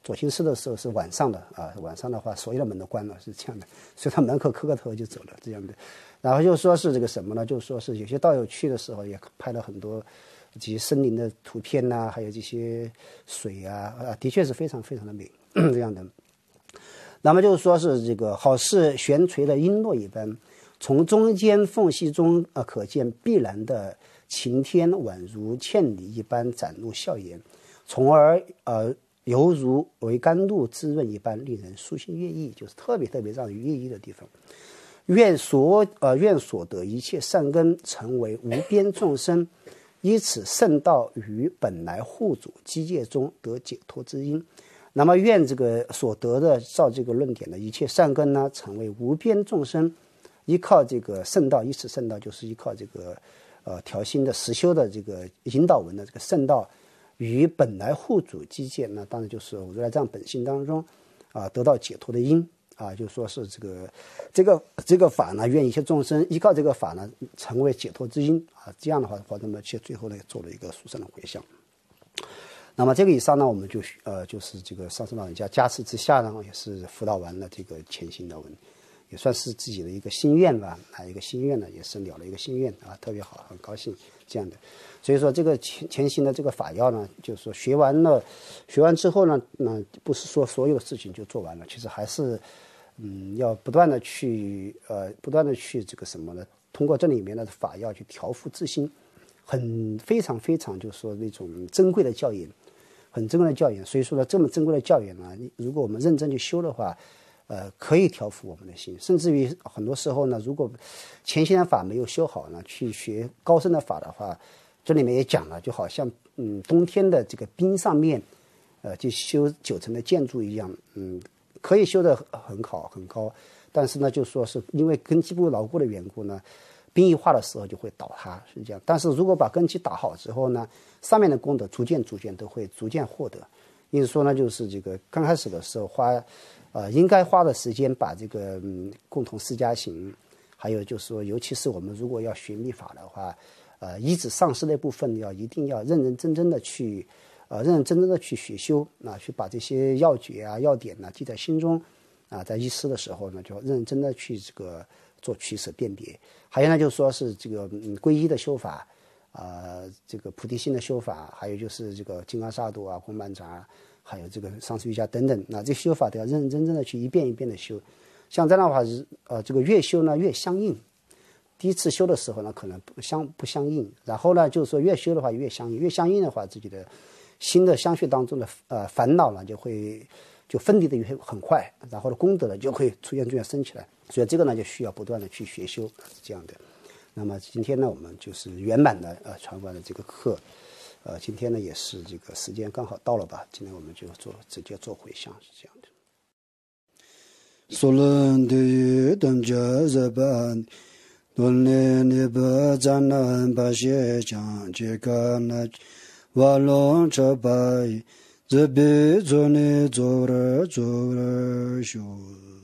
左行寺的时候是晚上的啊，晚上的话所有的门都关了，是这样的，所以到门口磕个头就走了这样的。然后就说是这个什么呢？就说是有些道友去的时候也拍了很多这些森林的图片呐、啊，还有这些水啊，啊，的确是非常非常的美这样的。那么就是说是这个好似悬垂的璎珞一般，从中间缝隙中啊可见碧蓝的晴天，宛如千里一般展露笑颜，从而呃犹如为甘露滋润一般，令人舒心悦意，就是特别特别让人悦意的地方。愿所呃愿所得一切善根成为无边众生依此圣道于本来护主机界中得解脱之因。那么愿这个所得的照这个论点的一切善根呢，成为无边众生依靠这个圣道，依此圣道就是依靠这个呃调心的实修的这个引导文的这个圣道与本来护主机界，那当然就是如来藏本性当中啊、呃、得到解脱的因啊，就说是这个这个这个法呢，愿一切众生依靠这个法呢成为解脱之因啊，这样的话的话，那么其实最后呢做了一个殊胜的回向。那么这个以上呢，我们就呃就是这个上师老人家加持之下呢，也是辅导完了这个前行的文，也算是自己的一个心愿吧，啊，一个心愿呢，也是了了一个心愿啊，特别好，很高兴这样的。所以说这个前前行的这个法要呢，就是说学完了，学完之后呢，那不是说所有事情就做完了，其实还是嗯要不断的去呃不断的去这个什么呢？通过这里面的法要去调伏自心，很非常非常就是说那种珍贵的教研。很珍贵的教研，所以说呢，这么珍贵的教研呢，如果我们认真去修的话，呃，可以调伏我们的心。甚至于很多时候呢，如果前行的法没有修好呢，去学高深的法的话，这里面也讲了，就好像嗯冬天的这个冰上面，呃，就修九层的建筑一样，嗯，可以修得很好很高，但是呢，就说是因为根基不牢固的缘故呢。冰一化的时候就会倒塌，是这样。但是如果把根基打好之后呢，上面的功德逐渐逐渐都会逐渐获得。因此说呢，就是这个刚开始的时候花，呃，应该花的时间把这个嗯共同四加行，还有就是说，尤其是我们如果要学密法的话，呃，依止上师那部分要一定要认认真真的去，呃，认认真真的去学修啊，去把这些要诀啊、要点呢、啊、记在心中啊，在依师的时候呢，就认认真的去这个。做取舍辨别，还有呢，就是说是这个嗯皈依的修法，啊、呃，这个菩提心的修法，还有就是这个金刚萨埵啊、公曼扎，还有这个上师瑜伽等等，那这修法都要认认真真的去一遍一遍的修。像这样的话是呃，这个越修呢越相应。第一次修的时候呢，可能不相不相应，然后呢，就是说越修的话越相应，越相应的话，自己的心的相续当中的呃烦恼呢就会就分离的也很快，然后的功德呢就会出现逐渐升起来。所以这个呢就需要不断的去学修，是这样的。那么今天呢，我们就是圆满的呃传完了这个课，呃，今天呢也是这个时间刚好到了吧，今天我们就做直接做回向，是这样的。 索伦的于等觉日本，伦理尼不赞南巴谢将这个那瓦隆车白，日比做你做了做了修。